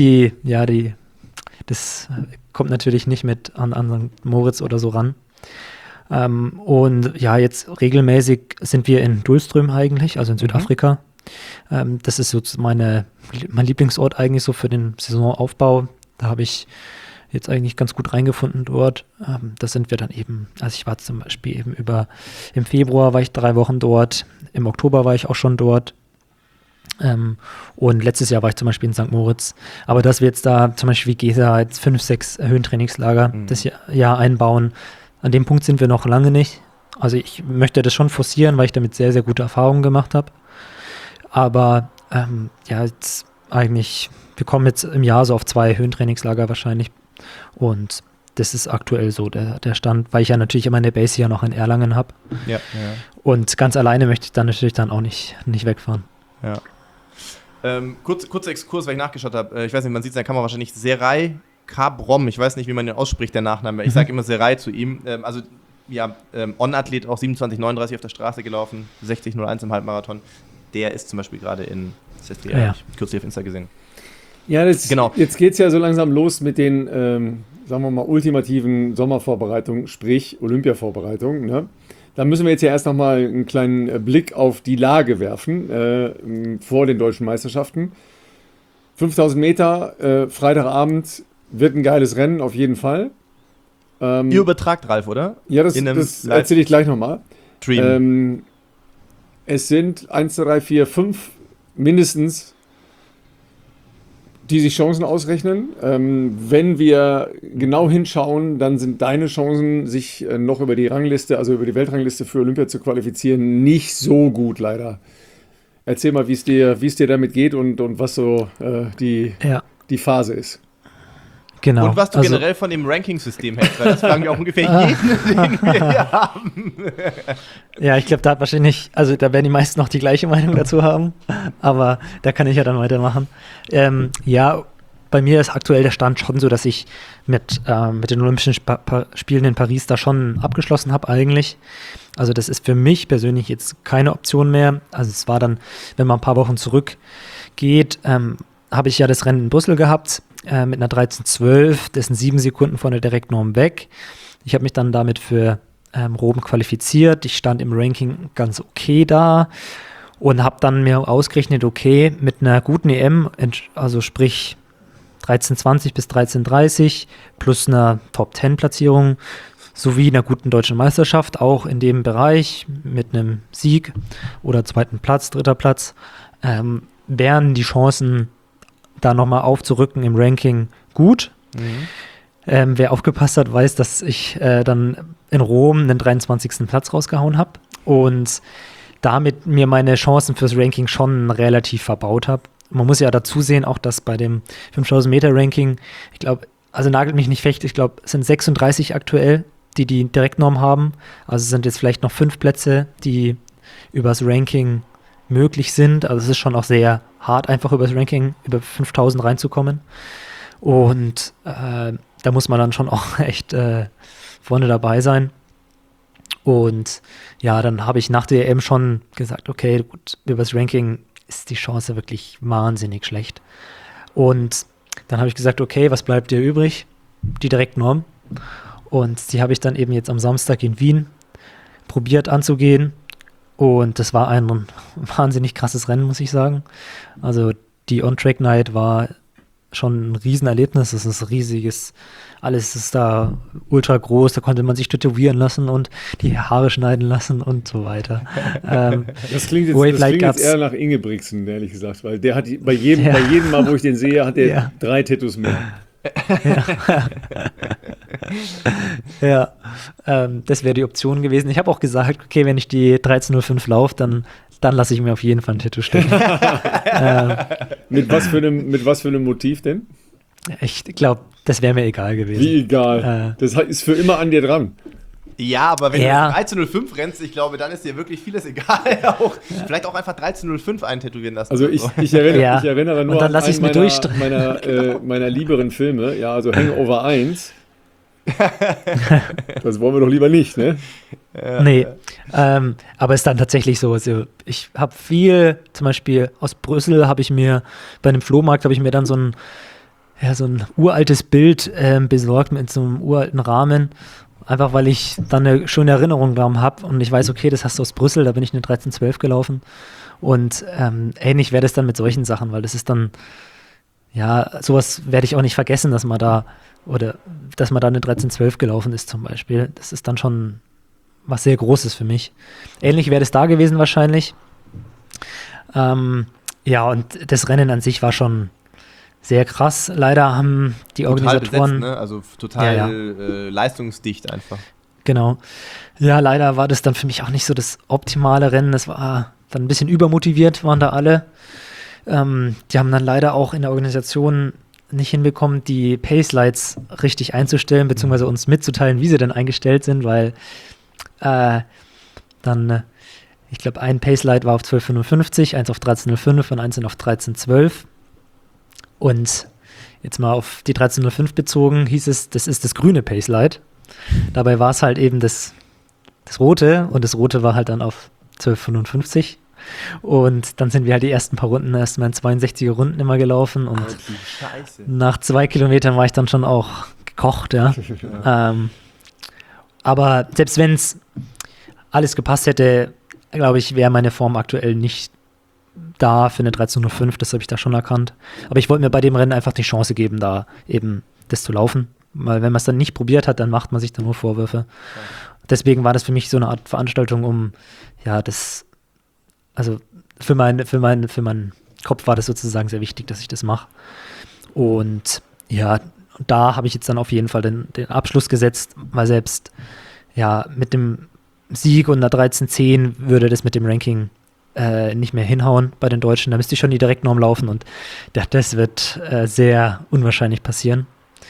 das kommt natürlich nicht mit an St. Moritz oder so ran. Und ja, jetzt regelmäßig sind wir in Dulström eigentlich, also in Südafrika. Das ist so mein Lieblingsort eigentlich so für den Saisonaufbau. Da habe ich jetzt eigentlich ganz gut reingefunden dort. Da sind wir dann eben, also ich war zum Beispiel eben im Februar war ich 3 Wochen dort, im Oktober war ich auch schon dort. Und letztes Jahr war ich zum Beispiel in St. Moritz. Aber dass wir jetzt da zum Beispiel wie Gesa jetzt 5, 6 Höhentrainingslager das Jahr einbauen, an dem Punkt sind wir noch lange nicht. Also ich möchte das schon forcieren, weil ich damit sehr, sehr gute Erfahrungen gemacht habe. Aber ja, jetzt eigentlich, wir kommen jetzt im Jahr so auf 2 Höhentrainingslager wahrscheinlich. Und das ist aktuell so der Stand, weil ich ja natürlich immer eine Base hier noch in Erlangen habe.
Ja.
Und ganz alleine möchte ich dann natürlich dann auch nicht wegfahren.
Ja. Kurzer Exkurs, weil ich nachgeschaut habe. Ich weiß nicht, man sieht es in der Kamera wahrscheinlich. Serai Kabrom, ich weiß nicht, wie man den ausspricht, der Nachname. Ich sage immer Serai zu ihm. On-Athlet, auch 27,39 auf der Straße gelaufen, 60,01 im Halbmarathon. Der ist zum Beispiel gerade in CSD, habe ich kürzlich auf Insta gesehen.
Ja,
Genau.
Jetzt geht es ja so langsam los mit den, sagen wir mal, ultimativen Sommervorbereitungen, sprich Olympiavorbereitungen. Ne? Da müssen wir jetzt ja erst nochmal einen kleinen Blick auf die Lage werfen vor den deutschen Meisterschaften. 5000 Meter, Freitagabend, wird ein geiles Rennen, auf jeden Fall.
Ihr übertragt, Ralf, oder?
Ja, das erzähle ich gleich nochmal.
Dream.
Es sind 1, 2, 3, 4, 5 mindestens, die sich Chancen ausrechnen. Wenn wir genau hinschauen, dann sind deine Chancen, sich noch über die Rangliste, also über die Weltrangliste für Olympia zu qualifizieren, nicht so gut leider. Erzähl mal, wie es dir damit geht und was so die Phase ist.
Genau.
Und was du generell von dem Ranking-System hältst, weil das fragen wir auch ungefähr jeden, den wir hier haben.
Ja, ich glaube, da hat wahrscheinlich, also da werden die meisten noch die gleiche Meinung dazu haben, aber da kann ich ja dann weitermachen. Ja, bei mir ist aktuell der Stand schon so, dass ich mit den Olympischen Spielen in Paris da schon abgeschlossen habe eigentlich. Also das ist für mich persönlich jetzt keine Option mehr. Also es war dann, wenn man ein paar Wochen zurückgeht, habe ich ja das Rennen in Brüssel gehabt mit einer 13,12, das sind 7 Sekunden von der Direktnorm weg. Ich habe mich dann damit für Rom qualifiziert. Ich stand im Ranking ganz okay da und habe dann mir ausgerechnet, okay, mit einer guten EM, also sprich 13,20 bis 13,30 plus einer Top-10-Platzierung sowie einer guten deutschen Meisterschaft, auch in dem Bereich mit einem Sieg oder 2. Platz, 3. Platz, wären die Chancen, da nochmal aufzurücken im Ranking gut. Wer aufgepasst hat, weiß, dass ich dann in Rom den 23. Platz rausgehauen habe und damit mir meine Chancen fürs Ranking schon relativ verbaut habe. Man muss ja dazu sehen, auch dass bei dem 5000 Meter Ranking, ich glaube, also nagelt mich nicht fest, ich glaube, es sind 36 aktuell, die Direktnorm haben. Also es sind jetzt vielleicht noch 5 Plätze, die übers Ranking möglich sind. Also es ist schon auch sehr hart, einfach übers Ranking, über 5000 reinzukommen. Und da muss man dann schon auch echt vorne dabei sein. Und ja, dann habe ich nach der EM schon gesagt, okay, gut, übers Ranking ist die Chance wirklich wahnsinnig schlecht. Und dann habe ich gesagt, okay, was bleibt dir übrig? Die Direktnorm. Und die habe ich dann eben jetzt am Samstag in Wien probiert anzugehen. Und das war ein wahnsinnig krasses Rennen, muss ich sagen. Also die On-Track-Night war schon ein Riesenerlebnis. Es ist riesiges, alles ist da ultra groß. Da konnte man sich tätowieren lassen und die Haare schneiden lassen und so weiter.
Das klingt jetzt eher nach Ingebrigtsen, ehrlich gesagt, weil der hat bei jedem Mal, wo ich den sehe, hat der 3 Tattoos mehr. Ja, das wäre die Option gewesen. Ich habe auch gesagt, okay, wenn ich die 13:05 laufe, dann lasse ich mir auf jeden Fall ein Tattoo stechen. Mit was für einem Motiv denn?
Ich glaube, das wäre mir egal gewesen.
Wie egal? Das ist für immer an dir dran.
Ja, aber wenn
Ja.
du 13.05 rennst, ich glaube, dann ist dir wirklich vieles egal. Vielleicht auch einfach 13.05 eintätowieren lassen.
Also
oder
ich,
so.
ich, erinnere,
Ja.
ich erinnere nur
Und dann
an
lass ich's
einen
mir durchdrehen.
meiner lieberen Filme, ja, also Hangover 1. Das wollen wir doch lieber nicht, ne?
Nee, aber ist dann tatsächlich so. Also ich habe viel, zum Beispiel aus Brüssel habe ich mir, bei einem Flohmarkt habe ich mir dann so ein uraltes Bild besorgt mit so einem uralten Rahmen. Einfach weil ich dann eine schöne Erinnerung daran habe und ich weiß, okay, das hast du aus Brüssel, da bin ich eine 13:12 gelaufen. Und ähnlich wäre das dann mit solchen Sachen, weil das ist dann, ja, sowas werde ich auch nicht vergessen, dass man da eine 13:12 gelaufen ist zum Beispiel. Das ist dann schon was sehr Großes für mich. Ähnlich wäre das da gewesen wahrscheinlich. Ja, und das Rennen an sich war schon sehr krass. Leider haben die
Total
Organisatoren,
besetzt, ne? Also total
Ja,
leistungsdicht einfach.
genau. Ja, leider war das dann für mich auch nicht so das optimale Rennen. Das war dann ein bisschen übermotiviert, waren da alle. Die haben dann leider auch in der Organisation nicht hinbekommen, die Pace-Lights richtig einzustellen, beziehungsweise uns mitzuteilen, wie sie denn eingestellt sind, weil ich glaube, ein Pace-Light war auf 12:55, eins auf 13:05 und eins auf 13:12. Und jetzt mal auf die 13:05 bezogen, hieß es, das ist das grüne Pace-Light. Dabei war es halt eben das rote und das rote war halt dann auf 12:55. Und dann sind wir halt die ersten paar Runden erstmal in 62er Runden immer gelaufen und
Scheiße.
nach 2 Kilometern war ich dann schon auch gekocht, ja. Aber selbst wenn es alles gepasst hätte, glaube ich, wäre meine Form aktuell nicht da für eine 13:05, das habe ich da schon erkannt. Aber ich wollte mir bei dem Rennen einfach die Chance geben, da eben das zu laufen. Weil wenn man es dann nicht probiert hat, dann macht man sich dann nur Vorwürfe. Deswegen war das für mich so eine Art Veranstaltung, also für meinen Kopf war das sozusagen sehr wichtig, dass ich das mache. Und ja, da habe ich jetzt dann auf jeden Fall den Abschluss gesetzt, weil selbst ja mit dem Sieg und einer 13:10 würde das mit dem Ranking nicht mehr hinhauen bei den Deutschen. Da müsste ich schon die Direktnorm laufen und das wird sehr unwahrscheinlich passieren.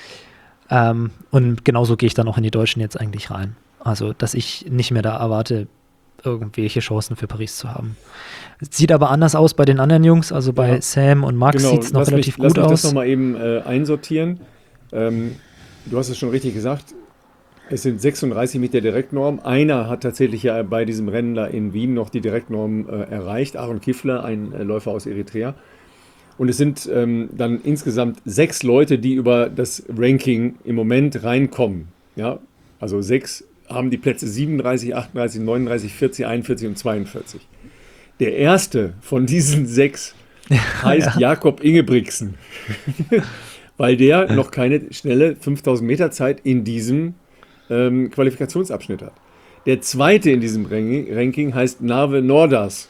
Und genauso gehe ich dann auch in die Deutschen jetzt eigentlich rein. Also, dass ich nicht mehr da erwarte, irgendwelche Chancen für Paris zu haben. Sieht aber anders aus bei den anderen Jungs, also bei Sam und Max sieht es noch relativ gut
lass mich
aus.
das nochmal eben einsortieren. Du hast es schon richtig gesagt, es sind 36 Meter Direktnorm. Einer hat tatsächlich ja bei diesem Rennen da in Wien noch die Direktnorm erreicht, Aaron Kifler, ein Läufer aus Eritrea. Und es sind dann insgesamt 6 Leute, die über das Ranking im Moment reinkommen. Ja? Also 6 haben die Plätze 37, 38, 39, 40, 41 und 42. Der erste von diesen 6 heißt Jakob Ingebrigtsen, weil der noch keine schnelle 5000 Meter Zeit in diesem Qualifikationsabschnitt hat. Der zweite in diesem Ranking heißt Nave Nordas,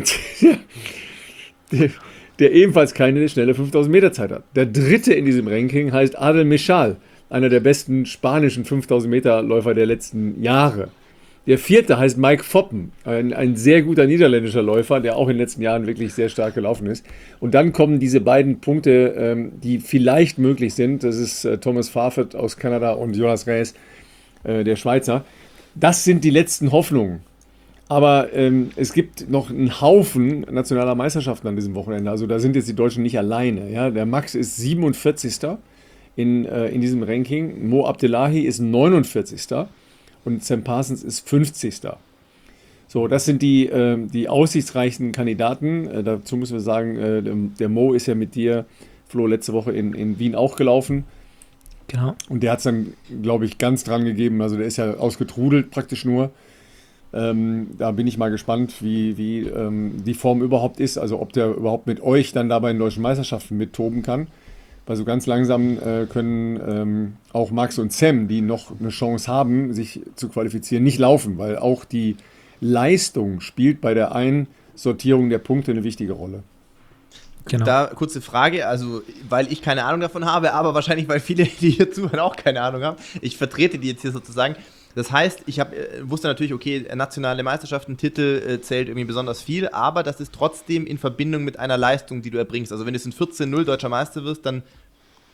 der ebenfalls keine schnelle 5000 Meter Zeit hat. Der dritte in diesem Ranking heißt Adel Michal, einer der besten spanischen 5000 Meter Läufer der letzten Jahre. Der vierte heißt Mike Foppen, ein sehr guter niederländischer Läufer, der auch in den letzten Jahren wirklich sehr stark gelaufen ist. Und dann kommen diese beiden Punkte, die vielleicht möglich sind. Das ist Thomas Farfet aus Kanada und Jonas Rees, der Schweizer. Das sind die letzten Hoffnungen. Aber es gibt noch einen Haufen nationaler Meisterschaften an diesem Wochenende. Also da sind jetzt die Deutschen nicht alleine. Ja? Der Max ist 47. In diesem Ranking. Mo Abdellahi ist 49. Und Sam Parsons ist 50. So, das sind die aussichtsreichsten Kandidaten. Dazu müssen wir sagen, der Mo ist ja mit dir, Flo, letzte Woche in Wien auch gelaufen.
Genau.
Und der hat es dann, glaube ich, ganz dran gegeben. Also der ist ja ausgetrudelt praktisch nur. Da bin ich mal gespannt, wie die Form überhaupt ist. Also ob der überhaupt mit euch dann da bei den deutschen Meisterschaften mittoben kann. Weil so ganz langsam können auch Max und Sam, die noch eine Chance haben, sich zu qualifizieren, nicht laufen. Weil auch die Leistung spielt bei der Einsortierung der Punkte eine wichtige Rolle.
Genau.
Da kurze Frage, also weil ich keine Ahnung davon habe, aber wahrscheinlich, weil viele, die hier zuhören, auch keine Ahnung haben. Ich vertrete die jetzt hier sozusagen. Das heißt, ich wusste natürlich, okay, nationale Meisterschaften, Titel zählt irgendwie besonders viel, aber das ist trotzdem in Verbindung mit einer Leistung, die du erbringst. Also wenn du in 14:0 deutscher Meister wirst, dann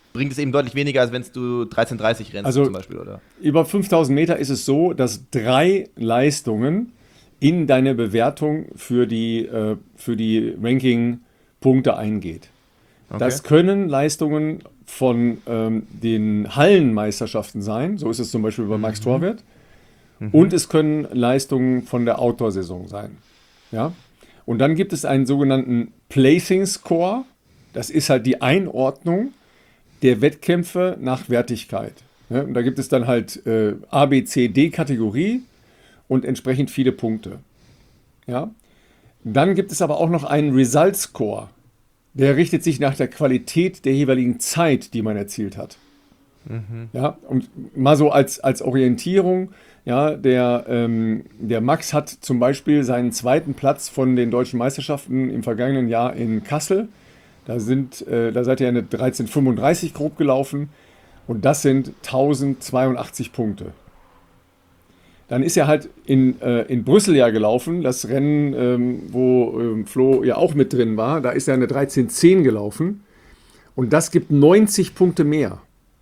bringt es eben deutlich weniger, als wenn du 13,30 rennst
Also
zum Beispiel, oder?
über 5000 Meter ist es so, dass 3 Leistungen in deine Bewertung für die Ranking-Punkte eingeht.
Okay.
Das können Leistungen von den Hallenmeisterschaften sein, so ist es zum Beispiel bei Max Torwart, und es können Leistungen von der Outdoor-Saison sein. Ja? Und dann gibt es einen sogenannten Placing Score, das ist halt die Einordnung der Wettkämpfe nach Wertigkeit. Ja? Und da gibt es dann halt A, B, C, D Kategorie und entsprechend viele Punkte. Ja? Dann gibt es aber auch noch einen Result Score. Der richtet sich nach der Qualität der jeweiligen Zeit, die man erzielt hat. Ja, und mal so als Orientierung, ja, der Max hat zum Beispiel seinen 2. Platz von den deutschen Meisterschaften im vergangenen Jahr in Kassel. Da seid ihr eine 13,35 grob gelaufen und das sind 1082 Punkte. Dann ist er halt in Brüssel ja gelaufen, das Rennen, wo Flo ja auch mit drin war. Da ist er eine 13,10 gelaufen und das gibt 90 Punkte mehr.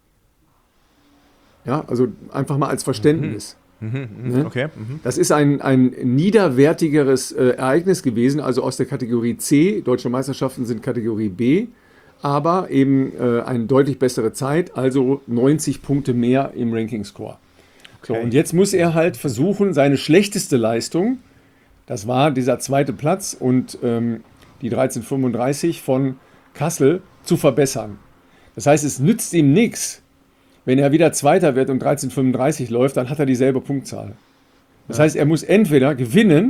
Ja, also einfach mal als Verständnis. Ne?
Okay.
Das ist ein niederwertigeres Ereignis gewesen, also aus der Kategorie C. Deutsche Meisterschaften sind Kategorie B, aber eben eine deutlich bessere Zeit, also 90 Punkte mehr im Ranking-Score. So, und jetzt muss er halt versuchen, seine schlechteste Leistung, das war dieser 2. Platz und die 13,35 von Kassel, zu verbessern. Das heißt, es nützt ihm nichts, wenn er wieder Zweiter wird und 13,35 läuft, dann hat er dieselbe Punktzahl. Das heißt, er muss entweder gewinnen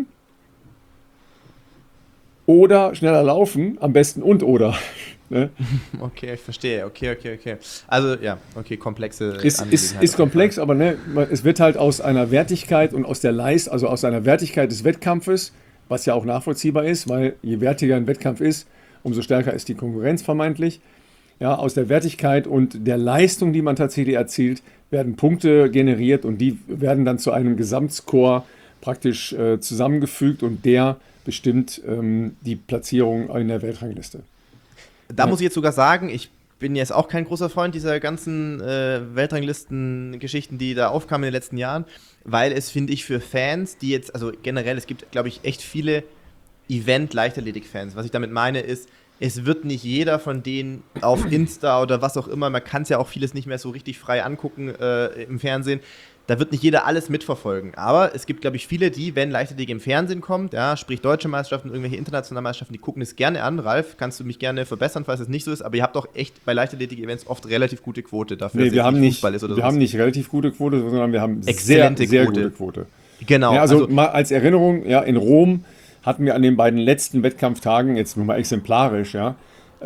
oder schneller laufen, am besten oder. Ne?
Okay, ich verstehe. Okay. Also, ja, okay, komplexe
Ist komplex, aber ne, es wird halt aus einer Wertigkeit und aus der also aus einer Wertigkeit des Wettkampfes, was ja auch nachvollziehbar ist, weil je wertiger ein Wettkampf ist, umso stärker ist die Konkurrenz vermeintlich. Ja, aus der Wertigkeit und der Leistung, die man tatsächlich erzielt, werden Punkte generiert und die werden dann zu einem Gesamtscore praktisch zusammengefügt und der bestimmt die Platzierung in der Weltrangliste.
Da muss ich jetzt sogar sagen, ich bin jetzt auch kein großer Freund dieser ganzen Weltranglisten-Geschichten, die da aufkamen in den letzten Jahren, weil es, finde ich, für Fans, die jetzt, also generell, es gibt, glaube ich, echt viele Event-Leichtathletik-Fans. Was ich damit meine ist, es wird nicht jeder von denen auf Insta oder was auch immer, man kann es ja auch vieles nicht mehr so richtig frei angucken im Fernsehen, da wird nicht jeder alles mitverfolgen. Aber es gibt, glaube ich, viele, die, wenn Leichtathletik im Fernsehen kommt, ja, sprich deutsche Meisterschaften, irgendwelche internationalen Meisterschaften, die gucken es gerne an. Ralf, kannst du mich gerne verbessern, falls es nicht so ist, aber ihr habt auch echt bei Leichtathletik-Events oft relativ gute Quote dafür,
dass es nicht Fußball
ist oder
so. Wir haben nicht relativ gute Quote, sondern wir haben
exzellente
sehr gute Quote.
Genau.
Ja, also mal als Erinnerung, ja, in Rom hatten wir an den beiden letzten Wettkampftagen, jetzt nur mal exemplarisch, ja,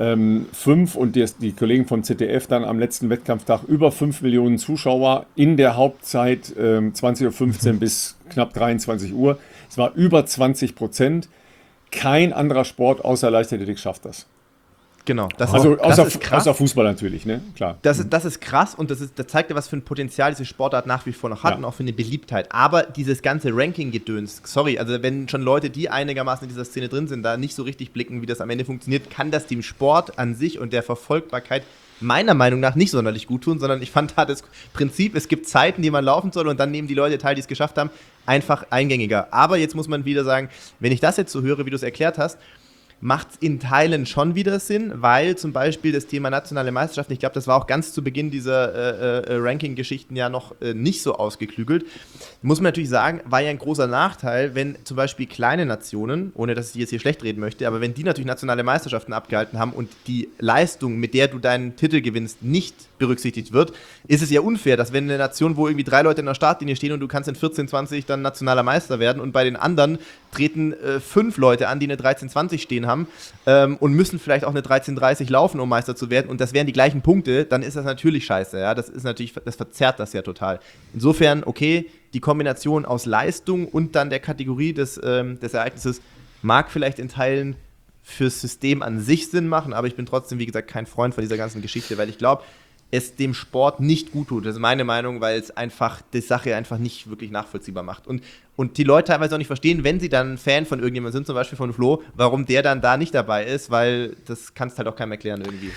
5 und die Kollegen von ZDF dann am letzten Wettkampftag über 5 Millionen Zuschauer in der Hauptzeit 20.15 Uhr bis knapp 23 Uhr. Es war über 20%. Kein anderer Sport außer Leichtathletik schafft das.
Genau. Das
ist krass. Außer Fußball natürlich, ne? Klar.
Das ist krass und das zeigt ja, was für ein Potenzial diese Sportart nach wie vor noch hat und auch für eine Beliebtheit. Aber dieses ganze Ranking-Gedöns, sorry, also wenn schon Leute, die einigermaßen in dieser Szene drin sind, da nicht so richtig blicken, wie das am Ende funktioniert, kann das dem Sport an sich und der Verfolgbarkeit meiner Meinung nach nicht sonderlich gut tun, sondern ich fand da das Prinzip, es gibt Zeiten, die man laufen soll und dann nehmen die Leute teil, die es geschafft haben, einfach eingängiger. Aber jetzt muss man wieder sagen, wenn ich das jetzt so höre, wie du es erklärt hast, macht es in Teilen schon wieder Sinn, weil zum Beispiel das Thema nationale Meisterschaften, ich glaube, das war auch ganz zu Beginn dieser Ranking-Geschichten ja noch nicht so ausgeklügelt. Muss man natürlich sagen, war ja ein großer Nachteil, wenn zum Beispiel kleine Nationen, ohne dass ich jetzt hier schlecht reden möchte, aber wenn die natürlich nationale Meisterschaften abgehalten haben und die Leistung, mit der du deinen Titel gewinnst, nicht berücksichtigt wird, ist es ja unfair, dass wenn eine Nation, wo irgendwie 3 Leute in der Startlinie stehen und du kannst in 14:20 dann nationaler Meister werden und bei den anderen treten 5 Leute an, die eine 13:20 stehen haben und müssen vielleicht auch eine 13:30 laufen, um Meister zu werden und das wären die gleichen Punkte, dann ist das natürlich scheiße, ja, das verzerrt das ja total. Insofern, okay, die Kombination aus Leistung und dann der Kategorie des Ereignisses mag vielleicht in Teilen fürs System an sich Sinn machen, aber ich bin trotzdem, wie gesagt, kein Freund von dieser ganzen Geschichte, weil ich glaube, es dem Sport nicht gut tut. Das ist meine Meinung, weil es einfach die Sache einfach nicht wirklich nachvollziehbar macht. Und die Leute teilweise auch nicht verstehen, wenn sie dann Fan von irgendjemandem sind, zum Beispiel von Flo, warum der dann da nicht dabei ist, weil das kannst halt auch keinem erklären irgendwie.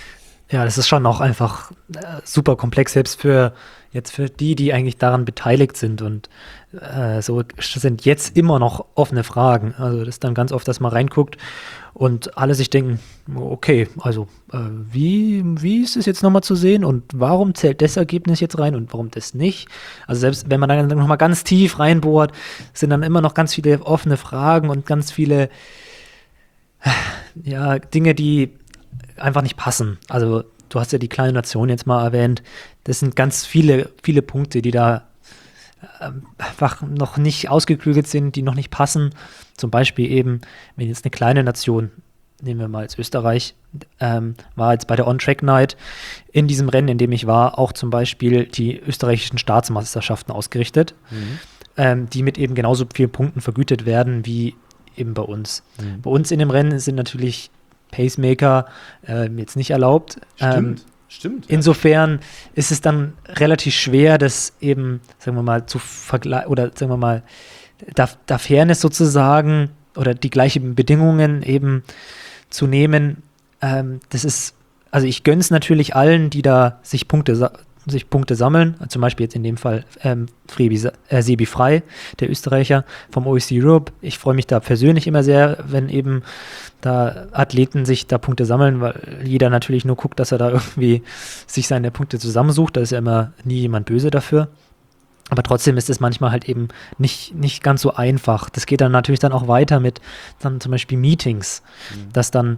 Ja, das ist schon auch einfach super komplex, selbst für die eigentlich daran beteiligt sind. Und so sind jetzt immer noch offene Fragen. Also das ist dann ganz oft, dass man reinguckt und alle sich denken, okay, also wie ist es jetzt nochmal zu sehen und warum zählt das Ergebnis jetzt rein und warum das nicht? Also selbst wenn man dann nochmal ganz tief reinbohrt, sind dann immer noch ganz viele offene Fragen und ganz viele Dinge, die einfach nicht passen. Also du hast ja die kleine Nation jetzt mal erwähnt. Das sind ganz viele, viele Punkte, die da einfach noch nicht ausgeklügelt sind, die noch nicht passen. Zum Beispiel eben, wenn jetzt eine kleine Nation, nehmen wir mal jetzt Österreich, war jetzt bei der On-Track-Night in diesem Rennen, in dem ich war, auch zum Beispiel die österreichischen Staatsmeisterschaften ausgerichtet, die mit eben genauso vielen Punkten vergütet werden wie eben bei uns. Bei uns in dem Rennen sind natürlich Pacemaker jetzt nicht erlaubt.
Stimmt.
Insofern ist es dann relativ schwer, das eben, sagen wir mal, zu vergleichen, oder sagen wir mal, da Fairness sozusagen oder die gleichen Bedingungen eben zu nehmen. Das ist, also ich gönne es natürlich allen, die da sich Punkte sammeln, zum Beispiel jetzt in dem Fall Sebi Frei, der Österreicher vom OSC Europe. Ich freue mich da persönlich immer sehr, wenn eben da Athleten sich da Punkte sammeln, weil jeder natürlich nur guckt, dass er da irgendwie sich seine Punkte zusammensucht. Da ist ja immer nie jemand böse dafür. Aber trotzdem ist es manchmal halt eben nicht ganz so einfach. Das geht dann natürlich dann auch weiter mit dann zum Beispiel Meetings, dass dann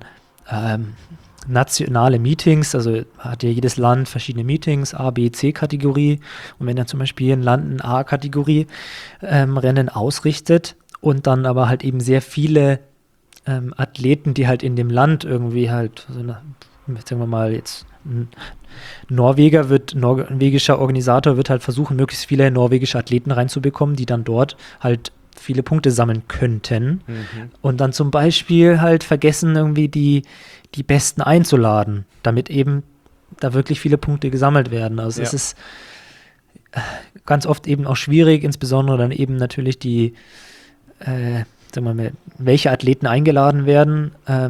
nationale Meetings, also hat ja jedes Land verschiedene Meetings, A, B, C-Kategorie. Und wenn dann zum Beispiel ein Land ein A-Kategorie Rennen ausrichtet und dann aber halt eben sehr viele Athleten, die halt in dem Land irgendwie halt, sagen wir mal jetzt, ein norwegischer Organisator wird halt versuchen, möglichst viele norwegische Athleten reinzubekommen, die dann dort halt viele Punkte sammeln könnten und dann zum Beispiel halt vergessen, irgendwie die Besten einzuladen, damit eben da wirklich viele Punkte gesammelt werden. Also es ist ganz oft eben auch schwierig, insbesondere dann eben natürlich die, sagen wir mal, welche Athleten eingeladen werden.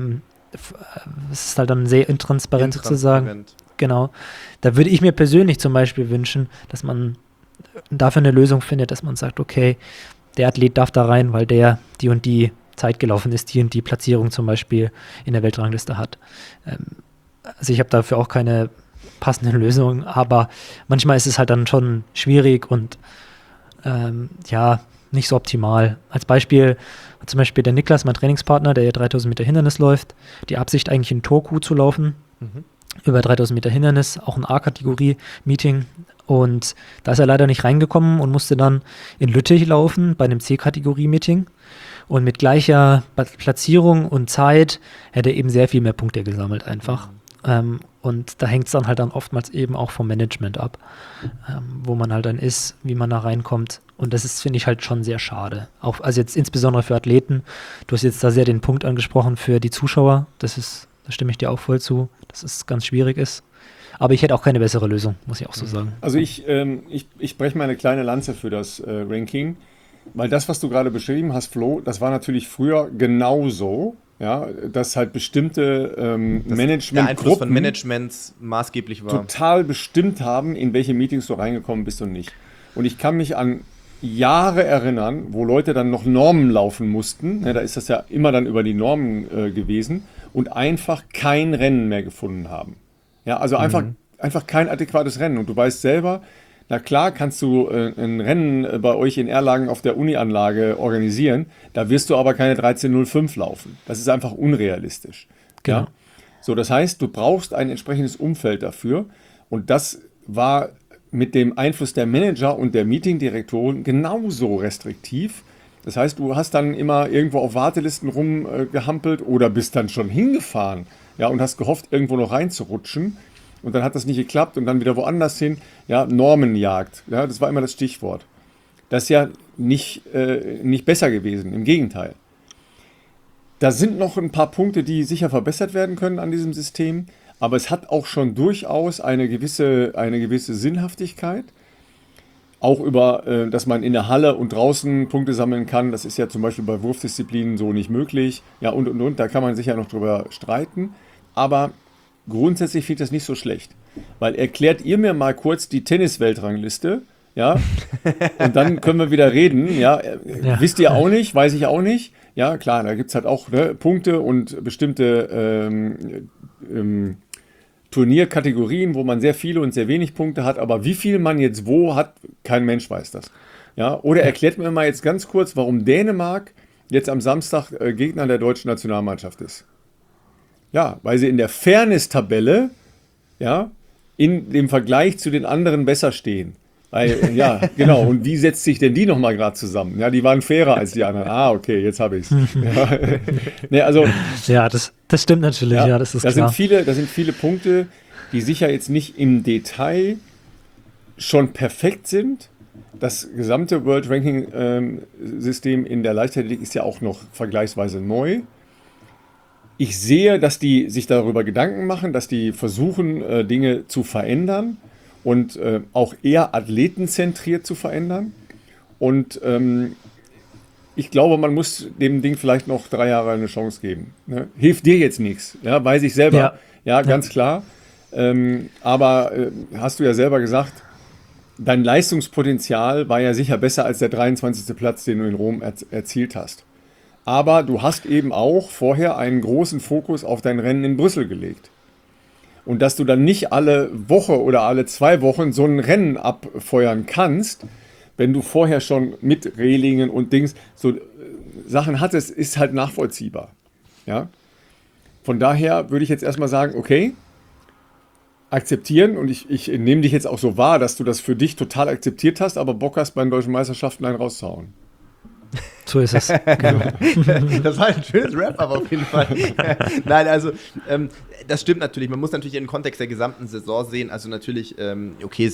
Es ist halt dann sehr intransparent sozusagen. Genau. Da würde ich mir persönlich zum Beispiel wünschen, dass man dafür eine Lösung findet, dass man sagt, okay, der Athlet darf da rein, weil der die und die Zeit gelaufen ist, die und die Platzierung zum Beispiel in der Weltrangliste hat. Also ich habe dafür auch keine passende Lösung, aber manchmal ist es halt dann schon schwierig und nicht so optimal. Als Beispiel hat zum Beispiel der Niklas, mein Trainingspartner, der ja 3000 Meter Hindernis läuft, die Absicht eigentlich in Turku zu laufen, über 3000 Meter Hindernis, auch ein A-Kategorie-Meeting. Und da ist er leider nicht reingekommen und musste dann in Lüttich laufen bei einem C-Kategorie-Meeting. Und mit gleicher Platzierung und Zeit hätte er eben sehr viel mehr Punkte gesammelt einfach. Und da hängt es dann halt dann oftmals eben auch vom Management ab, wo man halt dann ist, wie man da reinkommt. Und das ist, finde ich, halt schon sehr schade. Auch, also jetzt insbesondere für Athleten. Du hast jetzt da sehr den Punkt angesprochen für die Zuschauer. Da stimme ich dir auch voll zu, dass es ganz schwierig ist. Aber ich hätte auch keine bessere Lösung, muss ich auch so sagen.
Also ich breche mal eine kleine Lanze für das Ranking, weil das, was du gerade beschrieben hast, Flo, das war natürlich früher genauso, ja, dass halt bestimmte Managementgruppen
der Einfluss von Managements maßgeblich war.
Total bestimmt haben, in welche Meetings du reingekommen bist und nicht. Und ich kann mich an Jahre erinnern, wo Leute dann noch Normen laufen mussten, da ist das ja immer dann über die Normen gewesen, und einfach kein Rennen mehr gefunden haben. Ja, also einfach kein adäquates Rennen. Und du weißt selber, na klar kannst du ein Rennen bei euch in Erlangen auf der Uni-Anlage organisieren, da wirst du aber keine 13:05 laufen. Das ist einfach unrealistisch.
Genau.
Ja? So, das heißt, du brauchst ein entsprechendes Umfeld dafür. Und das war mit dem Einfluss der Manager und der Meetingdirektoren genauso restriktiv. Das heißt, du hast dann immer irgendwo auf Wartelisten rumgehampelt oder bist dann schon hingefahren, ja, und hast gehofft, irgendwo noch reinzurutschen. Und dann hat das nicht geklappt und dann wieder woanders hin. Ja, Normenjagd, ja, das war immer das Stichwort. Das ist ja nicht besser gewesen, im Gegenteil. Da sind noch ein paar Punkte, die sicher verbessert werden können an diesem System, aber es hat auch schon durchaus eine gewisse Sinnhaftigkeit. Auch über, dass man in der Halle und draußen Punkte sammeln kann. Das ist ja zum Beispiel bei Wurfdisziplinen so nicht möglich. Ja, und. Da kann man sich ja noch drüber streiten. Aber grundsätzlich finde ich das nicht so schlecht. Weil erklärt ihr mir mal kurz die Tennis-Weltrangliste, ja, und dann können wir wieder reden, ja. Wisst ihr auch nicht, weiß ich auch nicht. Ja, klar, da gibt es halt auch Punkte und bestimmte Turnierkategorien, wo man sehr viele und sehr wenig Punkte hat, aber wie viel man jetzt wo hat, kein Mensch weiß das. Ja, oder erklärt mir mal jetzt ganz kurz, warum Dänemark jetzt am Samstag Gegner der deutschen Nationalmannschaft ist. Ja, weil sie in der Fairness-Tabelle, ja, in dem Vergleich zu den anderen besser stehen. Weil, ja, genau. Und wie setzt sich denn die nochmal gerade zusammen? Ja, die waren fairer als die anderen. Ah, okay, jetzt habe ich es. Ja. Nee, also,
ja, das stimmt natürlich. Ja, das ist klar.
Da sind viele Punkte, die sicher jetzt nicht im Detail schon perfekt sind. Das gesamte World Ranking System in der Leichtathletik ist ja auch noch vergleichsweise neu. Ich sehe, dass die sich darüber Gedanken machen, dass die versuchen, Dinge zu verändern und auch eher athletenzentriert zu verändern. Und ich glaube, man muss dem Ding vielleicht noch 3 Jahre eine Chance geben. Ne? Hilft dir jetzt nichts, ja, weiß ich selber. Ja, ganz klar. Aber hast du ja selber gesagt, dein Leistungspotenzial war ja sicher besser als der 23. Platz, den du in Rom erzielt hast. Aber du hast eben auch vorher einen großen Fokus auf dein Rennen in Brüssel gelegt. Und dass du dann nicht alle Woche oder alle 2 Wochen so ein Rennen abfeuern kannst, wenn du vorher schon mit Rehlingen und Dings so Sachen hattest, ist halt nachvollziehbar. Ja? Von daher würde ich jetzt erstmal sagen, okay, akzeptieren, und ich nehme dich jetzt auch so wahr, dass du das für dich total akzeptiert hast, aber Bock hast, bei den deutschen Meisterschaften einen rauszuhauen.
So ist es. Genau.
Das war ein schönes Rap, aber auf jeden Fall. Nein, also das stimmt natürlich. Man muss natürlich in den Kontext der gesamten Saison sehen. Also natürlich, okay,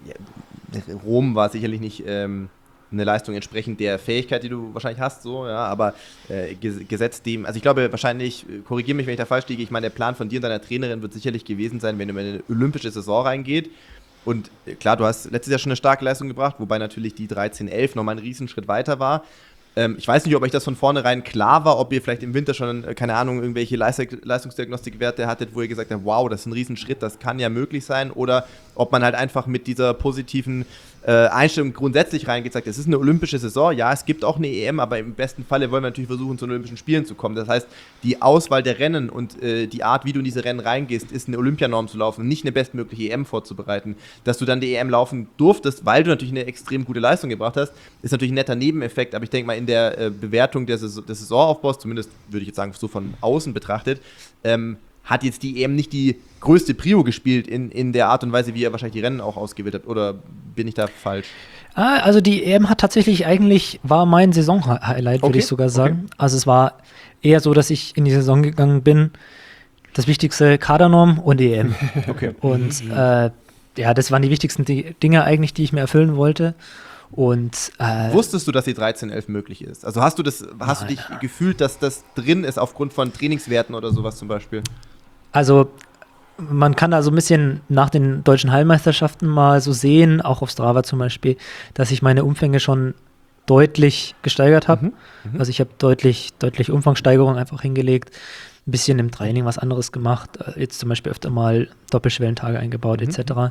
Rom war sicherlich nicht eine Leistung entsprechend der Fähigkeit, die du wahrscheinlich hast, so, ja, aber gesetzt dem, also ich glaube wahrscheinlich, korrigiere mich, wenn ich da falsch liege, ich meine, der Plan von dir und deiner Trainerin wird sicherlich gewesen sein, wenn du in eine olympische Saison reingeht. Und klar, du hast letztes Jahr schon eine starke Leistung gebracht, wobei natürlich die 13-11 nochmal einen Riesenschritt weiter war. Ich weiß nicht, ob euch das von vornherein klar war, ob ihr vielleicht im Winter schon, keine Ahnung, irgendwelche Leistungsdiagnostikwerte hattet, wo ihr gesagt habt, wow, das ist ein Riesenschritt, das kann ja möglich sein, oder ob man halt einfach mit dieser positiven Einstellung grundsätzlich reingeht, sagt, es ist eine olympische Saison, ja, es gibt auch eine EM, aber im besten Falle wollen wir natürlich versuchen, zu den Olympischen Spielen zu kommen. Das heißt, die Auswahl der Rennen und die Art, wie du in diese Rennen reingehst, ist eine Olympianorm zu laufen und nicht eine bestmögliche EM vorzubereiten. Dass du dann die EM laufen durftest, weil du natürlich eine extrem gute Leistung gebracht hast, ist natürlich ein netter Nebeneffekt, aber ich denke mal, in der Bewertung des Saisonaufbaus, zumindest würde ich jetzt sagen, so von außen betrachtet, hat jetzt die EM nicht die größte Prio gespielt in der Art und Weise, wie ihr wahrscheinlich die Rennen auch ausgewählt habt, oder bin ich da falsch?
Also die EM hat tatsächlich war mein Saison-Highlight, würde ich sogar sagen. Okay. Also es war eher so, dass ich in die Saison gegangen bin, das wichtigste Kadernorm und EM.
Okay.
Und das waren die wichtigsten Dinge eigentlich, die ich mir erfüllen wollte. Und
wusstest du, dass die 13-11 möglich ist? Also hast du dich gefühlt, dass das drin ist aufgrund von Trainingswerten oder sowas zum Beispiel?
Also man kann da so ein bisschen nach den deutschen Hallenmeisterschaften mal so sehen, auch auf Strava zum Beispiel, dass ich meine Umfänge schon deutlich gesteigert habe. Also ich habe deutlich Umfangssteigerung einfach hingelegt, ein bisschen im Training was anderes gemacht, jetzt zum Beispiel öfter mal Doppelschwellentage eingebaut etc.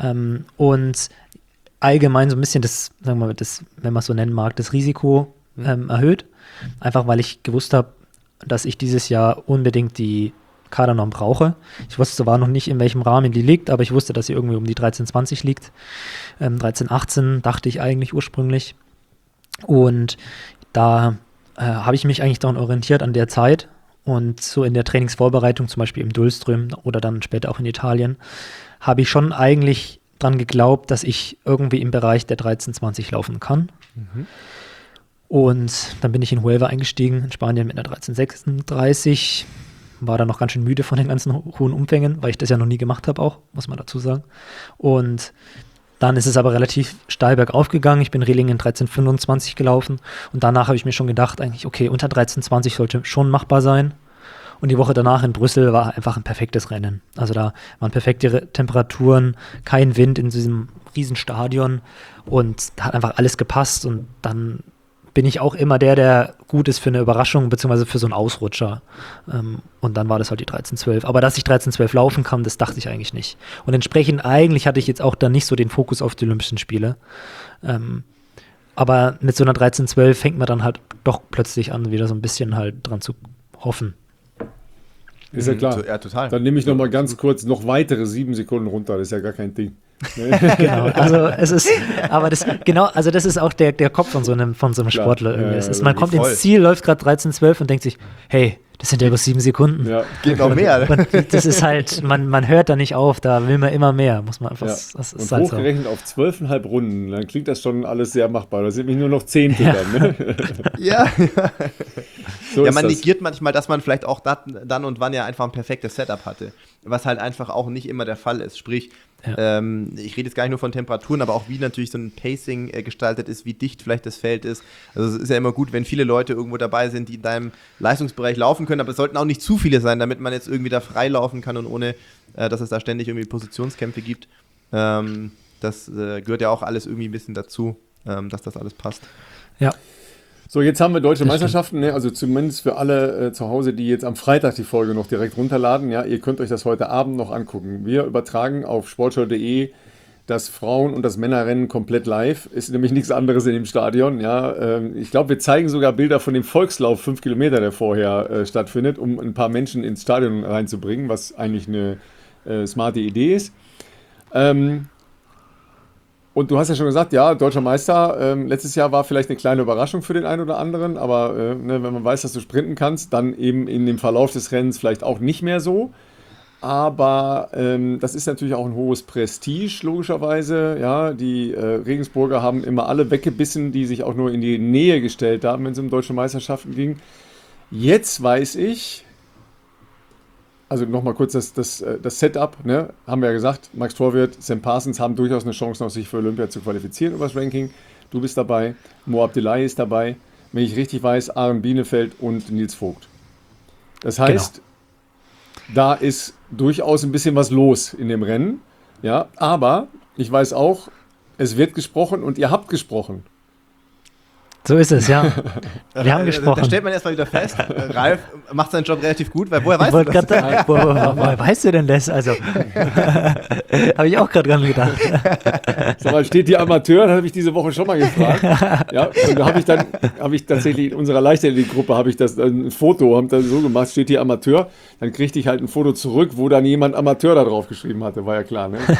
Und allgemein so ein bisschen das, sagen wir mal, wenn man es so nennen mag, das Risiko erhöht. Einfach weil ich gewusst habe, dass ich dieses Jahr unbedingt die Kadernorm brauche. Ich wusste zwar noch nicht, in welchem Rahmen die liegt, aber ich wusste, dass sie irgendwie um die 13,20 liegt. 13,18 dachte ich eigentlich ursprünglich. Und da habe ich mich eigentlich daran orientiert an der Zeit. Und so in der Trainingsvorbereitung, zum Beispiel im Dulström oder dann später auch in Italien, habe ich schon eigentlich dran geglaubt, dass ich irgendwie im Bereich der 13,20 laufen kann. Und dann bin ich in Huelva eingestiegen, in Spanien mit einer 13,36. War dann noch ganz schön müde von den ganzen hohen Umfängen, weil ich das ja noch nie gemacht habe auch, muss man dazu sagen. Und dann ist es aber relativ steil bergauf gegangen. Ich bin Rehlingen in 13,25 gelaufen und danach habe ich mir schon gedacht, eigentlich, okay, unter 13,20 sollte schon machbar sein. Und die Woche danach in Brüssel war einfach ein perfektes Rennen. Also da waren perfekte Temperaturen, kein Wind in diesem riesen Stadion und da hat einfach alles gepasst und dann bin ich auch immer der gut ist für eine Überraschung, beziehungsweise für so einen Ausrutscher. Und dann war das halt die 13,12. Aber dass ich 13,12 laufen kann, das dachte ich eigentlich nicht. Und entsprechend eigentlich hatte ich jetzt auch dann nicht so den Fokus auf die Olympischen Spiele. Aber mit so einer 13,12 fängt man dann halt doch plötzlich an, wieder so ein bisschen halt dran zu hoffen.
Ist ja klar.
Ja, total.
Dann nehme ich noch mal ganz kurz noch weitere 7 Sekunden runter. Das ist ja gar kein Ding.
Genau, also es ist, aber das, genau, also das ist auch der Kopf von so einem
Klar,
Sportler irgendwie.
ja,
Es ist,
ja,
man kommt
voll.
ins Ziel, läuft gerade 13,12 und denkt sich, hey, das sind ja über 7 Sekunden.
Ja.
Geht noch mehr.
Und das ist halt, man hört da nicht auf, da will man immer mehr, muss man einfach,
Ja.
das
Und
ist halt so.
hochgerechnet auf 12,5 Runden, dann klingt das schon alles sehr machbar. Da sind nämlich nur noch 10 dann. Ne?
Ja.
So
Ja,
ist
man
das.
negiert manchmal, dass man vielleicht auch dann und wann ja einfach ein perfektes Setup hatte. Was halt einfach auch nicht immer der Fall ist. Sprich,
Ja.
ich rede jetzt gar nicht nur von Temperaturen, aber auch wie natürlich so ein Pacing gestaltet ist, wie dicht vielleicht das Feld ist. Also es ist ja immer gut, wenn viele Leute irgendwo dabei sind, die in deinem Leistungsbereich laufen können, aber es sollten auch nicht zu viele sein, damit man jetzt irgendwie da frei laufen kann und ohne, dass es da ständig irgendwie Positionskämpfe gibt. Das gehört ja auch alles irgendwie ein bisschen dazu, dass das alles passt.
Ja,
So, jetzt haben wir deutsche
Das
Meisterschaften, ne? Also zumindest für alle zu Hause, die jetzt am Freitag die Folge noch direkt runterladen. Ja, ihr könnt euch das heute Abend noch angucken. Wir übertragen auf sportschau.de das Frauen- und das Männerrennen komplett live. Ist nämlich nichts anderes in dem Stadion. Ja, ich glaube, wir zeigen sogar Bilder von dem Volkslauf 5 Kilometer, der vorher stattfindet, um ein paar Menschen ins Stadion reinzubringen, was eigentlich eine smarte Idee ist. Und du hast ja schon gesagt, ja, deutscher Meister, letztes Jahr war vielleicht eine kleine Überraschung für den einen oder anderen, aber ne, wenn man weiß, dass du sprinten kannst, dann eben in dem Verlauf des Rennens vielleicht auch nicht mehr so. Aber das ist natürlich auch ein hohes Prestige, logischerweise. Ja, die Regensburger haben immer alle weggebissen, die sich auch nur in die Nähe gestellt haben, wenn es um deutsche Meisterschaften ging. Jetzt weiß ich, also nochmal kurz das Setup, ne? Haben wir ja gesagt, Max Torwirt, Sam Parsons haben durchaus eine Chance, noch sich für Olympia zu qualifizieren über das Ranking. Du bist dabei, Mo Abdelai ist dabei, wenn ich richtig weiß, Aaron Bienefeld und Nils Vogt. Das heißt, da ist durchaus ein bisschen was los in dem Rennen. Ja, aber ich weiß auch, es wird gesprochen und ihr habt gesprochen.
so ist es, ja. Wir haben
Da
gesprochen.
stellt man erstmal wieder fest, Ralf macht seinen Job relativ gut, weil woher
Ich
weißt
wollte
du das?
gerade woher weißt du denn das? Also, habe ich auch gerade dran gedacht.
Sag mal, steht hier Amateur? Das habe ich diese Woche schon mal gefragt. Ja, und da habe ich tatsächlich in unserer Leichtathletik-Gruppe habe ich das ein Foto, haben das so gemacht, steht hier Amateur. Dann kriegte ich halt ein Foto zurück, wo dann jemand Amateur da drauf geschrieben hatte, war ja klar, ne?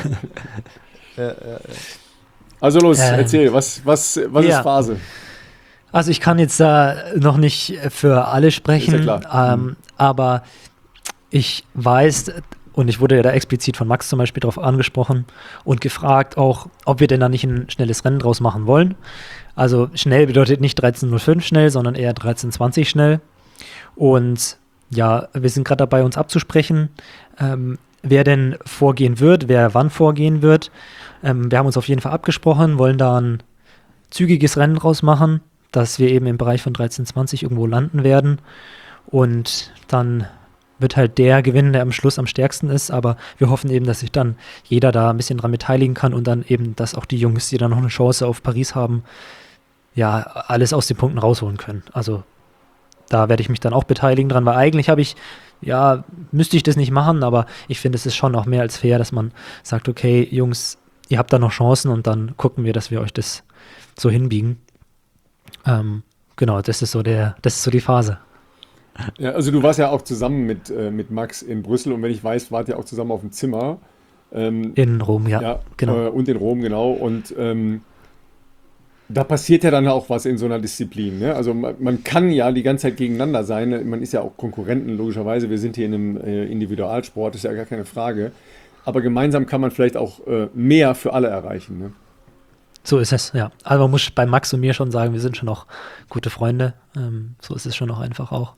Also los, erzähl, was ist
ja.
Phase?
Also ich kann jetzt da noch nicht für alle sprechen,
Ist ja klar.
aber ich weiß, und ich wurde ja da explizit von Max zum Beispiel darauf angesprochen und gefragt auch, ob wir denn da nicht ein schnelles Rennen draus machen wollen. Also schnell bedeutet nicht 13:05 schnell, sondern eher 13:20 schnell. Und ja, wir sind gerade dabei, uns abzusprechen, wer denn vorgehen wird, wer wann vorgehen wird. Wir haben uns auf jeden Fall abgesprochen, wollen da ein zügiges Rennen draus machen, dass wir eben im Bereich von 13:20 irgendwo landen werden. Und dann wird halt der gewinnen, der am Schluss am stärksten ist. Aber wir hoffen eben, dass sich dann jeder da ein bisschen dran beteiligen kann und dann eben, dass auch die Jungs, die dann noch eine Chance auf Paris haben, ja, alles aus den Punkten rausholen können. Also da werde ich mich dann auch beteiligen dran, weil eigentlich müsste ich das nicht machen, aber ich finde, es ist schon auch mehr als fair, dass man sagt, okay, Jungs, ihr habt da noch Chancen und dann gucken wir, dass wir euch das so hinbiegen. Genau, das ist so die Phase.
Ja, also du warst ja auch zusammen mit Max in Brüssel und wenn ich weiß, wart ihr auch zusammen auf dem Zimmer.
In Rom, ja, genau.
Und in Rom, genau. Und da passiert ja dann auch was in so einer Disziplin. Ne? Also man kann ja die ganze Zeit gegeneinander sein. Man ist ja auch Konkurrenten, logischerweise. Wir sind hier in einem Individualsport, ist ja gar keine Frage. Aber gemeinsam kann man vielleicht auch mehr für alle erreichen. Ne?
So ist es, ja. Aber man muss bei Max und mir schon sagen, wir sind schon noch gute Freunde. So ist es schon noch einfach auch.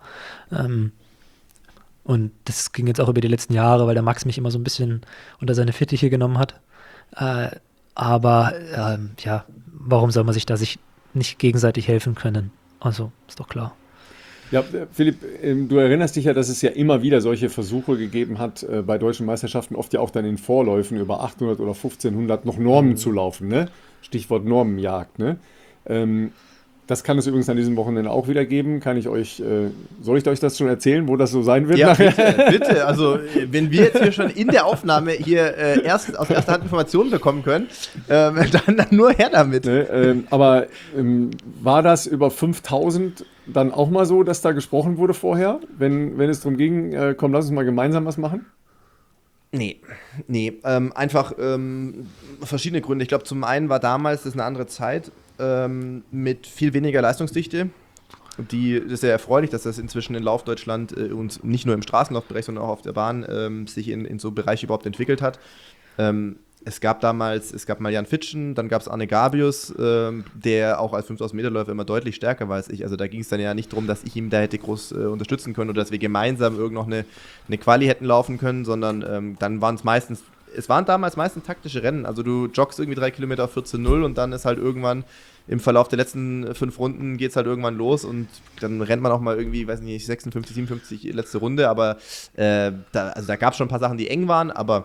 Und das ging jetzt auch über die letzten Jahre, weil der Max mich immer so ein bisschen unter seine Fittiche genommen hat. Aber warum soll man sich da nicht gegenseitig helfen können? Also, ist doch klar.
Ja, Philipp, du erinnerst dich ja, dass es ja immer wieder solche Versuche gegeben hat, bei deutschen Meisterschaften, oft ja auch dann in Vorläufen über 800 oder 1500 noch Normen zu laufen, ne? Stichwort Normenjagd, ne? das kann es übrigens an diesem Wochenende auch wieder geben. Soll ich euch das schon erzählen, wo das so sein wird?
Ja, bitte. Also, wenn wir jetzt hier schon in der Aufnahme hier erst aus erster Hand Informationen bekommen können, dann nur her damit.
Ne, aber war das über 5000 dann auch mal so, dass da gesprochen wurde vorher, wenn es darum ging, komm, lass uns mal gemeinsam was machen?
Nee, einfach verschiedene Gründe. Ich glaube, zum einen war damals das eine andere Zeit mit viel weniger Leistungsdichte. Das ist sehr erfreulich, dass das inzwischen in Laufdeutschland und nicht nur im Straßenlaufbereich, sondern auch auf der Bahn sich in so Bereiche überhaupt entwickelt hat. Es gab mal Jan Fitschen, dann gab es Arne Gabius, der auch als 5000-Meter-Läufer immer deutlich stärker war als ich. Also da ging es dann ja nicht darum, dass ich ihm da hätte groß unterstützen können oder dass wir gemeinsam noch eine Quali hätten laufen können, sondern dann waren es waren damals meistens taktische Rennen. Also du joggst irgendwie 3 Kilometer auf 14,0 und dann ist halt irgendwann im Verlauf der letzten 5 Runden geht es halt irgendwann los und dann rennt man auch mal irgendwie, weiß nicht, 56, 57 letzte Runde, aber da gab es schon ein paar Sachen, die eng waren, aber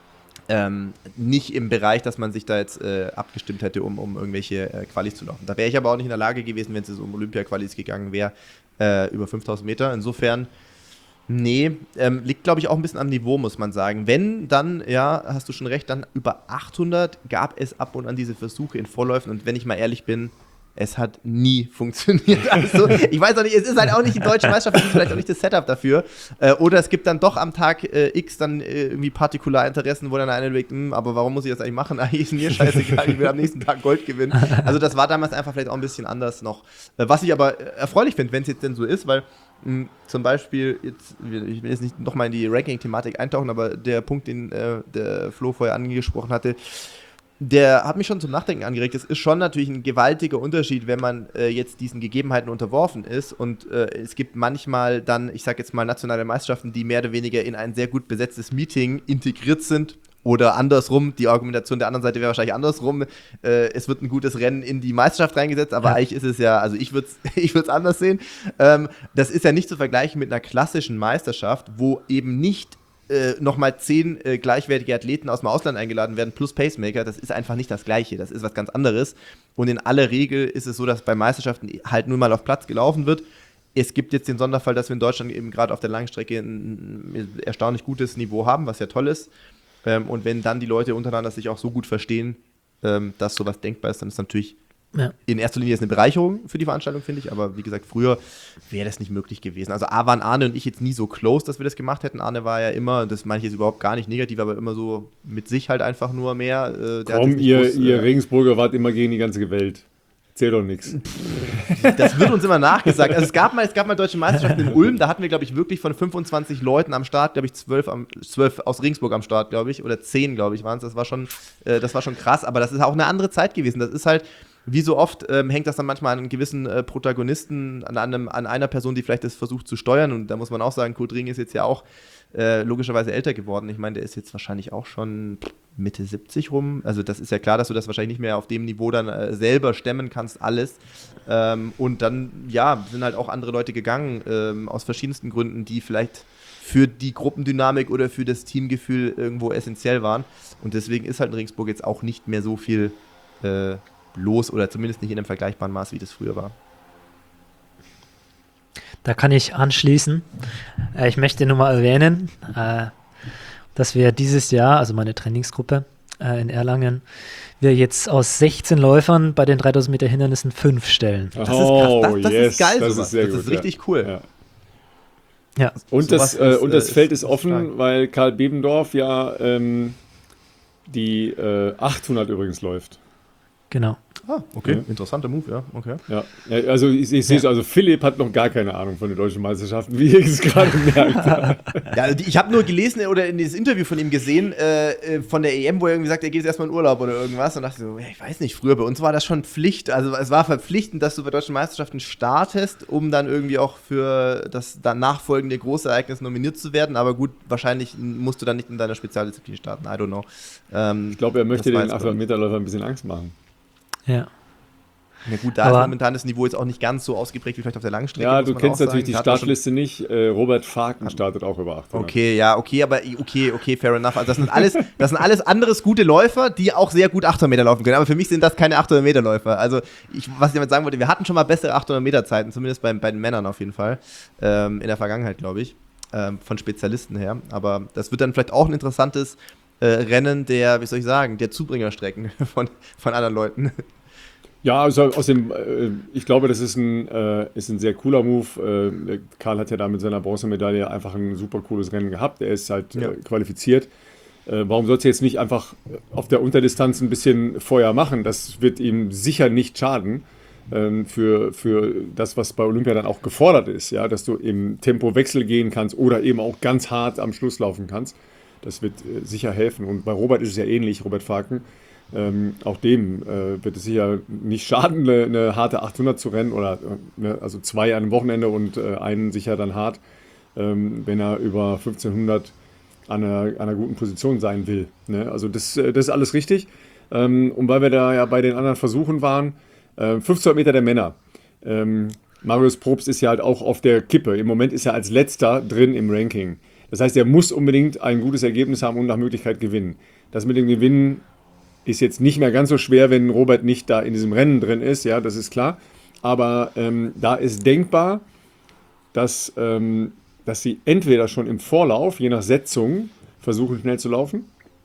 nicht im Bereich, dass man sich da jetzt abgestimmt hätte, um irgendwelche Qualis zu laufen. Da wäre ich aber auch nicht in der Lage gewesen, wenn es um Olympia-Qualis gegangen wäre, über 5000 Meter. Insofern, nee, liegt glaube ich auch ein bisschen am Niveau, muss man sagen. Wenn, dann, ja, hast du schon recht, dann über 800 gab es ab und an diese Versuche in Vorläufen und wenn ich mal ehrlich bin, es hat nie funktioniert. Also, ich weiß auch nicht, es ist halt auch nicht die deutsche Meisterschaft, es ist vielleicht auch nicht das Setup dafür. Oder es gibt dann doch am Tag X dann irgendwie Partikularinteressen, wo dann einer überlegt, aber warum muss ich das eigentlich machen? Eigentlich ist mir scheißegal, ich will am nächsten Tag Gold gewinnen. Also das war damals einfach vielleicht auch ein bisschen anders noch. Was ich aber erfreulich finde, wenn es jetzt denn so ist, weil zum Beispiel, ich will jetzt nicht nochmal in die Ranking-Thematik eintauchen, aber der Punkt, den der Flo vorher angesprochen hatte, der hat mich schon zum Nachdenken angeregt. Es ist schon natürlich ein gewaltiger Unterschied, wenn man jetzt diesen Gegebenheiten unterworfen ist und es gibt manchmal dann, ich sage jetzt mal, nationale Meisterschaften, die mehr oder weniger in ein sehr gut besetztes Meeting integriert sind oder andersrum, die Argumentation der anderen Seite wäre wahrscheinlich andersrum, es wird ein gutes Rennen in die Meisterschaft reingesetzt, aber eigentlich ist es ja, also ich würde es anders sehen, das ist ja nicht zu vergleichen mit einer klassischen Meisterschaft, wo eben nicht nochmal 10 gleichwertige Athleten aus dem Ausland eingeladen werden, plus Pacemaker, das ist einfach nicht das Gleiche, das ist was ganz anderes. Und in aller Regel ist es so, dass bei Meisterschaften halt nur mal auf Platz gelaufen wird. Es gibt jetzt den Sonderfall, dass wir in Deutschland eben gerade auf der Langstrecke ein erstaunlich gutes Niveau haben, was ja toll ist. Und wenn dann die Leute untereinander sich auch so gut verstehen, dass sowas denkbar ist, dann ist natürlich in erster Linie eine Bereicherung für die Veranstaltung, finde ich, aber wie gesagt, früher wäre das nicht möglich gewesen. Also A waren Arne und ich jetzt nie so close, dass wir das gemacht hätten. Arne war ja immer, das meine ich jetzt überhaupt gar nicht negativ, aber immer so mit sich halt einfach nur mehr.
Komm, ihr Regensburger wart immer gegen die ganze Welt. Erzähl doch nichts.
Das wird uns immer nachgesagt. Also es gab mal deutsche Meisterschaften in Ulm, da hatten wir, glaube ich, wirklich von 25 Leuten am Start, glaube ich, 12 aus Regensburg am Start, glaube ich, oder 10, glaube ich, waren es. Das war schon krass, aber das ist auch eine andere Zeit gewesen. Das ist halt, wie so oft hängt das dann manchmal an einem gewissen Protagonisten, an einer Person, die vielleicht das versucht zu steuern. Und da muss man auch sagen, Kurt Ring ist jetzt ja auch logischerweise älter geworden. Ich meine, der ist jetzt wahrscheinlich auch schon Mitte 70 rum. Also das ist ja klar, dass du das wahrscheinlich nicht mehr auf dem Niveau dann selber stemmen kannst, alles. Und dann, ja, sind halt auch andere Leute gegangen, aus verschiedensten Gründen, die vielleicht für die Gruppendynamik oder für das Teamgefühl irgendwo essentiell waren. Und deswegen ist halt in Regensburg jetzt auch nicht mehr so viel los oder zumindest nicht in einem vergleichbaren Maß, wie das früher war.
Da kann ich anschließen. Ich möchte nur mal erwähnen, dass wir dieses Jahr, also meine Trainingsgruppe in Erlangen, wir jetzt aus 16 Läufern bei den 3000 Meter Hindernissen 5 stellen.
Das ist krass. Das ist geil.
Das ist sehr gut,
das ist richtig cool.
Ja. Und das Feld ist offen, stark, weil Karl Bebendorf ja die 800 übrigens läuft.
Genau.
Ah, okay. Ja. Interessanter Move, ja. Okay.
Ja, also ich sehe es, also Philipp hat noch gar keine Ahnung von den deutschen Meisterschaften, wie ihr es gerade merkt.
Ja, ich habe nur gelesen oder in dieses Interview von ihm gesehen, von der EM, wo er irgendwie sagt, er geht jetzt erstmal in Urlaub oder irgendwas und dachte so, ja, ich weiß nicht, früher bei uns war das schon Pflicht, also es war verpflichtend, dass du bei deutschen Meisterschaften startest, um dann irgendwie auch für das dann nachfolgende große Ereignis nominiert zu werden, aber gut, wahrscheinlich musst du dann nicht in deiner Spezialdisziplin starten, I don't know.
Ich glaube, er möchte den 800-Meter-Läufer ein bisschen Angst machen.
Ja.
Na gut, da ist momentan das Niveau jetzt auch nicht ganz so ausgeprägt wie vielleicht auf der Langstrecke.
Ja, du kennst natürlich die Startliste nicht. Robert Faken startet auch über 800.
Okay, fair enough. Also das sind alles anderes gute Läufer, die auch sehr gut 800 Meter laufen können. Aber für mich sind das keine 800 Meter Läufer. Also was ich damit sagen wollte, wir hatten schon mal bessere 800 Meter Zeiten, zumindest bei den Männern auf jeden Fall. In der Vergangenheit, glaube ich. Von Spezialisten her. Aber das wird dann vielleicht auch ein interessantes Rennen der Zubringerstrecken von anderen Leuten.
Ja, also ich glaube, das ist ein sehr cooler Move. Karl hat ja da mit seiner Bronzemedaille einfach ein super cooles Rennen gehabt. Er ist halt qualifiziert. Warum sollte er jetzt nicht einfach auf der Unterdistanz ein bisschen Feuer machen? Das wird ihm sicher nicht schaden für das, was bei Olympia dann auch gefordert ist. Ja? Dass du im Tempowechsel gehen kannst oder eben auch ganz hart am Schluss laufen kannst. Das wird sicher helfen. Und bei Robert ist es ja ähnlich, Robert Faken. Auch dem wird es sicher nicht schaden, eine harte 800 zu rennen oder also 2 an einem Wochenende und einen sicher dann hart, wenn er über 1500 an einer guten Position sein will. Ne? Also das ist alles richtig. Und weil wir da ja bei den anderen Versuchen waren, 1500 Meter der Männer. Marius Probst ist ja halt auch auf der Kippe. Im Moment ist er als Letzter drin im Ranking. Das heißt, er muss unbedingt ein gutes Ergebnis haben und nach Möglichkeit gewinnen. Das mit dem Gewinnen ist jetzt nicht mehr ganz so schwer, wenn Robert nicht da in diesem Rennen drin ist, ja, das ist klar. Aber da ist denkbar, dass sie entweder schon im Vorlauf, je nach Setzung, versuchen schnell zu laufen.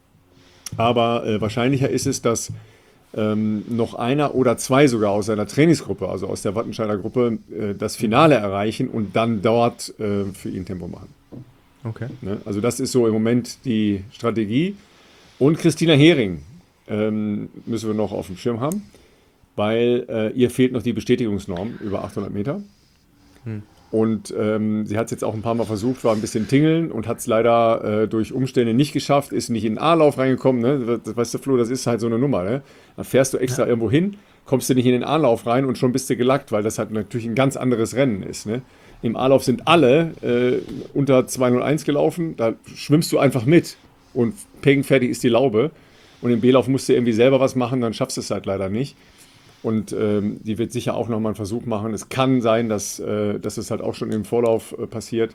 Aber wahrscheinlicher ist es, dass noch einer oder zwei sogar aus seiner Trainingsgruppe, also aus der Wattenscheider Gruppe, das Finale erreichen und dann dort für ihn Tempo machen.
Okay.
Ne? Also das ist so im Moment die Strategie. Und Christina Hering müssen wir noch auf dem Schirm haben, weil ihr fehlt noch die Bestätigungsnorm über 800 Meter. Und sie hat es jetzt auch ein paar Mal versucht, war ein bisschen tingeln und hat es leider durch Umstände nicht geschafft, ist nicht in den A-Lauf reingekommen. Ne? Weißt du, Flo, das ist halt so eine Nummer. Ne? Dann fährst du extra irgendwo hin, kommst du nicht in den A-Lauf rein und schon bist du gelackt, weil das halt natürlich ein ganz anderes Rennen ist. Ne? Im A-Lauf sind alle unter 2:01 gelaufen, da schwimmst du einfach mit und peng, fertig ist die Laube. Und im B-Lauf musst du irgendwie selber was machen, dann schaffst du es halt leider nicht. Und die wird sicher auch nochmal einen Versuch machen. Es kann sein, dass es halt auch schon im Vorlauf passiert.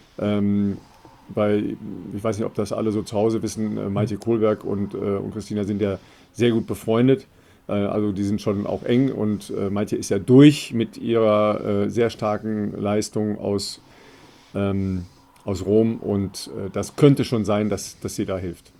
Weil, ich weiß nicht, ob das alle so zu Hause wissen, Maite Kohlberg und Christina sind ja sehr gut befreundet. Also die sind schon auch eng. Und Maite ist ja durch mit ihrer sehr starken Leistung aus Rom. Und das könnte schon sein, dass sie da hilft.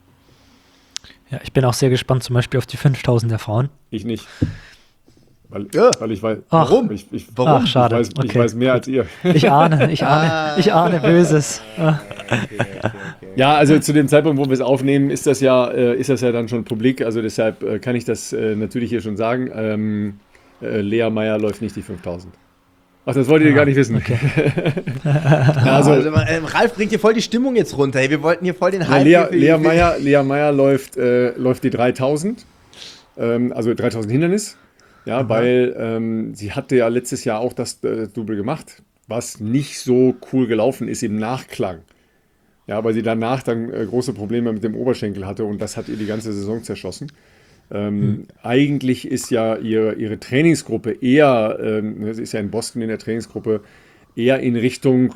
Ja, ich bin auch sehr gespannt zum Beispiel auf die 5000 der Frauen.
Ich nicht. Weil ich weiß.
Warum?
Warum? Ach, schade.
Ich weiß mehr als ihr.
Ich ahne Böses.
Okay.
Ja, also zu dem Zeitpunkt, wo wir es aufnehmen, ist das ja dann schon publik. Also deshalb kann ich das natürlich hier schon sagen. Lea Meyer läuft nicht die 5000. Ach, das wolltet ihr gar nicht wissen. Okay.
Also, Ralf bringt hier voll die Stimmung jetzt runter. Hey, wir wollten hier voll den Hype.
Lea Meyer läuft die 3000. Also 3000 Hindernis. Ja, weil sie hatte ja letztes Jahr auch das Double gemacht, was nicht so cool gelaufen ist im Nachklang. Ja, weil sie danach dann große Probleme mit dem Oberschenkel hatte und das hat ihr die ganze Saison zerschossen. Eigentlich ist ja ihre Trainingsgruppe eher, sie ist ja in Boston in der Trainingsgruppe, eher in Richtung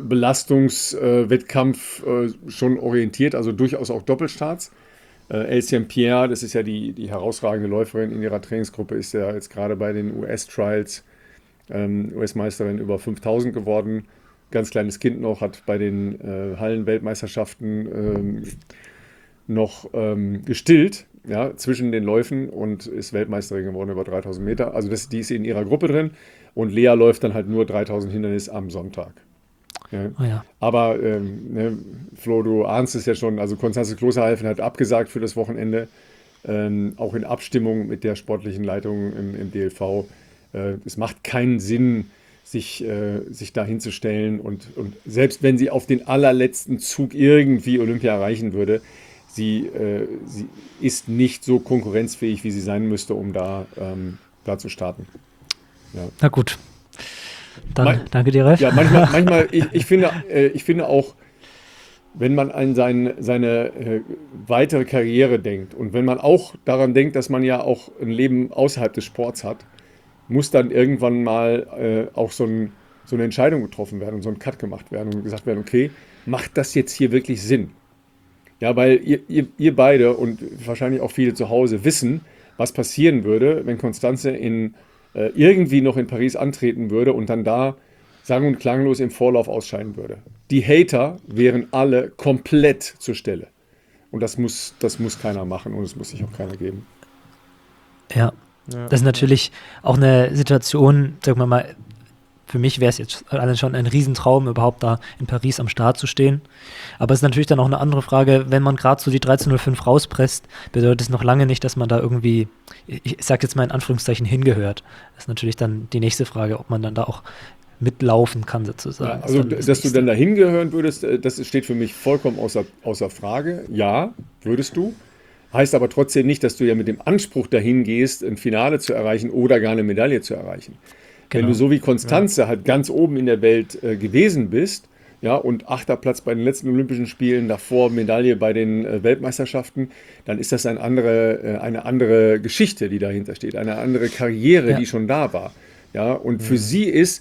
Belastungswettkampf schon orientiert, also durchaus auch Doppelstarts. Elsie Pierre, das ist ja die herausragende Läuferin in ihrer Trainingsgruppe, ist ja jetzt gerade bei den US-Trials US-Meisterin über 5000 geworden. Ganz kleines Kind noch, hat bei den Hallenweltmeisterschaften noch gestillt, ja, zwischen den Läufen und ist Weltmeisterin geworden über 3000 Meter. Also die ist in ihrer Gruppe drin und Lea läuft dann halt nur 3000 Hindernis am Sonntag. Ja.
Oh ja.
Aber Flo, du ahnst es ja schon, also Konstanze Klosterhalfen hat abgesagt für das Wochenende, auch in Abstimmung mit der sportlichen Leitung im DLV. Es macht keinen Sinn, sich da hinzustellen und selbst wenn sie auf den allerletzten Zug irgendwie Olympia erreichen würde, sie ist nicht so konkurrenzfähig, wie sie sein müsste, um da zu starten. Ja.
Na gut. Dann danke dir, Ralf.
Ja, manchmal ich finde auch, wenn man an seine weitere Karriere denkt und wenn man auch daran denkt, dass man ja auch ein Leben außerhalb des Sports hat, muss dann irgendwann mal auch so eine Entscheidung getroffen werden und so ein Cut gemacht werden und gesagt werden, okay, macht das jetzt hier wirklich Sinn? Ja, weil ihr beide und wahrscheinlich auch viele zu Hause wissen, was passieren würde, wenn Constanze irgendwie noch in Paris antreten würde und dann da sang- und klanglos im Vorlauf ausscheiden würde. Die Hater wären alle komplett zur Stelle. Und das muss keiner machen und es muss sich auch keiner geben.
Ja, das ist natürlich auch eine Situation, sagen wir mal, für mich wäre es jetzt allein schon ein Riesentraum, überhaupt da in Paris am Start zu stehen. Aber es ist natürlich dann auch eine andere Frage, wenn man gerade so die 13:05 rauspresst, bedeutet es noch lange nicht, dass man da irgendwie, ich sage jetzt mal in Anführungszeichen, hingehört. Das ist natürlich dann die nächste Frage, ob man dann da auch mitlaufen kann sozusagen.
Ja, also, dass du dann da hingehören würdest, das steht für mich vollkommen außer Frage. Ja, würdest du. Heißt aber trotzdem nicht, dass du ja mit dem Anspruch dahin gehst, ein Finale zu erreichen oder gar eine Medaille zu erreichen. Genau. Wenn du so wie Constanze halt ganz oben in der Welt gewesen bist, ja, und 8. Platz bei den letzten Olympischen Spielen, davor Medaille bei den Weltmeisterschaften, dann ist das eine andere Geschichte, die dahinter steht, eine andere Karriere, die schon da war. Ja, und für sie ist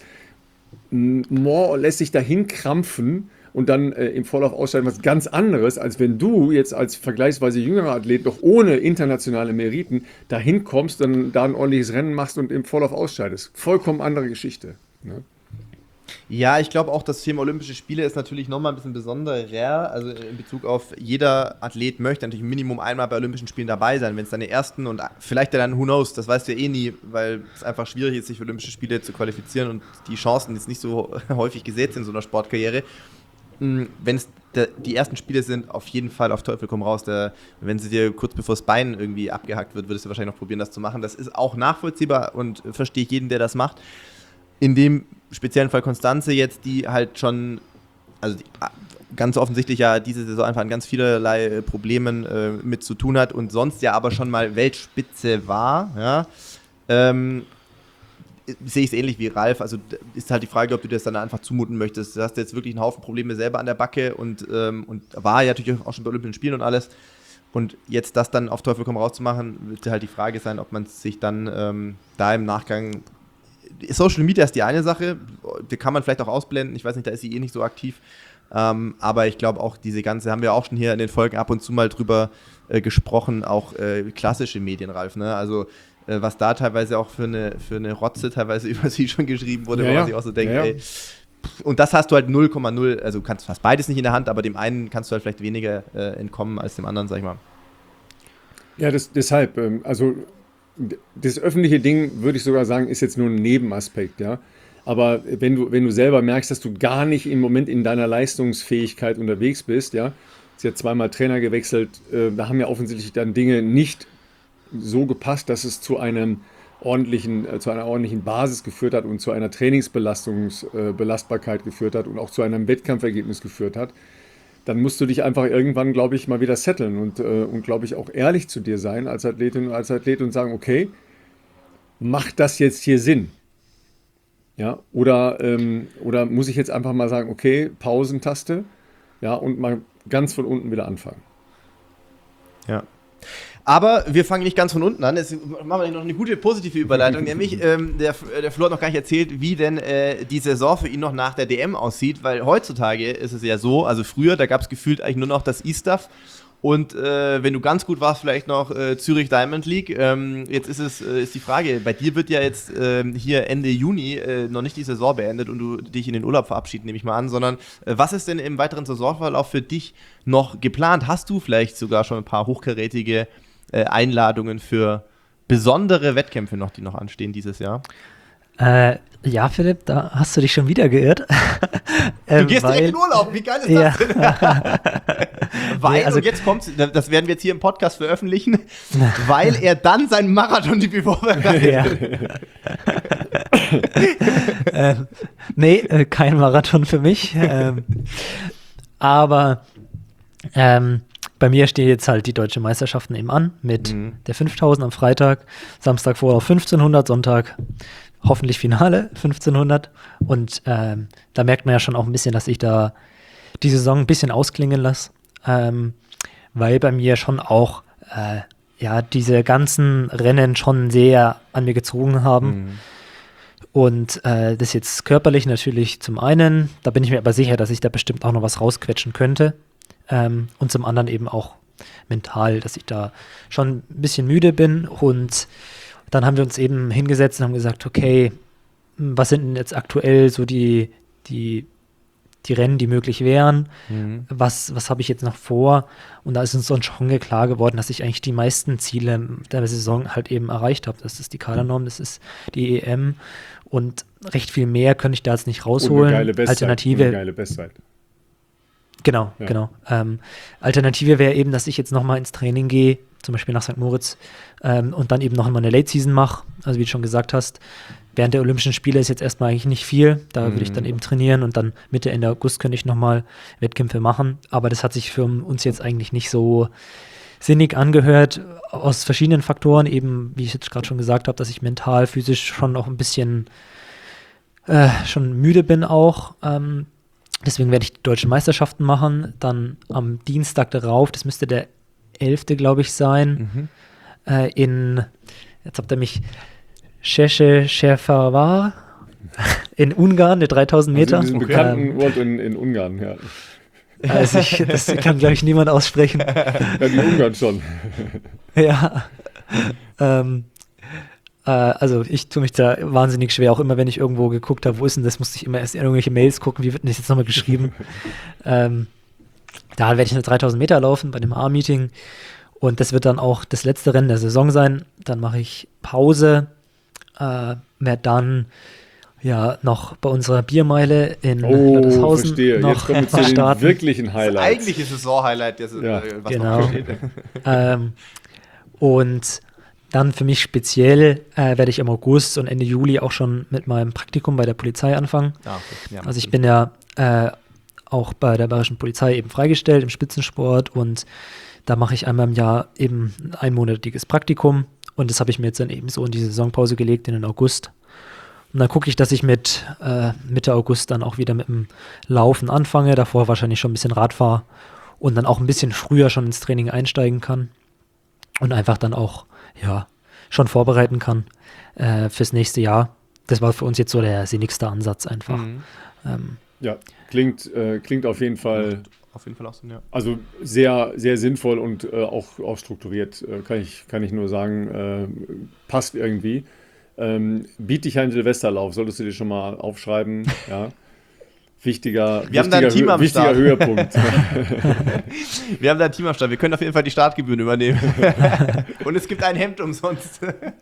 more or less sich dahin krampfen und dann im Vorlauf ausscheiden was ganz anderes, als wenn du jetzt als vergleichsweise jüngerer Athlet noch ohne internationale Meriten dahin kommst, dann da ein ordentliches Rennen machst und im Vorlauf ausscheidest. Vollkommen andere Geschichte. Ne?
Ja, ich glaube auch, das Thema Olympische Spiele ist natürlich nochmal ein bisschen besonderer. Also in Bezug auf jeder Athlet möchte natürlich Minimum einmal bei Olympischen Spielen dabei sein. Wenn es deine ersten und vielleicht dann, who knows, das weißt du ja eh nie, weil es einfach schwierig ist, sich für Olympische Spiele zu qualifizieren und die Chancen jetzt nicht so häufig gesät sind in so einer Sportkarriere. Wenn es die ersten Spiele sind, auf jeden Fall auf Teufel komm raus. Wenn sie dir kurz bevor das Bein irgendwie abgehackt wird, würdest du wahrscheinlich noch probieren, das zu machen. Das ist auch nachvollziehbar und verstehe ich jeden, der das macht. In dem speziellen Fall Constanze jetzt, die halt schon, also ganz offensichtlich ja diese Saison einfach an ganz vielerlei Problemen mit zu tun hat und sonst ja aber schon mal Weltspitze war, ja, sehe ich es ähnlich wie Ralf. Also ist halt die Frage, ob du dir das dann einfach zumuten möchtest. Du hast jetzt wirklich einen Haufen Probleme selber an der Backe und war ja natürlich auch schon bei Olympischen Spielen und alles. Und jetzt das dann auf Teufel komm raus zu machen, wird halt die Frage sein, ob man sich dann da im Nachgang. Social Media ist die eine Sache, die kann man vielleicht auch ausblenden. Ich weiß nicht, da ist sie eh nicht so aktiv. Aber ich glaube auch diese ganze, haben wir auch schon hier in den Folgen ab und zu mal drüber gesprochen, auch klassische Medien, Ralf, ne? Also was da teilweise auch für eine Rotze teilweise über sie schon geschrieben wurde, wo man sich auch so denkt, ey. Und das hast du halt 0,0, also hast beides nicht in der Hand, aber dem einen kannst du halt vielleicht weniger entkommen als dem anderen, sag ich mal.
Ja, deshalb, also das öffentliche Ding, würde ich sogar sagen, ist jetzt nur ein Nebenaspekt, ja. Aber wenn du selber merkst, dass du gar nicht im Moment in deiner Leistungsfähigkeit unterwegs bist, ja, sie hat zweimal Trainer gewechselt, da haben ja offensichtlich dann Dinge nicht so gepasst, dass es zu einer ordentlichen Basis geführt hat und zu einer Trainingsbelastbarkeit geführt hat und auch zu einem Wettkampfergebnis geführt hat, dann musst du dich einfach irgendwann, glaube ich, mal wieder setteln und glaube ich, auch ehrlich zu dir sein als Athletin und als Athlet und sagen, okay, macht das jetzt hier Sinn? Ja, oder muss ich jetzt einfach mal sagen, okay, Pausentaste, ja, und mal ganz von unten wieder anfangen.
Ja. Aber wir fangen nicht ganz von unten an. Jetzt machen wir noch eine gute positive Überleitung. Nämlich, der Flo hat noch gar nicht erzählt, wie denn die Saison für ihn noch nach der DM aussieht. Weil heutzutage ist es ja so, also früher, da gab es gefühlt eigentlich nur noch das E-Stuff. Und wenn du ganz gut warst, vielleicht noch Zürich Diamond League. Jetzt ist die Frage, bei dir wird ja jetzt hier Ende Juni noch nicht die Saison beendet und du dich in den Urlaub verabschieden, nehme ich mal an, sondern was ist denn im weiteren Saisonverlauf für dich noch geplant? Hast du vielleicht sogar schon ein paar hochkarätige Einladungen für besondere Wettkämpfe noch, die noch anstehen dieses Jahr?
Ja, Philipp, da hast du dich schon wieder geirrt.
Du gehst direkt in Urlaub, wie geil ist das denn? Weil,
also,
und jetzt kommt's, das werden wir jetzt hier im Podcast veröffentlichen, weil er dann seinen Marathon-Debüt vorbereitet.
Nee, kein Marathon für mich. Aber bei mir stehen jetzt halt die deutschen Meisterschaften eben an mit der 5000 am Freitag, Samstag vorher auf 1500, Sonntag hoffentlich Finale 1500 und da merkt man ja schon auch ein bisschen, dass ich da die Saison ein bisschen ausklingen lasse, weil bei mir schon auch diese ganzen Rennen schon sehr an mir gezogen haben. Und das jetzt körperlich natürlich zum einen, da bin ich mir aber sicher, dass ich da bestimmt auch noch was rausquetschen könnte. Und zum anderen eben auch mental, dass ich da schon ein bisschen müde bin. Und dann haben wir uns eben hingesetzt und haben gesagt, okay, was sind denn jetzt aktuell so die Rennen, die möglich wären? Was habe ich jetzt noch vor? Und da ist uns dann schon klar geworden, dass ich eigentlich die meisten Ziele der Saison halt eben erreicht habe. Das ist die Kadernorm, das ist die EM und recht viel mehr könnte ich da jetzt nicht rausholen.
Und eine geile Bestzeit.
Alternative.
Und eine geile Bestzeit.
Genau,
Ja.
genau. Alternative wäre eben, dass ich jetzt nochmal ins Training gehe, zum Beispiel nach St. Moritz, und dann eben noch mal eine Late Season mache. Also wie du schon gesagt hast, während der Olympischen Spiele ist jetzt erstmal eigentlich nicht viel. Da würde ich dann eben trainieren und dann Mitte, Ende August könnte ich nochmal Wettkämpfe machen. Aber das hat sich für uns jetzt eigentlich nicht so sinnig angehört, aus verschiedenen Faktoren, eben wie ich jetzt gerade schon gesagt habe, dass ich mental, physisch schon noch ein bisschen schon müde bin auch. Deswegen werde ich die deutschen Meisterschaften machen. Dann am Dienstag darauf, das müsste der 11., glaube ich, sein, jetzt habt ihr mich, Szekesfehervar in Ungarn, der 3000 Meter.
Also in diesem bekannten Ort in Ungarn, ja.
Also das kann, glaube ich, niemand aussprechen.
Ja, die Ungarn schon.
Ja. Also ich tue mich da wahnsinnig schwer, auch immer wenn ich irgendwo geguckt habe, wo ist denn das, musste ich immer erst in irgendwelche Mails gucken, wie wird denn das jetzt nochmal geschrieben. Da werde ich eine 3000 Meter laufen bei dem A-Meeting und das wird dann auch das letzte Rennen der Saison sein. Dann mache ich Pause, werde dann noch bei unserer Biermeile in Ladeshausen
verstehe.
noch
Jetzt kommen wir zu den
starten.
wirklichen
Das
Highlights.
eigentliche Saison-Highlight, was
Genau.
noch steht.
Und dann für mich speziell werde ich im August und Ende Juli auch schon mit meinem Praktikum bei der Polizei anfangen.
Ah, okay. Ja.
Also ich bin ja auch bei der Bayerischen Polizei eben freigestellt im Spitzensport und da mache ich einmal im Jahr eben ein einmonatiges Praktikum und das habe ich mir jetzt dann eben so in die Saisonpause gelegt, in den August. Und dann gucke ich, dass ich mit Mitte August dann auch wieder mit dem Laufen anfange, davor wahrscheinlich schon ein bisschen Rad fahre und dann auch ein bisschen früher schon ins Training einsteigen kann und einfach dann auch schon vorbereiten kann fürs nächste Jahr. Das war für uns jetzt so der sinnigste Ansatz einfach.
Ja, klingt auf jeden Fall,
Auf jeden Fall auch so, ja.
also sehr, sehr sinnvoll und auch strukturiert, kann ich nur sagen, passt irgendwie. Bietigheim Silvesterlauf, solltest du dir schon mal aufschreiben, ja. Wichtiger
Team am
wichtiger
Start.
Höhepunkt.
Wir haben da ein Team am Start. Wir können auf jeden Fall die Startgebühren übernehmen. Und es gibt ein Hemd umsonst.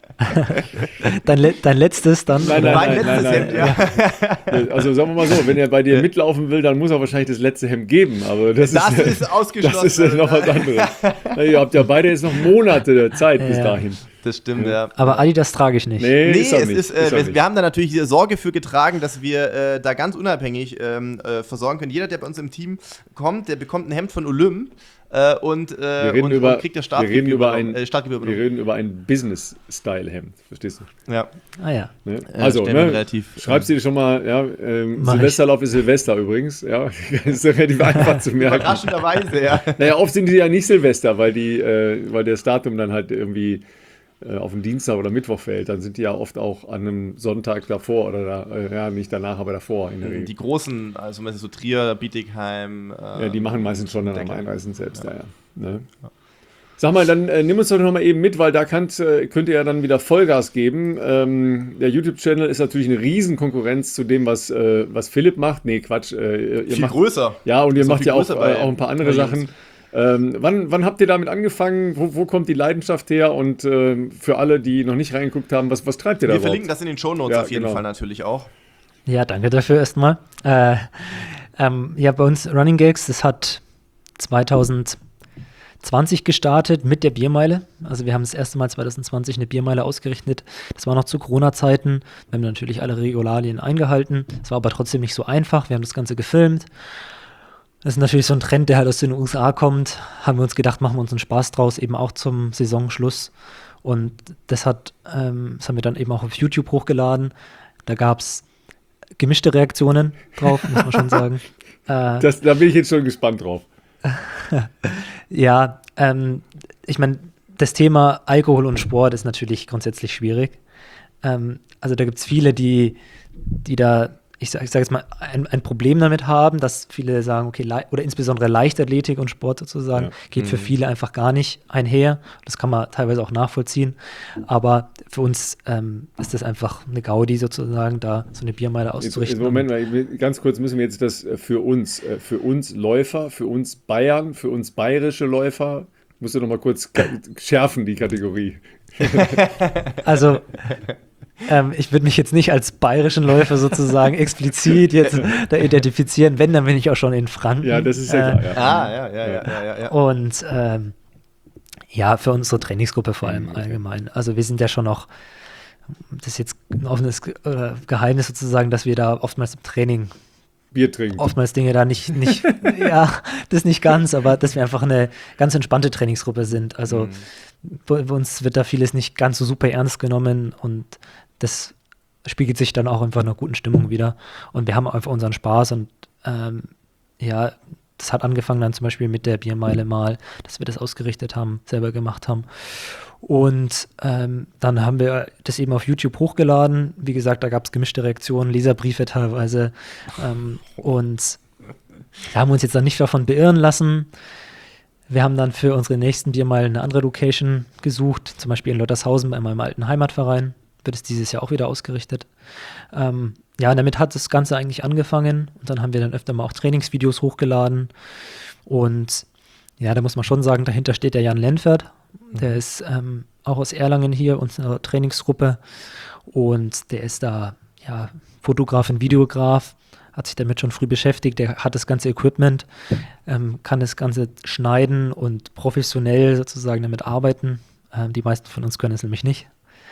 Dein letztes dann?
Nein,
oder?
Mein letztes
nein.
Hemd, ja.
Also sagen wir mal so, wenn er bei dir mitlaufen will, dann muss er wahrscheinlich das letzte Hemd geben. Aber das ist
ausgeschlossen.
Das ist noch was anderes. Na, ihr habt ja beide jetzt noch Monate der Zeit bis
Ja.
dahin.
Das stimmt, ja.
Aber Adidas trage ich nicht.
Nee,
Nee,
ist er
es
nicht.
ist,
Ist er nicht.
wir haben da natürlich hier Sorge für getragen, dass wir da ganz unabhängig versorgen können. Jeder, der bei uns im Team kommt, der bekommt ein Hemd von Olymp und kriegt der
wir reden über
Startgebühr
Wir reden über ein Business-Style-Hemd, verstehst du?
Ja.
Ah ja.
Ne? Also,
stellen wir
ne,
relativ,
schreib's dir schon mal, ja,
Mach
Silvesterlauf ist Silvester übrigens, ja, das ist relativ einfach zu merken.
Überraschenderweise, ja.
Naja, oft sind die ja nicht Silvester, weil das Datum dann halt irgendwie auf den Dienstag oder Mittwoch fällt, dann sind die ja oft auch an einem Sonntag davor oder nicht danach, aber davor in der Regel.
Die großen, also meistens so Trier, Bietigheim.
Ja, die machen meistens schon dann am
Decker.
Einreisen selbst, ja. Ne? Sag mal, dann nimm uns doch noch mal eben mit, weil da könnt ihr ja dann wieder Vollgas geben. Der YouTube-Channel ist natürlich eine riesen Konkurrenz zu dem, was Philipp macht. Nee, Quatsch. Ihr
Viel
macht,
größer.
ja, und ihr
Ist noch
macht
viel
ja auch
größer bei-
ein paar andere
bei Jungs.
Sachen. Wann habt ihr damit angefangen? Wo kommt die Leidenschaft her? Und für alle, die noch nicht reingeguckt haben, was treibt ihr da
Wir
überhaupt?
verlinken das in den Shownotes
Ja,
auf jeden
genau.
Fall natürlich auch.
Ja, danke dafür erstmal. Ja, bei uns Running Gags, das hat 2020 gestartet mit der Biermeile. Also wir haben das erste Mal 2020 eine Biermeile ausgerichtet. Das war noch zu Corona-Zeiten. Wir haben natürlich alle Regularien eingehalten. Es war aber trotzdem nicht so einfach. Wir haben das Ganze gefilmt. Das ist natürlich so ein Trend, der halt aus den USA kommt. Haben wir uns gedacht, machen wir uns einen Spaß draus, eben auch zum Saisonschluss. Und das haben wir dann eben auch auf YouTube hochgeladen. Da gab es gemischte Reaktionen drauf, muss man schon sagen.
Da bin ich jetzt schon gespannt drauf.
Ja, ich meine, das Thema Alkohol und Sport ist natürlich grundsätzlich schwierig. Also da gibt es viele, die da, ich sag jetzt mal, ein Problem damit haben, dass viele sagen, okay, oder insbesondere Leichtathletik und Sport sozusagen, geht für viele einfach gar nicht einher. Das kann man teilweise auch nachvollziehen. Aber für uns ist das einfach eine Gaudi sozusagen, da so eine Biermeile auszurichten.
Moment mal, ganz kurz müssen wir jetzt das für uns Läufer, für uns Bayern, für uns bayerische Läufer, musst du noch mal kurz schärfen, die Kategorie.
Also ich würde mich jetzt nicht als bayerischen Läufer sozusagen explizit jetzt da identifizieren, wenn, dann bin ich auch schon in Franken.
Ja, das ist ja klar.
Ja. Und ja, für unsere Trainingsgruppe vor allem allgemein. Also wir sind ja schon noch, das ist jetzt ein offenes Geheimnis sozusagen, dass wir da oftmals im Training
Bier trinken.
Oftmals Dinge da nicht ja, das nicht ganz, aber dass wir einfach eine ganz entspannte Trainingsgruppe sind. Also bei uns wird da vieles nicht ganz so super ernst genommen und das spiegelt sich dann auch einfach in einer guten Stimmung wieder. Und wir haben einfach unseren Spaß und ja, das hat angefangen dann zum Beispiel mit der Biermeile mal, dass wir das ausgerichtet haben, selber gemacht haben. Und dann haben wir das eben auf YouTube hochgeladen. Wie gesagt, da gab es gemischte Reaktionen, Leserbriefe teilweise. Und wir haben uns jetzt dann nicht davon beirren lassen. Wir haben dann für unsere nächsten Biermeilen eine andere Location gesucht, zum Beispiel in Lottershausen bei meinem alten Heimatverein. Wird es dieses Jahr auch wieder ausgerichtet. Ja, damit hat das Ganze eigentlich angefangen. Und dann haben wir dann öfter mal auch Trainingsvideos hochgeladen. Und ja, da muss man schon sagen, dahinter steht der Jan Lenfert. Der ist auch aus Erlangen hier, unsere Trainingsgruppe. Und der ist da, ja, Fotograf und Videograf, hat sich damit schon früh beschäftigt. Der hat das ganze Equipment, kann das Ganze schneiden und professionell sozusagen damit arbeiten. Die meisten von uns können es nämlich nicht.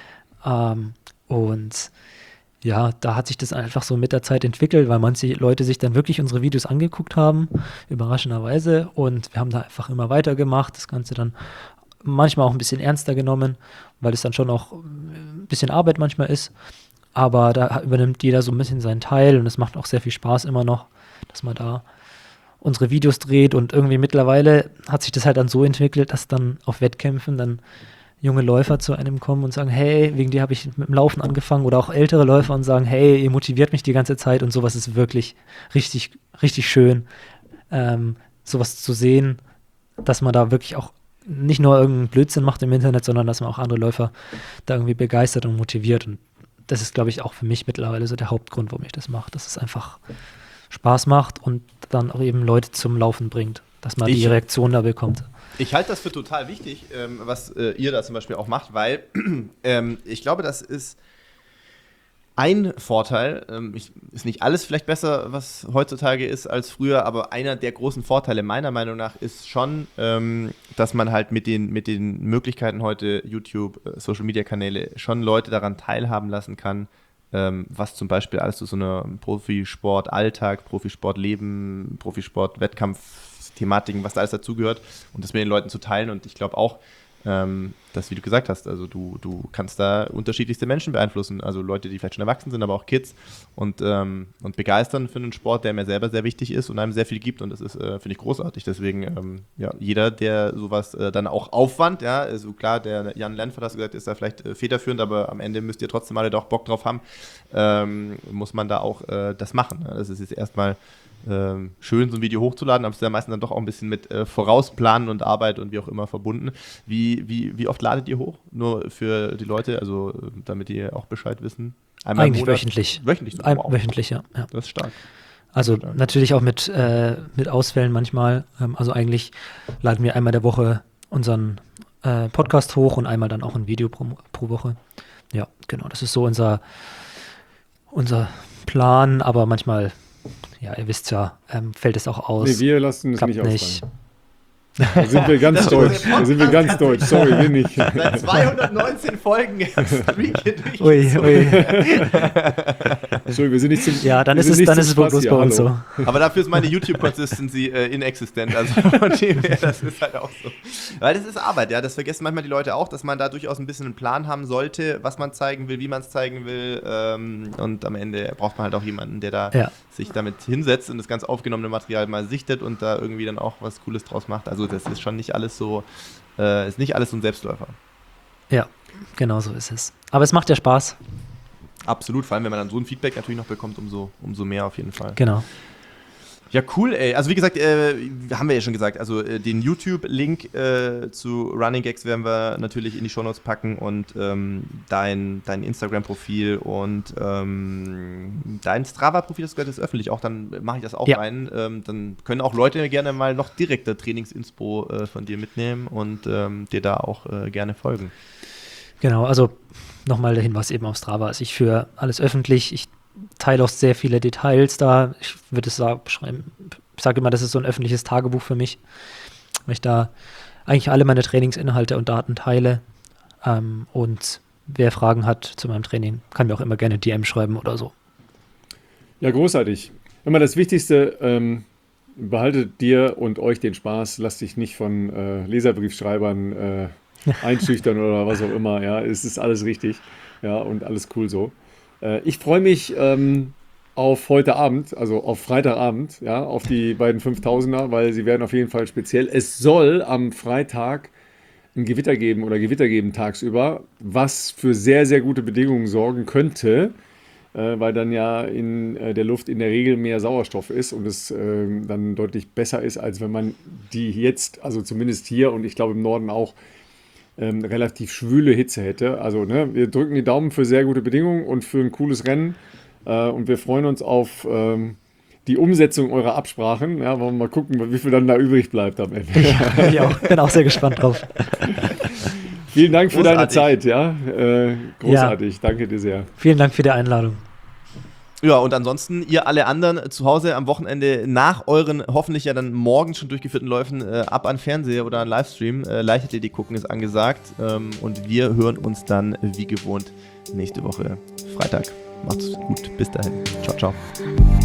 Und ja, da hat sich das einfach so mit der Zeit entwickelt, weil manche Leute sich dann wirklich unsere Videos angeguckt haben, überraschenderweise. Und wir haben da einfach immer weitergemacht, das Ganze dann manchmal auch ein bisschen ernster genommen, weil es dann schon auch ein bisschen Arbeit manchmal ist. Aber da übernimmt jeder so ein bisschen seinen Teil und es macht auch sehr viel Spaß immer noch, dass man da unsere Videos dreht. Und irgendwie mittlerweile hat sich das halt dann so entwickelt, dass dann auf Wettkämpfen dann junge Läufer zu einem kommen und sagen, hey, wegen dir habe ich mit dem Laufen angefangen, oder auch ältere Läufer und sagen, hey, ihr motiviert mich die ganze Zeit, und sowas ist wirklich richtig, richtig schön, sowas zu sehen, dass man da wirklich auch nicht nur irgendeinen Blödsinn macht im Internet, sondern dass man auch andere Läufer da irgendwie begeistert und motiviert. Und das ist, glaube ich, auch für mich mittlerweile so der Hauptgrund, warum ich das mache, dass es einfach Spaß macht und dann auch eben Leute zum Laufen bringt, dass man die Reaktion da bekommt.
Ich halte das für total wichtig, was ihr da zum Beispiel auch macht, weil ich glaube, das ist ein Vorteil. Ist nicht alles vielleicht besser, was heutzutage ist, als früher, aber einer der großen Vorteile meiner Meinung nach ist schon, dass man halt mit den Möglichkeiten heute, YouTube, Social-Media-Kanäle, schon Leute daran teilhaben lassen kann, was zum Beispiel alles zu so einer Profisport-Alltag, Profisport-Leben, Profisport-Wettkampf-Thematiken, was da alles dazugehört, und das mit den Leuten zu teilen. Und ich glaube auch, dass, wie du gesagt hast, also du kannst da unterschiedlichste Menschen beeinflussen, also Leute, die vielleicht schon erwachsen sind, aber auch Kids, und begeistern für einen Sport, der mir selber sehr wichtig ist und einem sehr viel gibt, und das ist, finde ich, großartig. Deswegen, ja, jeder, der sowas dann auch Aufwand, ja, also klar, der Jan Lenfert, hast du gesagt, ist da vielleicht federführend, aber am Ende müsst ihr trotzdem alle da auch Bock drauf haben, muss man da auch das machen. Ja. Das ist jetzt erstmal schön, so ein Video hochzuladen, aber es ist ja meistens dann doch auch ein bisschen mit Vorausplanen und Arbeit und wie auch immer verbunden. Wie oft ladet ihr hoch? Nur für die Leute, also damit die auch Bescheid wissen?
Einmal eigentlich wöchentlich.
Wöchentlich?
Wow. Wöchentlich, ja.
Das ist stark.
Also natürlich auch mit Ausfällen manchmal. Also eigentlich laden wir einmal der Woche unseren Podcast hoch und einmal dann auch ein Video pro Woche. Ja, genau. Das ist so unser Plan, aber manchmal, ja, ihr wisst ja, fällt es auch aus.
Nee, wir lassen es
Klappt
nicht ausfallen. Da sind wir ganz deutsch. Sorry, wir nicht.
Seit 219 Folgen
Ui.
Entschuldigung, wir sind nicht zum
Ja, dann
wir
ist
sind
es,
nicht
dann
zum
ist es
Spaß
bloß
hier,
bei uns
hallo.
so.
Aber dafür ist meine YouTube-Consistency inexistent. Also von dem her, das ist halt auch so. Weil das ist Arbeit, ja. Das vergessen manchmal die Leute auch, dass man da durchaus ein bisschen einen Plan haben sollte, was man zeigen will, wie man es zeigen will. Und am Ende braucht man halt auch jemanden, der da sich damit hinsetzt und das ganz aufgenommene Material mal sichtet und da irgendwie dann auch was Cooles draus macht. Also das ist schon nicht alles so, ist nicht alles so ein Selbstläufer.
Ja, genau so ist es. Aber es macht ja Spaß.
Absolut, vor allem wenn man dann so ein Feedback natürlich noch bekommt, umso mehr auf jeden Fall.
Genau.
Ja, cool, ey. Also wie gesagt, haben wir ja schon gesagt, also den YouTube-Link zu Running Gags werden wir natürlich in die Shownotes packen und dein Instagram-Profil und dein Strava-Profil, das gehört jetzt öffentlich auch, dann mache ich das auch rein. Dann können auch Leute gerne mal noch direkte Trainingsinspo von dir mitnehmen und dir da auch gerne folgen.
Genau, also nochmal der Hinweis eben auf Strava. Also ich führe alles öffentlich, ich teile auch sehr viele Details da. Ich würde es beschreiben, ich sage immer, das ist so ein öffentliches Tagebuch für mich, weil ich da eigentlich alle meine Trainingsinhalte und Daten teile. Und wer Fragen hat zu meinem Training, kann mir auch immer gerne DM schreiben oder so.
Ja, großartig. Immer das Wichtigste, behaltet dir und euch den Spaß, lasst dich nicht von Leserbriefschreibern einschüchtern oder was auch immer. Ja, es ist alles richtig. Ja, und alles cool so. Ich freue mich auf heute Abend, also auf Freitagabend, ja, auf die beiden 5000er, weil sie werden auf jeden Fall speziell. Es soll am Freitag ein Gewitter geben oder Gewitter geben tagsüber, was für sehr, sehr gute Bedingungen sorgen könnte, weil dann ja in der Luft in der Regel mehr Sauerstoff ist und es dann deutlich besser ist, als wenn man die jetzt, also zumindest hier und ich glaube im Norden auch, relativ schwüle Hitze hätte. Also wir drücken die Daumen für sehr gute Bedingungen und für ein cooles Rennen und wir freuen uns auf die Umsetzung eurer Absprachen. Ja, wollen wir mal gucken, wie viel dann da übrig bleibt am Ende.
Ja, ich bin auch sehr gespannt drauf.
Vielen Dank für deine Zeit. Ja? Großartig, danke dir sehr.
Vielen Dank für die Einladung.
Ja, und ansonsten, ihr alle anderen zu Hause am Wochenende nach euren hoffentlich ja dann morgen schon durchgeführten Läufen ab an Fernseher oder an Livestream. Leichtathletik gucken ist angesagt. Und wir hören uns dann wie gewohnt nächste Woche Freitag. Macht's gut. Bis dahin. Ciao, ciao.